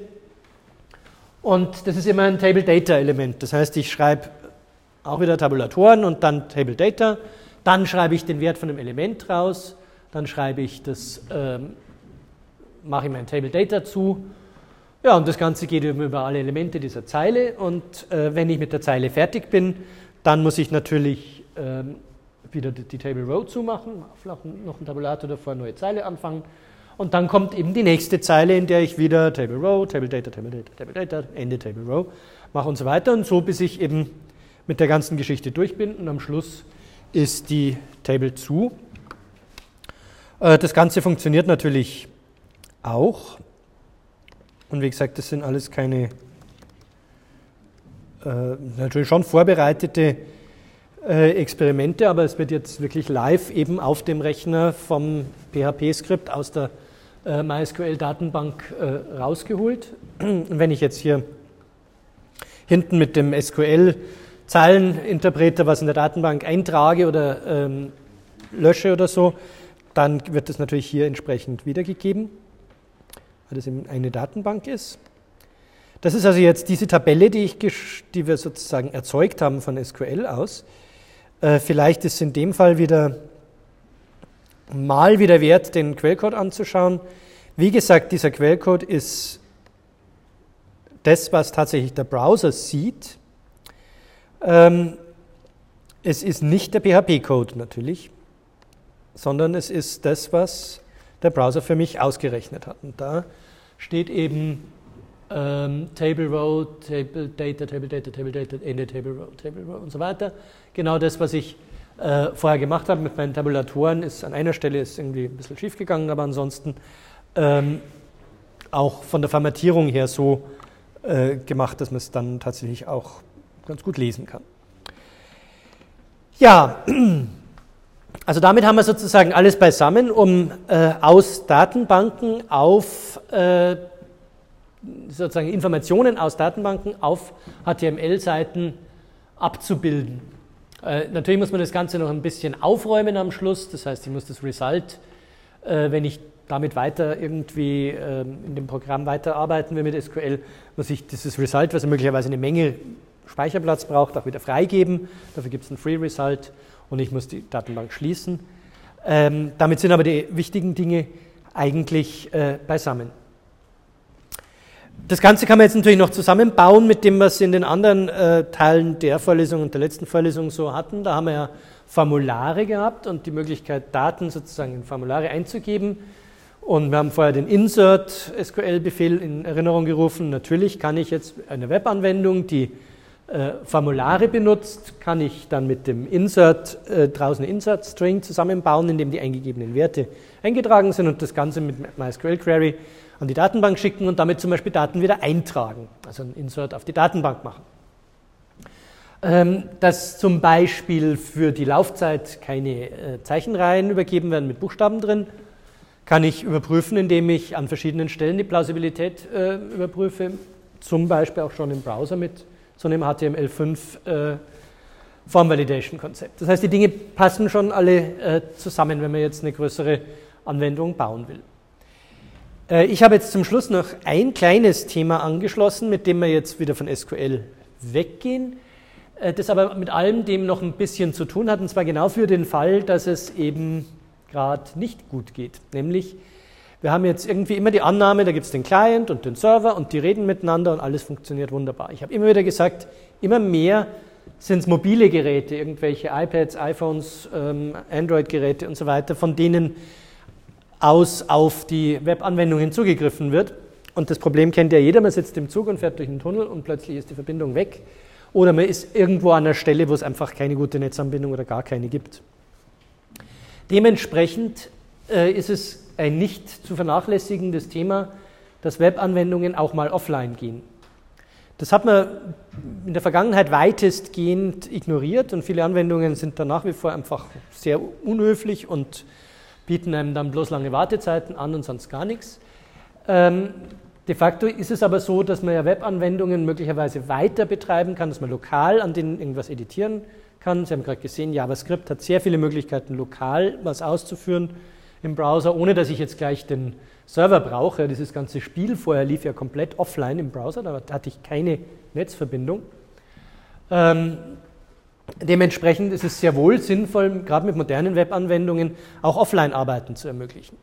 Und das ist immer ein Table Data Element. Das heißt, ich schreibe auch wieder Tabulatoren und dann Table Data. Dann schreibe ich den Wert von dem Element raus. Dann schreibe ich das, ähm, mache ich mein Table Data zu. Ja, und das Ganze geht über alle Elemente dieser Zeile. Und äh, wenn ich mit der Zeile fertig bin, dann muss ich natürlich ähm, wieder die, die Table Row zumachen, noch einen Tabulator davor, neue Zeile anfangen. Und dann kommt eben die nächste Zeile, in der ich wieder Table Row, Table Data, Table Data, Table Data, Ende Table Row mache und so weiter. Und so, bis ich eben mit der ganzen Geschichte durch bin. Und am Schluss ist die Table zu. Äh, das Ganze funktioniert natürlich auch. Und wie gesagt, das sind alles keine, äh, natürlich schon vorbereitete äh, Experimente, aber es wird jetzt wirklich live eben auf dem Rechner vom P H P-Skript aus der äh, MySQL-Datenbank äh, rausgeholt. Und wenn ich jetzt hier hinten mit dem S Q L-Zeileninterpreter was in der Datenbank eintrage oder ähm, lösche oder so, dann wird das natürlich hier entsprechend wiedergegeben, weil das eben eine Datenbank ist. Das ist also jetzt diese Tabelle, die, ich, die wir sozusagen erzeugt haben von S Q L aus. Äh, vielleicht ist es in dem Fall wieder mal wieder wert, den Quellcode anzuschauen. Wie gesagt, dieser Quellcode ist das, was tatsächlich der Browser sieht. Ähm, es ist nicht der P H P-Code natürlich, sondern es ist das, was der Browser für mich ausgerechnet hat. Und da steht eben ähm, Table Row, Table Data, Table Data, Table Data, Ende Table Row, Table Row und so weiter. Genau das, was ich äh, vorher gemacht habe mit meinen Tabulatoren, ist an einer Stelle ist irgendwie ein bisschen schief gegangen, aber ansonsten ähm, auch von der Formatierung her so äh, gemacht, dass man es dann tatsächlich auch ganz gut lesen kann. Ja, Also damit haben wir sozusagen alles beisammen, um äh, aus Datenbanken auf äh, sozusagen Informationen aus Datenbanken auf H T M L-Seiten abzubilden. Äh, natürlich muss man das Ganze noch ein bisschen aufräumen am Schluss, das heißt, ich muss das Result, äh, wenn ich damit weiter irgendwie äh, in dem Programm weiterarbeiten will mit S Q L, muss ich dieses Result, was möglicherweise eine Menge Speicherplatz braucht, auch wieder freigeben. Dafür gibt es ein Free Result und ich muss die Datenbank schließen. Ähm, damit sind aber die wichtigen Dinge eigentlich äh, beisammen. Das Ganze kann man jetzt natürlich noch zusammenbauen mit dem, was wir in den anderen äh, Teilen der Vorlesung und der letzten Vorlesung so hatten. Da haben wir ja Formulare gehabt und die Möglichkeit, Daten sozusagen in Formulare einzugeben. Und wir haben vorher den Insert-S Q L-Befehl in Erinnerung gerufen. Natürlich kann ich jetzt eine Webanwendung, die äh, Formulare benutzt, kann ich dann mit dem Insert äh, draußen Insert-String zusammenbauen, in dem die eingegebenen Werte eingetragen sind und das Ganze mit MySQL-Query an die Datenbank schicken und damit zum Beispiel Daten wieder eintragen, also ein Insert auf die Datenbank machen. Ähm, dass zum Beispiel für die Laufzeit keine äh, Zeichenreihen übergeben werden mit Buchstaben drin, kann ich überprüfen, indem ich an verschiedenen Stellen die Plausibilität äh, überprüfe, zum Beispiel auch schon im Browser mit so einem H T M L fünf äh, Form Validation Konzept. Das heißt, die Dinge passen schon alle äh, zusammen, wenn man jetzt eine größere Anwendung bauen will. Äh, ich habe jetzt zum Schluss noch ein kleines Thema angeschlossen, mit dem wir jetzt wieder von S Q L weggehen, äh, das aber mit allem dem noch ein bisschen zu tun hat, und zwar genau für den Fall, dass es eben gerade nicht gut geht. Nämlich, wir haben jetzt irgendwie immer die Annahme, da gibt es den Client und den Server und die reden miteinander und alles funktioniert wunderbar. Ich habe immer wieder gesagt, immer mehr sind es mobile Geräte, irgendwelche iPads, iPhones, ähm, Android-Geräte und so weiter, von denen aus auf die Webanwendungen zugegriffen wird. Und das Problem kennt ja jeder, man sitzt im Zug und fährt durch einen Tunnel und plötzlich ist die Verbindung weg. Oder man ist irgendwo an einer Stelle, wo es einfach keine gute Netzanbindung oder gar keine gibt. Dementsprechend äh, ist es ein nicht zu vernachlässigendes Thema, dass Webanwendungen auch mal offline gehen. Das hat man in der Vergangenheit weitestgehend ignoriert und viele Anwendungen sind da nach wie vor einfach sehr unhöflich und bieten einem dann bloß lange Wartezeiten an und sonst gar nichts. Ähm, de facto ist es aber so, dass man ja Webanwendungen möglicherweise weiter betreiben kann, dass man lokal an denen irgendwas editieren kann. Sie haben gerade gesehen, JavaScript hat sehr viele Möglichkeiten, lokal was auszuführen im Browser, ohne dass ich jetzt gleich den Server brauche. Dieses ganze Spiel vorher lief ja komplett offline im Browser, da hatte ich keine Netzverbindung. Ähm, dementsprechend ist es sehr wohl sinnvoll, gerade mit modernen Webanwendungen auch Offline-Arbeiten zu ermöglichen.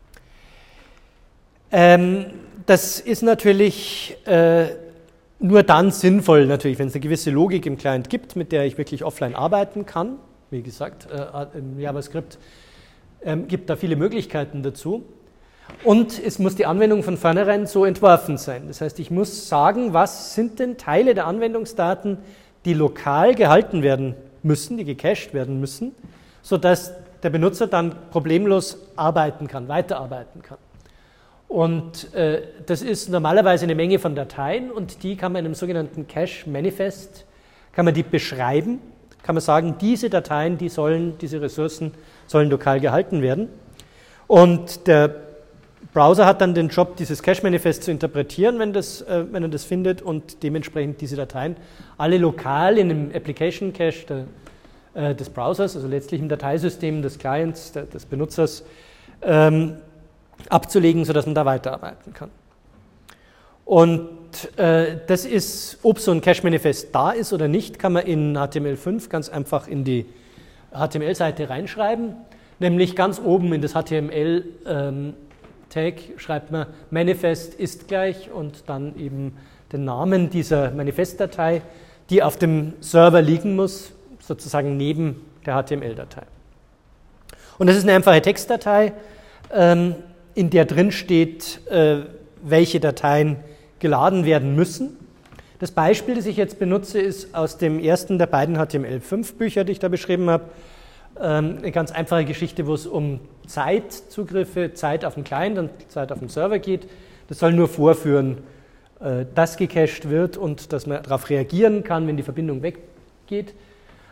Ähm, das ist natürlich äh, nur dann sinnvoll, natürlich, wenn es eine gewisse Logik im Client gibt, mit der ich wirklich offline arbeiten kann. Wie gesagt, äh, im JavaScript ähm, gibt da viele Möglichkeiten dazu. Und es muss die Anwendung von vornherein so entworfen sein. Das heißt, ich muss sagen, was sind denn Teile der Anwendungsdaten, die lokal gehalten werden müssen, die gecached werden müssen, sodass der Benutzer dann problemlos arbeiten kann, weiterarbeiten kann. Und äh, das ist normalerweise eine Menge von Dateien und die kann man in einem sogenannten Cache-Manifest, kann man die beschreiben, kann man sagen, diese Dateien, die sollen, diese Ressourcen sollen lokal gehalten werden. Und der Browser hat dann den Job, dieses Cache-Manifest zu interpretieren, wenn, das, äh, wenn er das findet und dementsprechend diese Dateien alle lokal in einem Application-Cache der, äh, des Browsers, also letztlich im Dateisystem des Clients, der, des Benutzers, ähm, abzulegen, sodass man da weiterarbeiten kann. Und äh, das ist, ob so ein Cache-Manifest da ist oder nicht, kann man in H T M L fünf ganz einfach in die H T M L-Seite reinschreiben, nämlich ganz oben in das H T M L ähm, Tag schreibt man Manifest ist gleich und dann eben den Namen dieser Manifestdatei, die auf dem Server liegen muss, sozusagen neben der H T M L-Datei. Und das ist eine einfache Textdatei, ähm, in der drin steht, äh, welche Dateien geladen werden müssen. Das Beispiel, das ich jetzt benutze, ist aus dem ersten der beiden H T M L fünf Bücher, die ich da beschrieben habe. Ähm, eine ganz einfache Geschichte, wo es um Zeitzugriffe, Zeit auf dem Client und Zeit auf dem Server geht. Das soll nur vorführen, äh, dass gecached wird und dass man darauf reagieren kann, wenn die Verbindung weggeht.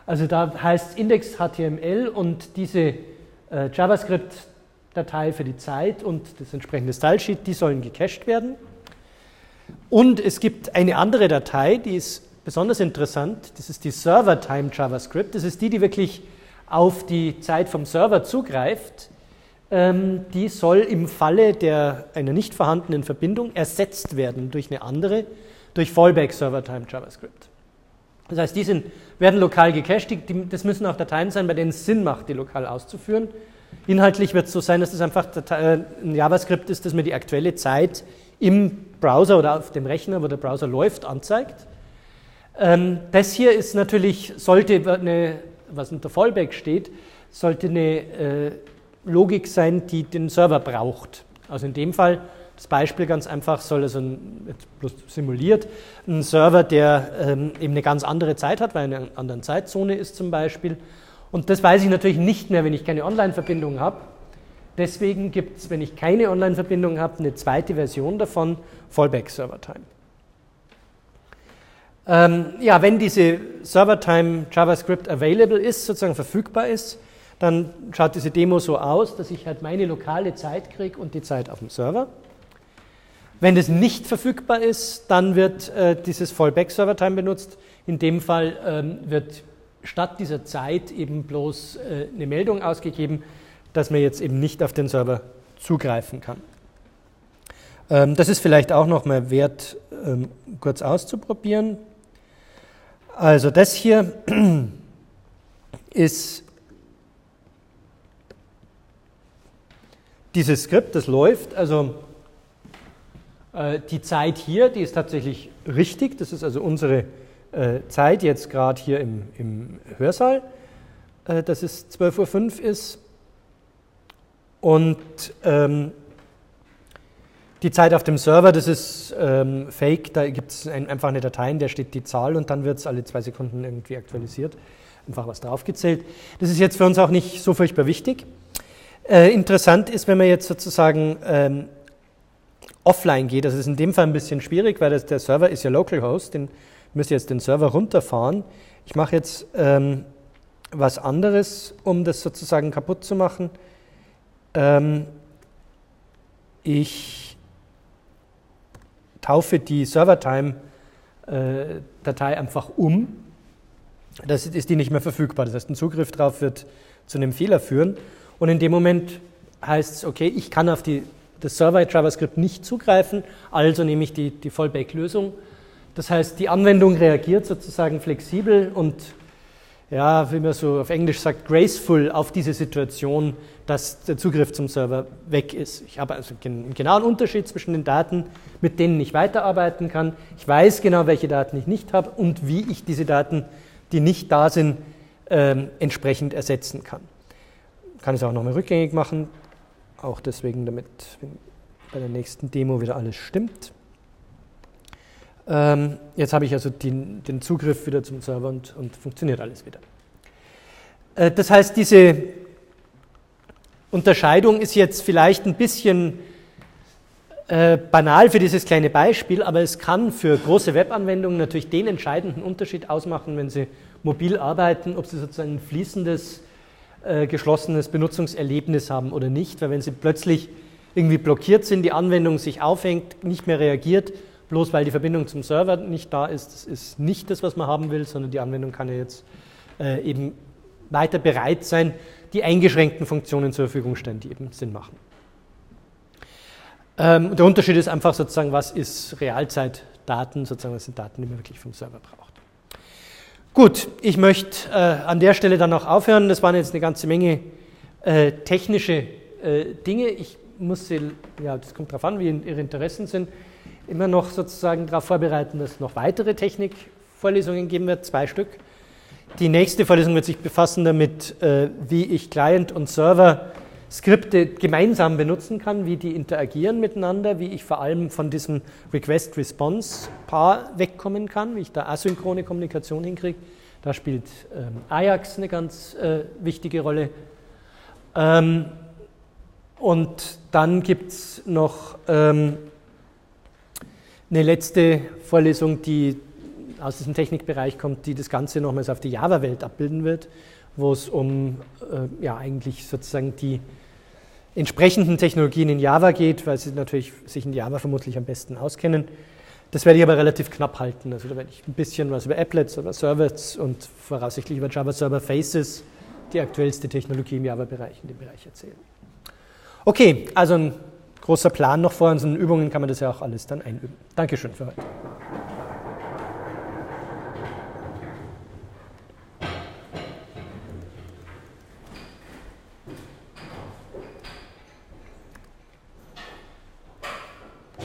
Also da heißt Index.html und diese äh, JavaScript-Datei für die Zeit und das entsprechende Stylesheet, die sollen gecached werden. Und es gibt eine andere Datei, die ist besonders interessant, das ist die Server-Time JavaScript. Das ist die, die wirklich auf die Zeit vom Server zugreift. Ähm, die soll im Falle der, einer nicht vorhandenen Verbindung ersetzt werden durch eine andere, durch Fallback Server-Time JavaScript. Das heißt, die sind, werden lokal gecached, die, das müssen auch Dateien sein, bei denen es Sinn macht, die lokal auszuführen. Inhaltlich wird es so sein, dass das einfach Datei, ein JavaScript ist, das mir die aktuelle Zeit im Browser oder auf dem Rechner, wo der Browser läuft, anzeigt. Ähm, das hier ist natürlich, sollte eine, was unter Fallback steht, sollte eine äh, Logik sein, die den Server braucht. Also in dem Fall, das Beispiel ganz einfach, soll also ein, jetzt bloß simuliert, ein Server, der ähm, eben eine ganz andere Zeit hat, weil er in einer anderen Zeitzone ist zum Beispiel. Und das weiß ich natürlich nicht mehr, wenn ich keine Online-Verbindung habe. Deswegen gibt es, wenn ich keine Online-Verbindung habe, eine zweite Version davon, Fallback Server Time. Ähm, ja, wenn diese Server Time JavaScript available ist, sozusagen verfügbar ist, dann schaut diese Demo so aus, dass ich halt meine lokale Zeit kriege und die Zeit auf dem Server. Wenn das nicht verfügbar ist, dann wird äh, dieses Fallback Server Time benutzt. In dem Fall ähm, wird statt dieser Zeit eben bloß äh, eine Meldung ausgegeben, dass man jetzt eben nicht auf den Server zugreifen kann. Ähm, das ist vielleicht auch noch mal wert, ähm, kurz auszuprobieren. Also das hier ist dieses Skript, das läuft, also äh, die Zeit hier, die ist tatsächlich richtig, das ist also unsere äh, Zeit jetzt gerade hier im, im Hörsaal, äh, dass es zwölf Uhr fünf ist und ähm, die Zeit auf dem Server, das ist ähm, fake, da gibt es ein, einfach eine Datei, in der steht die Zahl und dann wird es alle zwei Sekunden irgendwie aktualisiert, einfach was draufgezählt. Das ist jetzt für uns auch nicht so furchtbar wichtig. Äh, interessant ist, wenn man jetzt sozusagen ähm, offline geht, das ist in dem Fall ein bisschen schwierig, weil das, der Server ist ja Localhost, den müsst ihr jetzt den Server runterfahren. Ich mache jetzt ähm, was anderes, um das sozusagen kaputt zu machen. Ähm, ich taufe die Server-Time-Datei einfach um. Das ist die nicht mehr verfügbar. Das heißt, ein Zugriff darauf wird zu einem Fehler führen. Und in dem Moment heißt es, okay, ich kann auf die, das Server-JavaScript nicht zugreifen, also nehme ich die, die Fallback-Lösung. Das heißt, die Anwendung reagiert sozusagen flexibel und, ja, wie man so auf Englisch sagt, graceful auf diese Situation, dass der Zugriff zum Server weg ist. Ich habe also einen genauen Unterschied zwischen den Daten, mit denen ich weiterarbeiten kann. Ich weiß genau, welche Daten ich nicht habe und wie ich diese Daten, die nicht da sind, ähm, entsprechend ersetzen kann. Ich kann es auch nochmal rückgängig machen, auch deswegen, damit bei der nächsten Demo wieder alles stimmt. Ähm, jetzt habe ich also den, den Zugriff wieder zum Server und, und funktioniert alles wieder. Äh, das heißt, diese Unterscheidung ist jetzt vielleicht ein bisschen äh, banal für dieses kleine Beispiel, aber es kann für große Webanwendungen natürlich den entscheidenden Unterschied ausmachen, wenn Sie mobil arbeiten, ob Sie sozusagen ein fließendes, äh, geschlossenes Benutzungserlebnis haben oder nicht, weil wenn Sie plötzlich irgendwie blockiert sind, die Anwendung sich aufhängt, nicht mehr reagiert, bloß weil die Verbindung zum Server nicht da ist, das ist nicht das, was man haben will, sondern die Anwendung kann ja jetzt äh, eben weiter bereit sein, die eingeschränkten Funktionen zur Verfügung stellen, die eben Sinn machen. Ähm, der Unterschied ist einfach sozusagen, was ist Realzeitdaten, sozusagen, was sind Daten, die man wirklich vom Server braucht. Gut, ich möchte äh, an der Stelle dann auch aufhören. Das waren jetzt eine ganze Menge äh, technische äh, Dinge. Ich muss Sie, ja, das kommt darauf an, wie Ihre Interessen sind, immer noch sozusagen darauf vorbereiten, dass es noch weitere Technikvorlesungen geben wird, zwei Stück. Die nächste Vorlesung wird sich befassen damit, äh, wie ich Client und Server Skripte gemeinsam benutzen kann, wie die interagieren miteinander, wie ich vor allem von diesem Request-Response-Paar wegkommen kann, wie ich da asynchrone Kommunikation hinkriege. Da spielt ähm, Ajax eine ganz äh, wichtige Rolle. Ähm, und dann gibt es noch ähm, eine letzte Vorlesung, die aus diesem Technikbereich kommt, die das Ganze nochmals auf die Java-Welt abbilden wird, wo es um äh, ja, eigentlich sozusagen die entsprechenden Technologien in Java geht, weil sie natürlich sich in Java vermutlich am besten auskennen. Das werde ich aber relativ knapp halten. Also da werde ich ein bisschen was über Applets, über Servlets und voraussichtlich über Java Server Faces, die aktuellste Technologie im Java-Bereich, in dem Bereich erzählen. Okay, also ein großer Plan noch vor uns. In Übungen kann man das ja auch alles dann einüben. Dankeschön für heute.